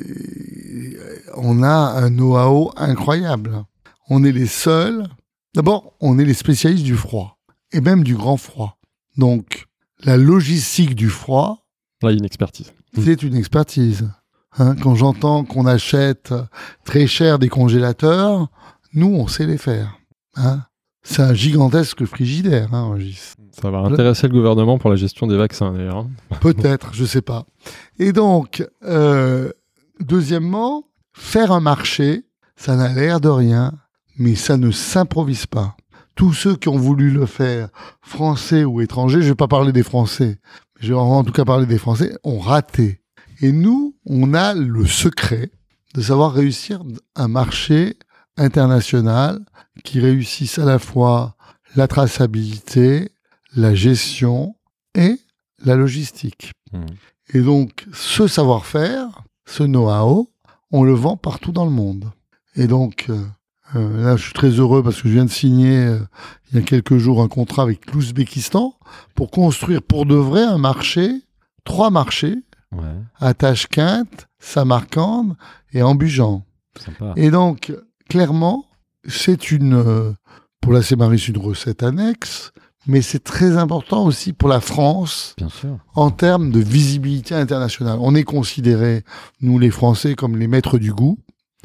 Speaker 5: on a un know-how incroyable. On est les seuls. D'abord, on est les spécialistes du froid et même du grand froid. Donc, la logistique du froid.
Speaker 2: Là, il y a une expertise.
Speaker 5: C'est une expertise. Hein, quand j'entends qu'on achète très cher des congélateurs, nous, on sait les faire. Hein. C'est un gigantesque frigidaire, hein, Rungis.
Speaker 2: Ça va intéresser le gouvernement pour la gestion des vaccins, d'ailleurs.
Speaker 5: Peut-être, je sais pas. Et donc, euh, deuxièmement, faire un marché, ça n'a l'air de rien, mais ça ne s'improvise pas. Tous ceux qui ont voulu le faire, français ou étrangers, je vais pas parler des Français, mais je vais en tout cas parler des Français, ont raté. Et nous, on a le secret de savoir réussir un marché international qui réussissent à la fois la traçabilité, la gestion et la logistique. Mmh. Et donc, ce savoir-faire, ce know-how, on le vend partout dans le monde. Et donc, euh, là, je suis très heureux parce que je viens de signer, euh, il y a quelques jours, un contrat avec l'Ouzbékistan pour construire pour de vrai un marché, trois marchés, ouais. à Tachkent, Samarcande et Ambujan. Sympa. Et donc, clairement, c'est une, euh, pour la Semaris, une recette annexe, mais c'est très important aussi pour la France,
Speaker 4: bien sûr,
Speaker 5: en termes de visibilité internationale. On est considérés, nous les Français, comme les maîtres du goût,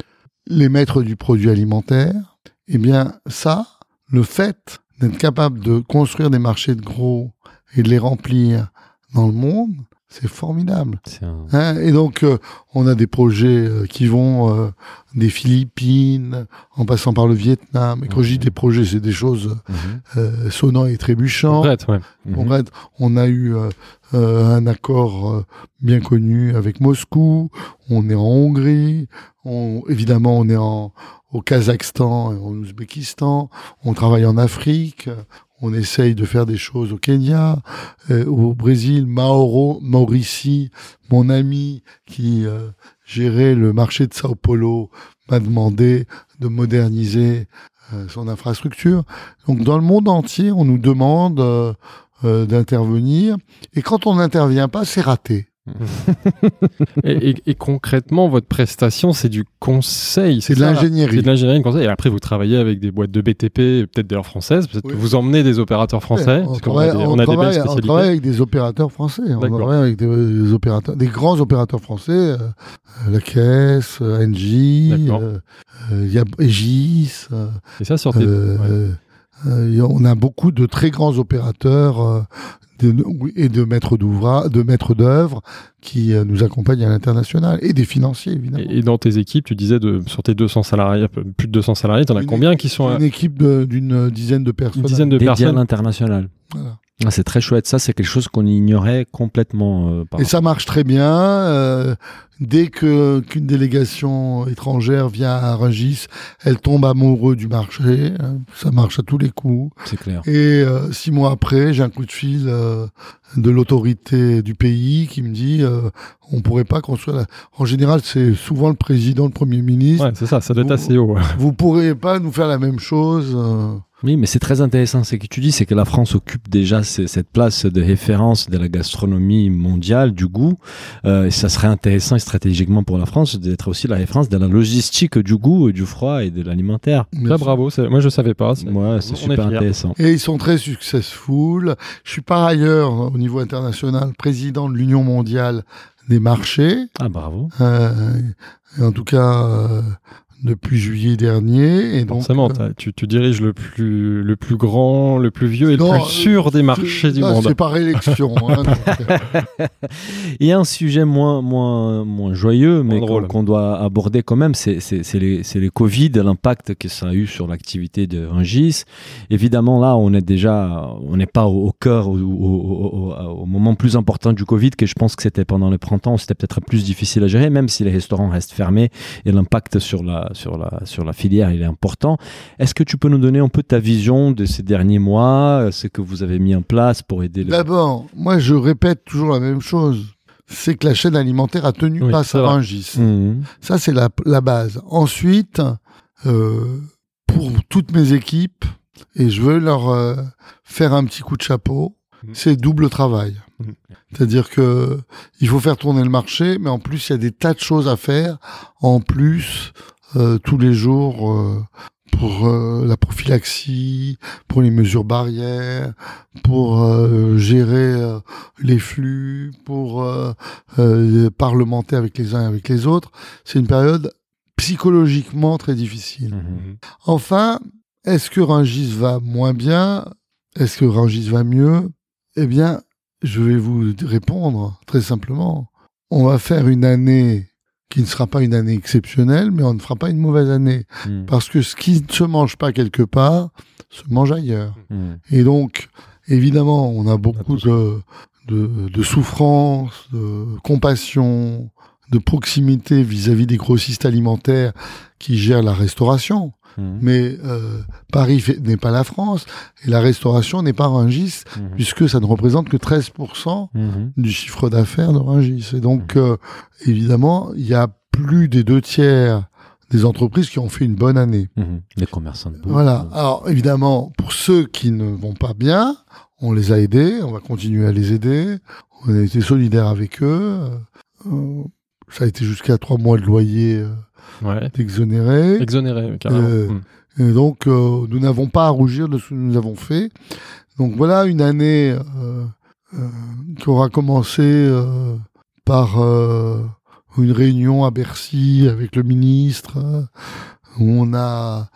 Speaker 5: les maîtres du produit alimentaire. Eh bien, ça, le fait d'être capable de construire des marchés de gros et de les remplir dans le monde, c'est formidable. C'est un... hein, et donc, euh, on a des projets euh, qui vont euh, des Philippines, en passant par le Vietnam. Et quand mmh. je dis des projets, c'est des choses mmh. euh, sonnant et trébuchant.
Speaker 2: Concrète, ouais.
Speaker 5: Mmh. On a eu euh, euh, un accord euh, bien connu avec Moscou. On est en Hongrie. On, évidemment, on est en, au Kazakhstan et en Ouzbékistan. On travaille en Afrique. On essaye de faire des choses au Kenya, euh, au Brésil. Mauro Maurici, mon ami qui euh, gérait le marché de Sao Paulo, m'a demandé de moderniser euh, son infrastructure. Donc dans le monde entier, on nous demande euh, euh, d'intervenir. Et quand on n'intervient pas, c'est raté.
Speaker 2: et, et, et concrètement, votre prestation, c'est du conseil.
Speaker 5: C'est, c'est de ça, l'ingénierie.
Speaker 2: C'est de l'ingénierie, de conseil. Et après, vous travaillez avec des boîtes de B T P, peut-être d'ailleurs françaises. Peut-être oui. que vous emmenez des opérateurs français.
Speaker 5: Ouais, on, travaille, on, a des, on, on, a travaille, des belles spécialités. On travaille avec des opérateurs français. D'accord. On travaille avec des, des opérateurs, des grands opérateurs français. Euh, la Caisse, euh, Engie, il euh, euh, y a Aegis. Euh,
Speaker 2: et ça, sur tes...
Speaker 5: euh, ouais. euh, on a beaucoup de très grands opérateurs. Euh, De, et de maîtres d'ouvrage, de maîtres d'œuvre qui euh, nous accompagnent à l'international et des financiers évidemment.
Speaker 2: Et, et dans tes équipes, tu disais de, sur tes deux cents salariés, plus de deux cents salariés, tu en as une combien qui sont
Speaker 5: une à... équipe de, d'une dizaine de personnes.
Speaker 2: Une dizaine de
Speaker 4: dédiées
Speaker 2: personnes
Speaker 4: à l'international.
Speaker 5: Voilà.
Speaker 4: Ah, c'est très chouette, ça c'est quelque chose qu'on ignorait complètement. Euh,
Speaker 5: et ça marche très bien. Euh, dès que qu'une délégation étrangère vient à Rungis, elle tombe amoureuse du marché. Hein, ça marche à tous les coups.
Speaker 4: C'est clair.
Speaker 5: Et euh, six mois après, j'ai un coup de fil euh, de l'autorité du pays qui me dit euh, On ne pourrait pas construire... La... En général, c'est souvent le président, le Premier ministre.
Speaker 2: Ouais, c'est ça, ça doit être assez haut.
Speaker 5: Vous ne pourrez pas nous faire la même chose. Euh...
Speaker 4: Oui, mais c'est très intéressant. Ce que tu dis, c'est que la France occupe déjà c- cette place de référence de la gastronomie mondiale, du goût. Euh, et ça serait intéressant et stratégiquement pour la France d'être aussi la référence de la logistique du goût, du froid et de l'alimentaire.
Speaker 2: Très bravo. C'est... Moi, je ne savais pas. C'est,
Speaker 4: ouais, c'est super intéressant.
Speaker 5: Et ils sont très successful. Je suis par ailleurs, au niveau international, président de l'Union mondiale des marchés.
Speaker 4: Ah, bravo.
Speaker 5: Euh, en tout cas... Euh... depuis juillet dernier. Et donc,
Speaker 2: forcément,
Speaker 5: euh,
Speaker 2: tu, tu diriges le plus, le plus grand, le plus vieux et
Speaker 5: non,
Speaker 2: le plus sûr des marchés du
Speaker 5: là,
Speaker 2: monde.
Speaker 5: C'est par élection. hein, donc...
Speaker 4: Il y a un sujet moins, moins, moins joyeux, mais
Speaker 2: drôle.
Speaker 4: qu'on, qu'on doit aborder quand même, c'est, c'est, c'est, les, c'est les Covid, l'impact que ça a eu sur l'activité de Rungis. Évidemment, là, on est déjà, on n'est pas au, au cœur, au, au, au, au moment plus important du Covid, que je pense que c'était pendant le printemps, où c'était peut-être plus difficile à gérer, même si les restaurants restent fermés et l'impact sur la Sur la, sur la filière, il est important. Est-ce que tu peux nous donner un peu ta vision de ces derniers mois, ce que vous avez mis en place pour aider le...
Speaker 5: D'abord, moi je répète toujours la même chose. C'est que la chaîne alimentaire a tenu
Speaker 2: oui,
Speaker 5: face à Rungis.
Speaker 4: Mmh.
Speaker 5: Ça, c'est la, la base. Ensuite, euh, pour toutes mes équipes, et je veux leur euh, faire un petit coup de chapeau, mmh. c'est double travail. Mmh. C'est-à-dire que il faut faire tourner le marché, mais en plus, il y a des tas de choses à faire. En plus... Euh, tous les jours euh, pour euh, la prophylaxie, pour les mesures barrières, pour euh, gérer euh, les flux, pour euh, euh, parlementer avec les uns et avec les autres. C'est une période psychologiquement très difficile. Mmh. Enfin, est-ce que Rungis va moins bien ? Est-ce que Rungis va mieux ? Eh bien, je vais vous répondre très simplement. On va faire une année qui ne sera pas une année exceptionnelle, mais on ne fera pas une mauvaise année. Mmh. Parce que ce qui ne se mange pas quelque part, se mange ailleurs. Mmh. Et donc, évidemment, on a beaucoup de, de, de souffrance, de compassion, de proximité vis-à-vis des grossistes alimentaires qui gèrent la restauration. Mmh. Mais euh, Paris fait, n'est pas la France, et la restauration n'est pas Rungis, mmh. puisque ça ne représente que treize pour cent mmh. du chiffre d'affaires de Rungis. Et donc, mmh. euh, évidemment, il y a plus des deux tiers des entreprises qui ont fait une bonne année.
Speaker 4: Mmh. Les commerçants de bouffe.
Speaker 5: Voilà. Alors, évidemment, pour ceux qui ne vont pas bien, on les a aidés, on va continuer à les aider, on a été solidaires avec eux. Euh, ça a été jusqu'à trois mois de loyer euh, Ouais. Exonéré.
Speaker 2: Exonéré, carrément. Euh, mmh.
Speaker 5: Et donc, euh, nous n'avons pas à rougir de ce que nous avons fait. Donc, voilà une année euh, euh, qui aura commencé euh, par euh, une réunion à Bercy avec le ministre, euh, où on a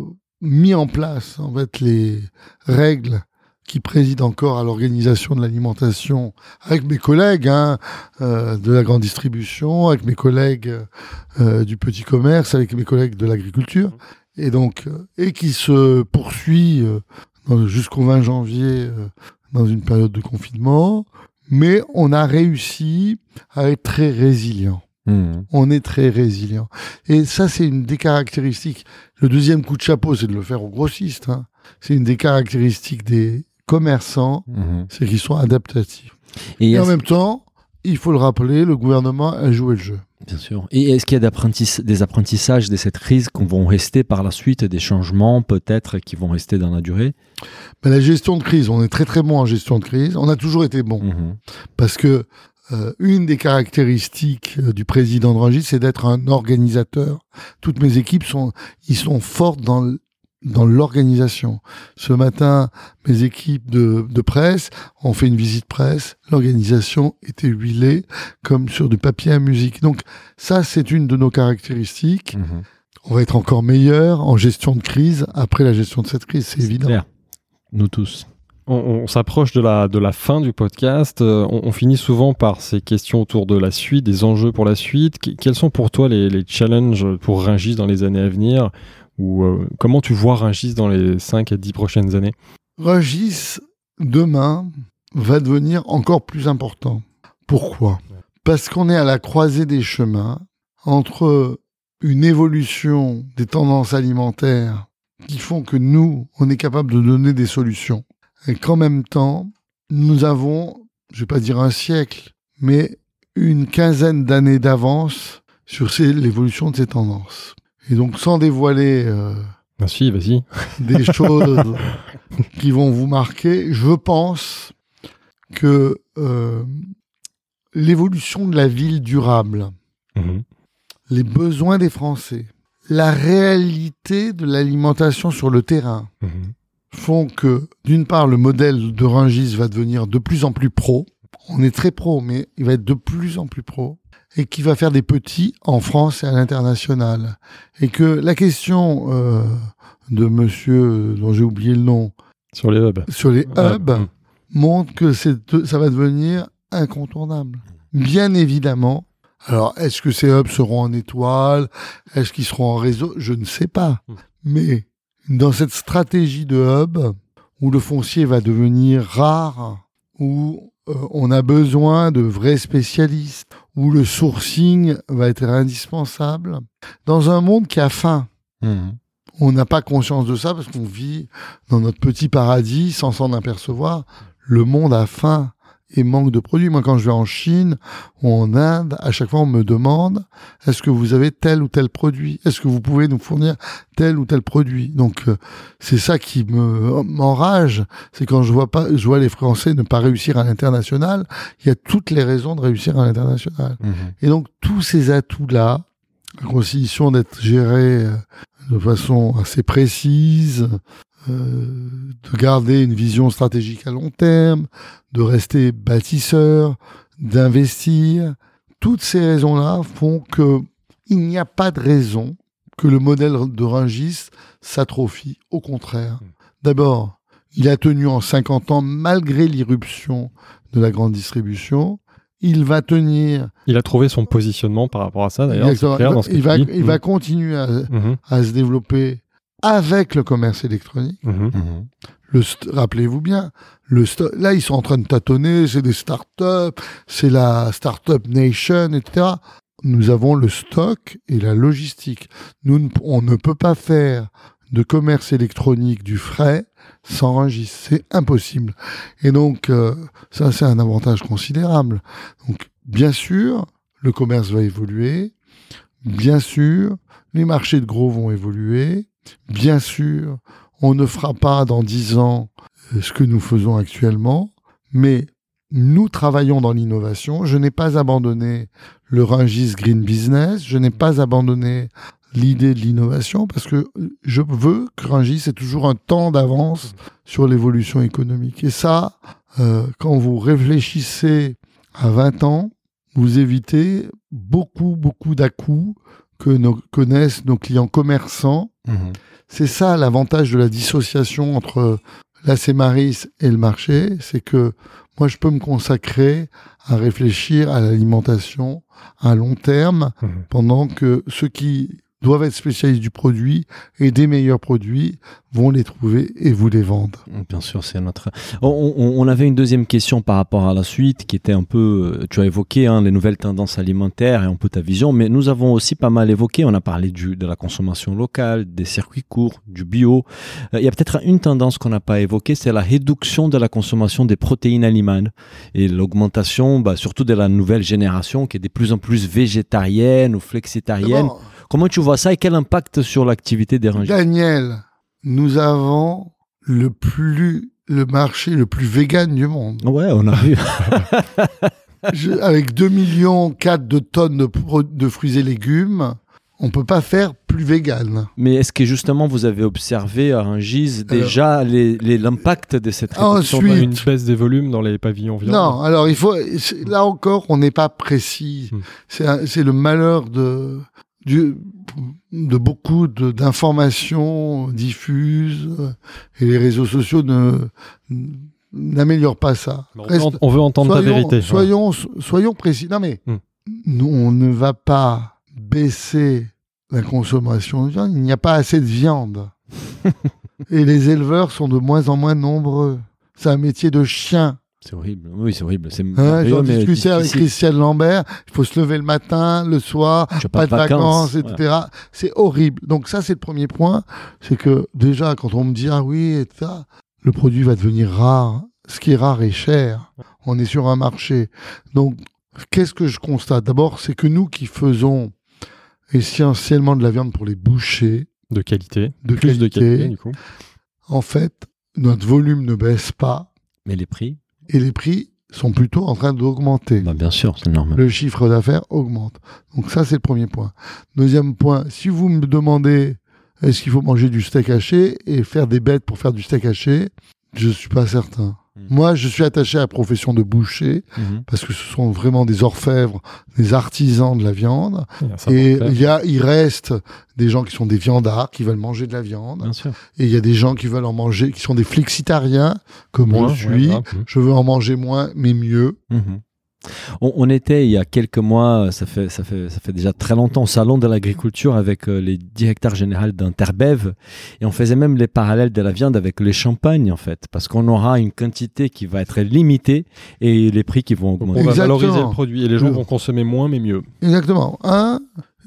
Speaker 5: mis en place, en fait, les règles qui préside encore à l'organisation de l'alimentation, avec mes collègues hein, euh, de la grande distribution, avec mes collègues euh, du petit commerce, avec mes collègues de l'agriculture, et donc euh, et qui se poursuit euh, dans, jusqu'au vingt janvier euh, dans une période de confinement. Mais on a réussi à être très résilient. Mmh. On est très résilient. Et ça, c'est une des caractéristiques. Le deuxième coup de chapeau, c'est de le faire aux grossistes. Hein. C'est une des caractéristiques des commerçants, mmh. c'est qu'ils sont adaptatifs. Et, Et en même temps, il faut le rappeler, le gouvernement a joué le jeu.
Speaker 4: Bien sûr. Et est-ce qu'il y a d'apprentissa- des apprentissages de cette crise qui vont rester par la suite, des changements peut-être qui vont rester dans la durée ?
Speaker 5: Ben, la gestion de crise, on est très très bon en gestion de crise. On a toujours été bon. Mmh. Parce que euh, une des caractéristiques euh, du président de Rungis, c'est d'être un organisateur. Toutes mes équipes sont, ils sont fortes dans le dans l'organisation. Ce matin, mes équipes de, de presse ont fait une visite presse. L'organisation était huilée comme sur du papier à musique. Donc ça, c'est une de nos caractéristiques. Mmh. On va être encore meilleur en gestion de crise après la gestion de cette crise, c'est, c'est évident.
Speaker 4: Clair. Nous tous.
Speaker 2: On, on s'approche de la, de la fin du podcast. Euh, on, on finit souvent par ces questions autour de la suite, des enjeux pour la suite. Qu- quels sont pour toi les, les challenges pour Rungis dans les années à venir ? Ou euh, comment tu vois Rungis dans les cinq à dix prochaines années ?
Speaker 5: Rungis, demain, va devenir encore plus important. Pourquoi ? Parce qu'on est à la croisée des chemins entre une évolution des tendances alimentaires qui font que nous, on est capable de donner des solutions. Et qu'en même temps, nous avons, je ne vais pas dire un siècle, mais une quinzaine d'années d'avance sur ces, l'évolution de ces tendances. Et donc, sans dévoiler euh,
Speaker 2: ah si, vas-y.
Speaker 5: des choses qui vont vous marquer, je pense que euh, l'évolution de la ville durable, mmh. les besoins des Français, la réalité de l'alimentation sur le terrain mmh. font que, d'une part, le modèle de Rungis va devenir de plus en plus pro. On est très pro, mais il va être de plus en plus pro. Et qui va faire des petits en France et à l'international. Et que la question euh, de monsieur, dont j'ai oublié le nom...
Speaker 2: Sur les hubs.
Speaker 5: Sur les hubs, mmh. montre que c'est, ça va devenir incontournable. Bien évidemment. Alors, est-ce que ces hubs seront en étoile? Est-ce qu'ils seront en réseau? Je ne sais pas. Mmh. Mais dans cette stratégie de hub, où le foncier va devenir rare, où euh, on a besoin de vrais spécialistes, où le sourcing va être indispensable, dans un monde qui a faim. Mmh. On n'a pas conscience de ça parce qu'on vit dans notre petit paradis sans s'en apercevoir. Le monde a faim et manque de produits. Moi, quand je vais en Chine ou en Inde, à chaque fois, on me demande « Est-ce que vous avez tel ou tel produit? Est-ce que vous pouvez nous fournir tel ou tel produit ?» Donc, euh, c'est ça qui me m'enrage. C'est quand je vois pas, je vois les Français ne pas réussir à l'international. Il y a toutes les raisons de réussir à l'international. Mmh. Et donc, tous ces atouts-là, à condition d'être gérés euh, de façon assez précise, euh, de garder une vision stratégique à long terme, de rester bâtisseur, d'investir. Toutes ces raisons-là font que il n'y a pas de raison que le modèle de Rungis s'atrophie. Au contraire. D'abord, il a tenu en cinquante ans malgré l'irruption de la grande distribution. Il va tenir...
Speaker 2: Il a trouvé son positionnement par rapport à ça, d'ailleurs. C'est clair dans ce que
Speaker 5: il va,
Speaker 2: tu dis.
Speaker 5: il mmh. va continuer à, mmh. à se développer avec le commerce électronique. Mmh. Le st- rappelez-vous bien, le st- là, ils sont en train de tâtonner, c'est des startups, c'est la Startup Nation, et cetera. Nous avons le stock et la logistique. Nous, on ne peut pas faire de commerce électronique du frais sans Rungis. C'est impossible. Et donc, euh, ça, c'est un avantage considérable. Donc, bien sûr, le commerce va évoluer. Bien sûr, les marchés de gros vont évoluer. Bien sûr, on ne fera pas dans dix ans euh, ce que nous faisons actuellement. Mais nous travaillons dans l'innovation. Je n'ai pas abandonné le Rungis Green Business. Je n'ai pas abandonné l'idée de l'innovation parce que je veux que Rungis ait toujours un temps d'avance sur l'évolution économique. Et ça, euh, quand vous réfléchissez à vingt ans, vous évitez beaucoup, beaucoup d'à-coups que nos, connaissent nos clients commerçants. Mmh. C'est ça l'avantage de la dissociation entre la Cemaris et le marché, c'est que moi, je peux me consacrer à réfléchir à l'alimentation à long terme, mmh. pendant que ceux qui doivent être spécialistes du produit et des meilleurs produits vont les trouver et vous les vendre.
Speaker 4: Bien sûr, c'est notre... On, on, on avait une deuxième question par rapport à la suite qui était un peu... Tu as évoqué hein, les nouvelles tendances alimentaires et un peu ta vision, mais nous avons aussi pas mal évoqué, on a parlé du, de la consommation locale, des circuits courts, du bio. Il y a peut-être une tendance qu'on n'a pas évoquée, c'est la réduction de la consommation des protéines animales et l'augmentation, bah, surtout de la nouvelle génération qui est de plus en plus végétarienne ou flexitarienne. Comment tu vois ça et quel impact sur l'activité des Rungis?
Speaker 5: Daniel, nous avons le plus le marché le plus vegan du monde.
Speaker 4: Ouais, on a vu.
Speaker 5: Je, avec deux virgule quatre millions de tonnes de, de fruits et légumes, on peut pas faire plus vegan.
Speaker 4: Mais est-ce que justement vous avez observé à Rungis déjà alors, les, les, l'impact de cette réduction?
Speaker 2: Ensuite, une baisse des volumes dans les pavillons viande?
Speaker 5: Non, alors il faut là encore on n'est pas précis. Hmm. C'est, un, c'est le malheur de Du, de beaucoup de, d'informations diffuses et les réseaux sociaux ne, n'améliorent pas ça.
Speaker 2: On, Reste, on veut entendre
Speaker 5: soyons,
Speaker 2: ta vérité.
Speaker 5: Soyons, ouais. soyons précis. Non mais, hum. nous, on ne va pas baisser la consommation de viande. Il n'y a pas assez de viande. Et les éleveurs sont de moins en moins nombreux. C'est un métier de chien.
Speaker 4: C'est horrible, oui, c'est horrible. C'est
Speaker 5: hein, j'en discutais avec Christiane Lambert, il faut se lever le matin, le soir, pas, pas de vacances, vacances et cetera. Ouais. C'est horrible. Donc ça, c'est le premier point. C'est que déjà, quand on me dit « Ah oui, et ça », le produit va devenir rare. Ce qui est rare est cher. On est sur un marché. Donc, qu'est-ce que je constate? D'abord, c'est que nous qui faisons essentiellement de la viande pour les bouchers,
Speaker 2: de qualité,
Speaker 5: de
Speaker 2: plus
Speaker 5: qualité,
Speaker 2: de qualité, du coup.
Speaker 5: En fait, notre volume ne baisse pas.
Speaker 4: Mais les prix?
Speaker 5: Et les prix sont plutôt en train d'augmenter.
Speaker 4: Bah bien sûr, c'est normal.
Speaker 5: Le chiffre d'affaires augmente. Donc ça, c'est le premier point. Deuxième point, si vous me demandez est-ce qu'il faut manger du steak haché et faire des bêtes pour faire du steak haché, je ne suis pas certain. Mmh. Moi, je suis attaché à la profession de boucher mmh. parce que ce sont vraiment des orfèvres, des artisans de la viande. Et il y a, il reste des gens qui sont des viandards, qui veulent manger de la viande.
Speaker 4: Bien sûr.
Speaker 5: Et il y a des gens qui veulent en manger, qui sont des flexitariens, comme moi, je suis. Ouais, ouais. Je veux en manger moins, mais mieux.
Speaker 4: Mmh. On, on était il y a quelques mois, ça fait, ça fait, ça fait déjà très longtemps, au salon de l'agriculture avec euh, les directeurs généraux d'Interbev et on faisait même les parallèles de la viande avec les champagnes en fait, parce qu'on aura une quantité qui va être limitée et les prix qui vont augmenter.
Speaker 2: On va Exactement. valoriser le produit et les gens euh, vont consommer moins mais mieux.
Speaker 5: Exactement. Un,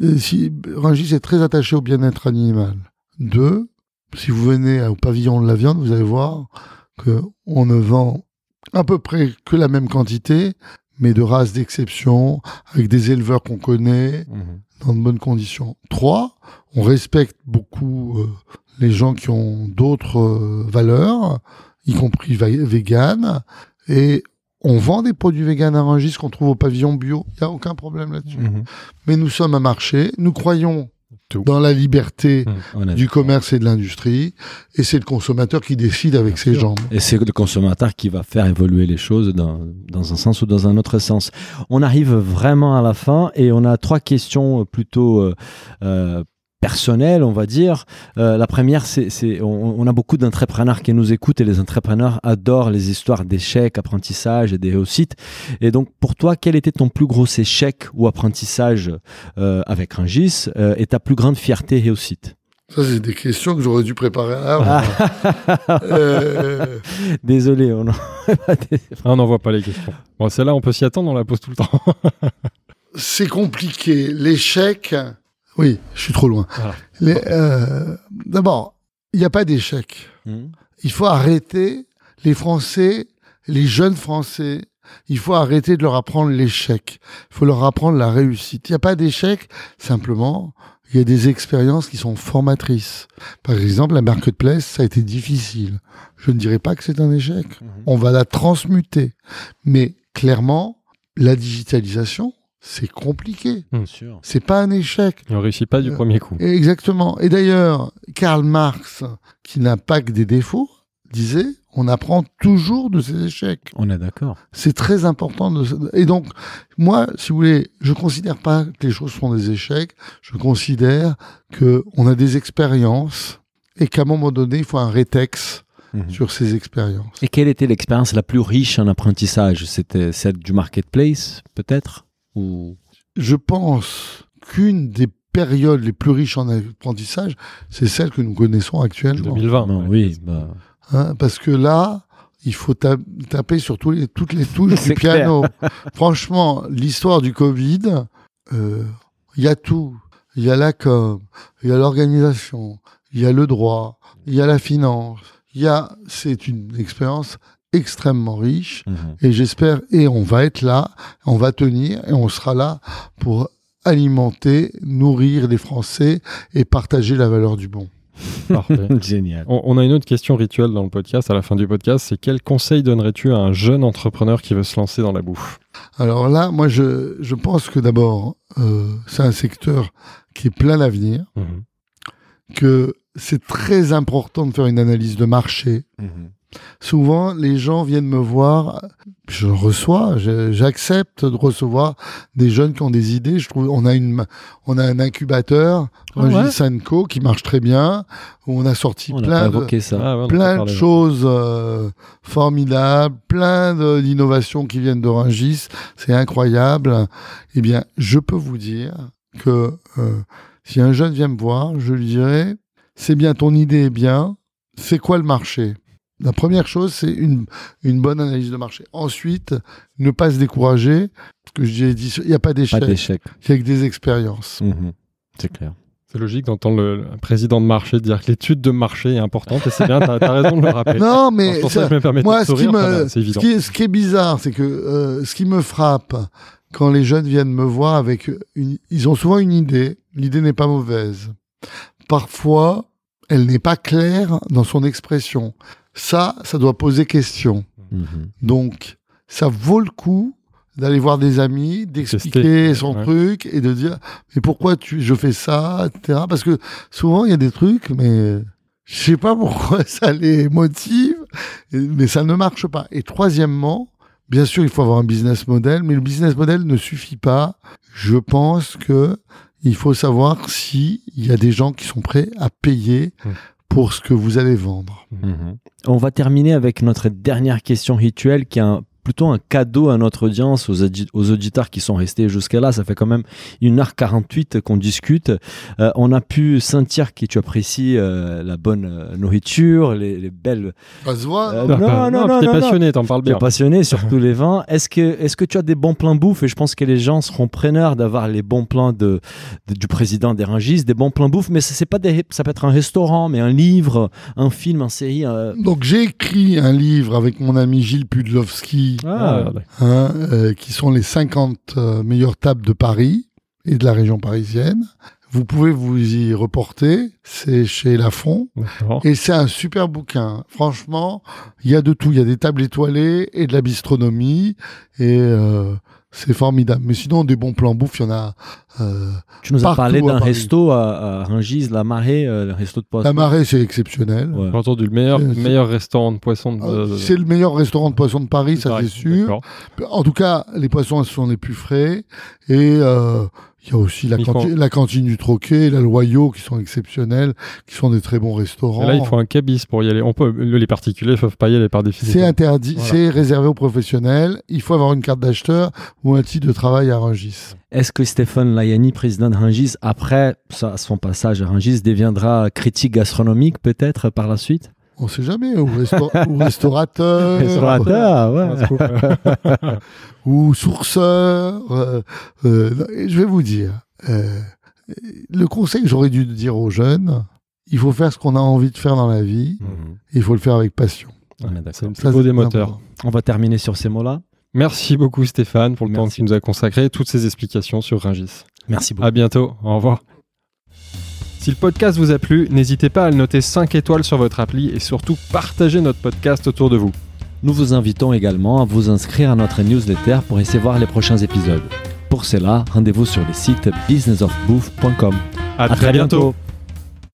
Speaker 5: si Rungis est très attaché au bien-être animal. Deux, si vous venez au pavillon de la viande, vous allez voir qu'on ne vend à peu près que la même quantité, mais de races d'exception, avec des éleveurs qu'on connaît, mmh. dans de bonnes conditions. Trois, on respecte beaucoup euh, les gens qui ont d'autres euh, valeurs, y compris vegan, et on vend des produits vegan à Rungis qu'on trouve au pavillon bio, il n'y a aucun problème là-dessus. Mmh. Mais nous sommes un marché, nous croyons Tout. dans la liberté mmh. du commerce et de l'industrie, et c'est le consommateur qui décide avec Bien ses sûr. jambes.
Speaker 4: Et c'est le consommateur qui va faire évoluer les choses dans, dans un sens ou dans un autre sens. On arrive vraiment à la fin et on a trois questions plutôt euh, euh, personnelles, on va dire. Euh, la première, c'est, c'est on, on a beaucoup d'entrepreneurs qui nous écoutent et les entrepreneurs adorent les histoires d'échecs, apprentissage et des réussites. Et donc, pour toi, quel était ton plus gros échec ou apprentissage euh, avec Rungis euh, et ta plus grande fierté et réussite?
Speaker 5: Ça, c'est des questions que j'aurais dû préparer avant.
Speaker 4: euh... Désolé, on
Speaker 2: n'envoie pas les questions. Bon, celle-là, on peut s'y attendre, on la pose tout le temps.
Speaker 5: C'est compliqué. L'échec... Oui, je suis trop loin. Ah. Les, euh, d'abord, il n'y a pas d'échec. Mmh. Il faut arrêter les Français, les jeunes Français, il faut arrêter de leur apprendre l'échec. Il faut leur apprendre la réussite. Il n'y a pas d'échec, simplement, il y a des expériences qui sont formatrices. Par exemple, la marketplace, ça a été difficile. Je ne dirais pas que c'est un échec. Mmh. On va la transmuter. Mais clairement, la digitalisation, c'est compliqué. Bien sûr. C'est pas un échec.
Speaker 2: Et on réussit pas du euh, premier coup.
Speaker 5: Exactement. Et d'ailleurs, Karl Marx, qui n'a pas que des défauts, disait on apprend toujours de ses échecs.
Speaker 4: On est d'accord.
Speaker 5: C'est très important. De... Et donc, moi, si vous voulez, je considère pas que les choses sont des échecs. Je considère que on a des expériences et qu'à un moment donné, il faut un rétex. Mmh. Sur ces expériences.
Speaker 4: Et quelle était l'expérience la plus riche en apprentissage? C'était celle du marketplace, peut-être? Ou...
Speaker 5: Je pense qu'une des périodes les plus riches en apprentissage, c'est celle que nous connaissons actuellement.
Speaker 2: deux mille vingt.
Speaker 4: Non, oui. Bah...
Speaker 5: Hein, parce que là, il faut ta- taper sur tous les, toutes les touches du piano. Franchement, l'histoire du Covid, il euh, y a tout. Il y a la com, il y a l'organisation, il y a le droit, il y a la finance. Il y a, c'est une expérience extrêmement riche mmh. et j'espère, et on va être là, on va tenir et on sera là pour alimenter, nourrir les Français et partager la valeur du bon.
Speaker 2: Parfait.
Speaker 4: Génial.
Speaker 2: On, on a une autre question rituelle dans le podcast, à la fin du podcast, c'est quel conseil donnerais-tu à un jeune entrepreneur qui veut se lancer dans la bouffe?
Speaker 5: Alors là, moi je, je pense que d'abord, euh, c'est un secteur qui est plein d'avenir, mmh. que c'est très important de faire une analyse de marché. Mmh. Souvent, les gens viennent me voir, je reçois, je, j'accepte de recevoir des jeunes qui ont des idées. Je trouve, on a une, on a un incubateur, oh ouais. Sanco, qui marche très bien, où on a sorti
Speaker 4: on
Speaker 5: plein
Speaker 4: a
Speaker 5: de,
Speaker 4: ça.
Speaker 5: Ah ouais, plein de choses euh, formidables, plein de, d'innovations qui viennent de Rungis. C'est incroyable. Eh bien, je peux vous dire que euh, si un jeune vient me voir, je lui dirais, c'est bien, ton idée est bien. C'est quoi le marché? La première chose, c'est une, une bonne analyse de marché. Ensuite, ne pas se décourager, parce que j'ai dit, il n'y a pas d'échec.
Speaker 4: Pas d'échec.
Speaker 5: Il y a que des expériences.
Speaker 4: Mmh, c'est clair.
Speaker 2: C'est logique d'entendre le, le président de marché dire que l'étude de marché est importante, et c'est bien, tu as raison de le rappeler.
Speaker 5: Non, mais
Speaker 2: ça, ça, je me permets
Speaker 5: moi,
Speaker 2: de sourire,
Speaker 5: ce, qui me,
Speaker 2: ça, c'est évident.
Speaker 5: Ce, qui est, ce qui est bizarre, c'est que euh, ce qui me frappe quand les jeunes viennent me voir avec une... Ils ont souvent une idée. L'idée n'est pas mauvaise. Parfois, elle n'est pas claire dans son expression. Ça, ça doit poser question. Mmh. Donc, ça vaut le coup d'aller voir des amis, d'expliquer son ouais. truc et de dire « Mais pourquoi tu... je fais ça ?» et cetera. Parce que souvent, il y a des trucs, mais... Je sais pas pourquoi ça les motive, mais ça ne marche pas. Et troisièmement, bien sûr, il faut avoir un business model, mais le business model ne suffit pas. Je pense que il faut savoir s'il y a des gens qui sont prêts à payer pour ce que vous allez vendre.
Speaker 4: Mmh. On va terminer avec notre dernière question rituelle qui est un plutôt un cadeau à notre audience, aux, audi- aux auditeurs qui sont restés jusqu'à là. Ça fait quand même une heure quarante-huit qu'on discute. Euh, on a pu sentir que tu apprécies euh, la bonne euh, nourriture, les, les belles...
Speaker 5: Ça se voit,
Speaker 4: euh,
Speaker 5: non,
Speaker 4: non, non, non,
Speaker 2: t'es
Speaker 4: non,
Speaker 2: passionné,
Speaker 4: non.
Speaker 2: t'en parles bien.
Speaker 4: T'es passionné, surtout les vins. Est-ce que, est-ce que tu as des bons plans bouffe? Et je pense que les gens seront preneurs d'avoir les bons plans de, de, du président des Rungis, des bons plans bouffe, mais ça, c'est pas des, ça peut être un restaurant, mais un livre, un film, une série. Euh...
Speaker 5: Donc j'ai écrit un livre avec mon ami Gilles Pudlowski.
Speaker 2: Ah,
Speaker 5: Hein, euh, qui sont les cinquante euh, meilleures tables de Paris et de la région parisienne. Vous pouvez vous y reporter, c'est chez Lafon. D'accord. Et c'est un super bouquin. Franchement, il y a de tout. Il y a des tables étoilées et de la bistronomie. Et euh, c'est formidable. Mais sinon, des bons plans bouffe, il y en a. Euh,
Speaker 4: tu nous as parlé d'un resto à, à Rungis, La Marée, euh, le resto de poisson.
Speaker 5: La Marée, c'est exceptionnel.
Speaker 2: Ouais. J'ai entendu le meilleur,
Speaker 5: c'est,
Speaker 2: meilleur restaurant de poisson. De,
Speaker 5: euh, c'est le meilleur restaurant de poisson de Paris, ça Paris, c'est sûr. D'accord. En tout cas, les poissons sont les plus frais. Et euh, il y a aussi la, canti- font... la cantine du Troquet, la Loyau, qui sont exceptionnels, qui sont des très bons restaurants.
Speaker 2: Et là, il faut un cabis pour y aller. On peut, les particuliers ne peuvent pas y aller par définition.
Speaker 5: C'est interdit, voilà. C'est réservé aux professionnels. Il faut avoir une carte d'acheteur ou un titre de travail à Rungis.
Speaker 4: Est-ce que Stéphane Layani, président de Rungis, après son passage à Rungis, deviendra critique gastronomique peut-être par la suite?
Speaker 5: On ne sait jamais, ou, resta- ou restaurateur,
Speaker 4: restaurateur ouais.
Speaker 5: ou sourceur. Euh, euh, je vais vous dire, euh, le conseil que j'aurais dû dire aux jeunes, il faut faire ce qu'on a envie de faire dans la vie, mmh. et il faut le faire avec passion.
Speaker 2: Ouais, c'est le plus beau des moteurs.
Speaker 4: On va terminer sur ces mots-là.
Speaker 2: Merci beaucoup Stéphane pour le
Speaker 4: Merci.
Speaker 2: temps que tu nous as consacré et toutes ces explications sur Rungis.
Speaker 4: Merci beaucoup.
Speaker 2: À bientôt, au revoir. Si le podcast vous a plu, n'hésitez pas à le noter cinq étoiles sur votre appli et surtout partagez notre podcast autour de vous.
Speaker 4: Nous vous invitons également à vous inscrire à notre newsletter pour recevoir les prochains épisodes. Pour cela, rendez-vous sur le site business of bouffe point com.
Speaker 2: À, à très, très bientôt. bientôt.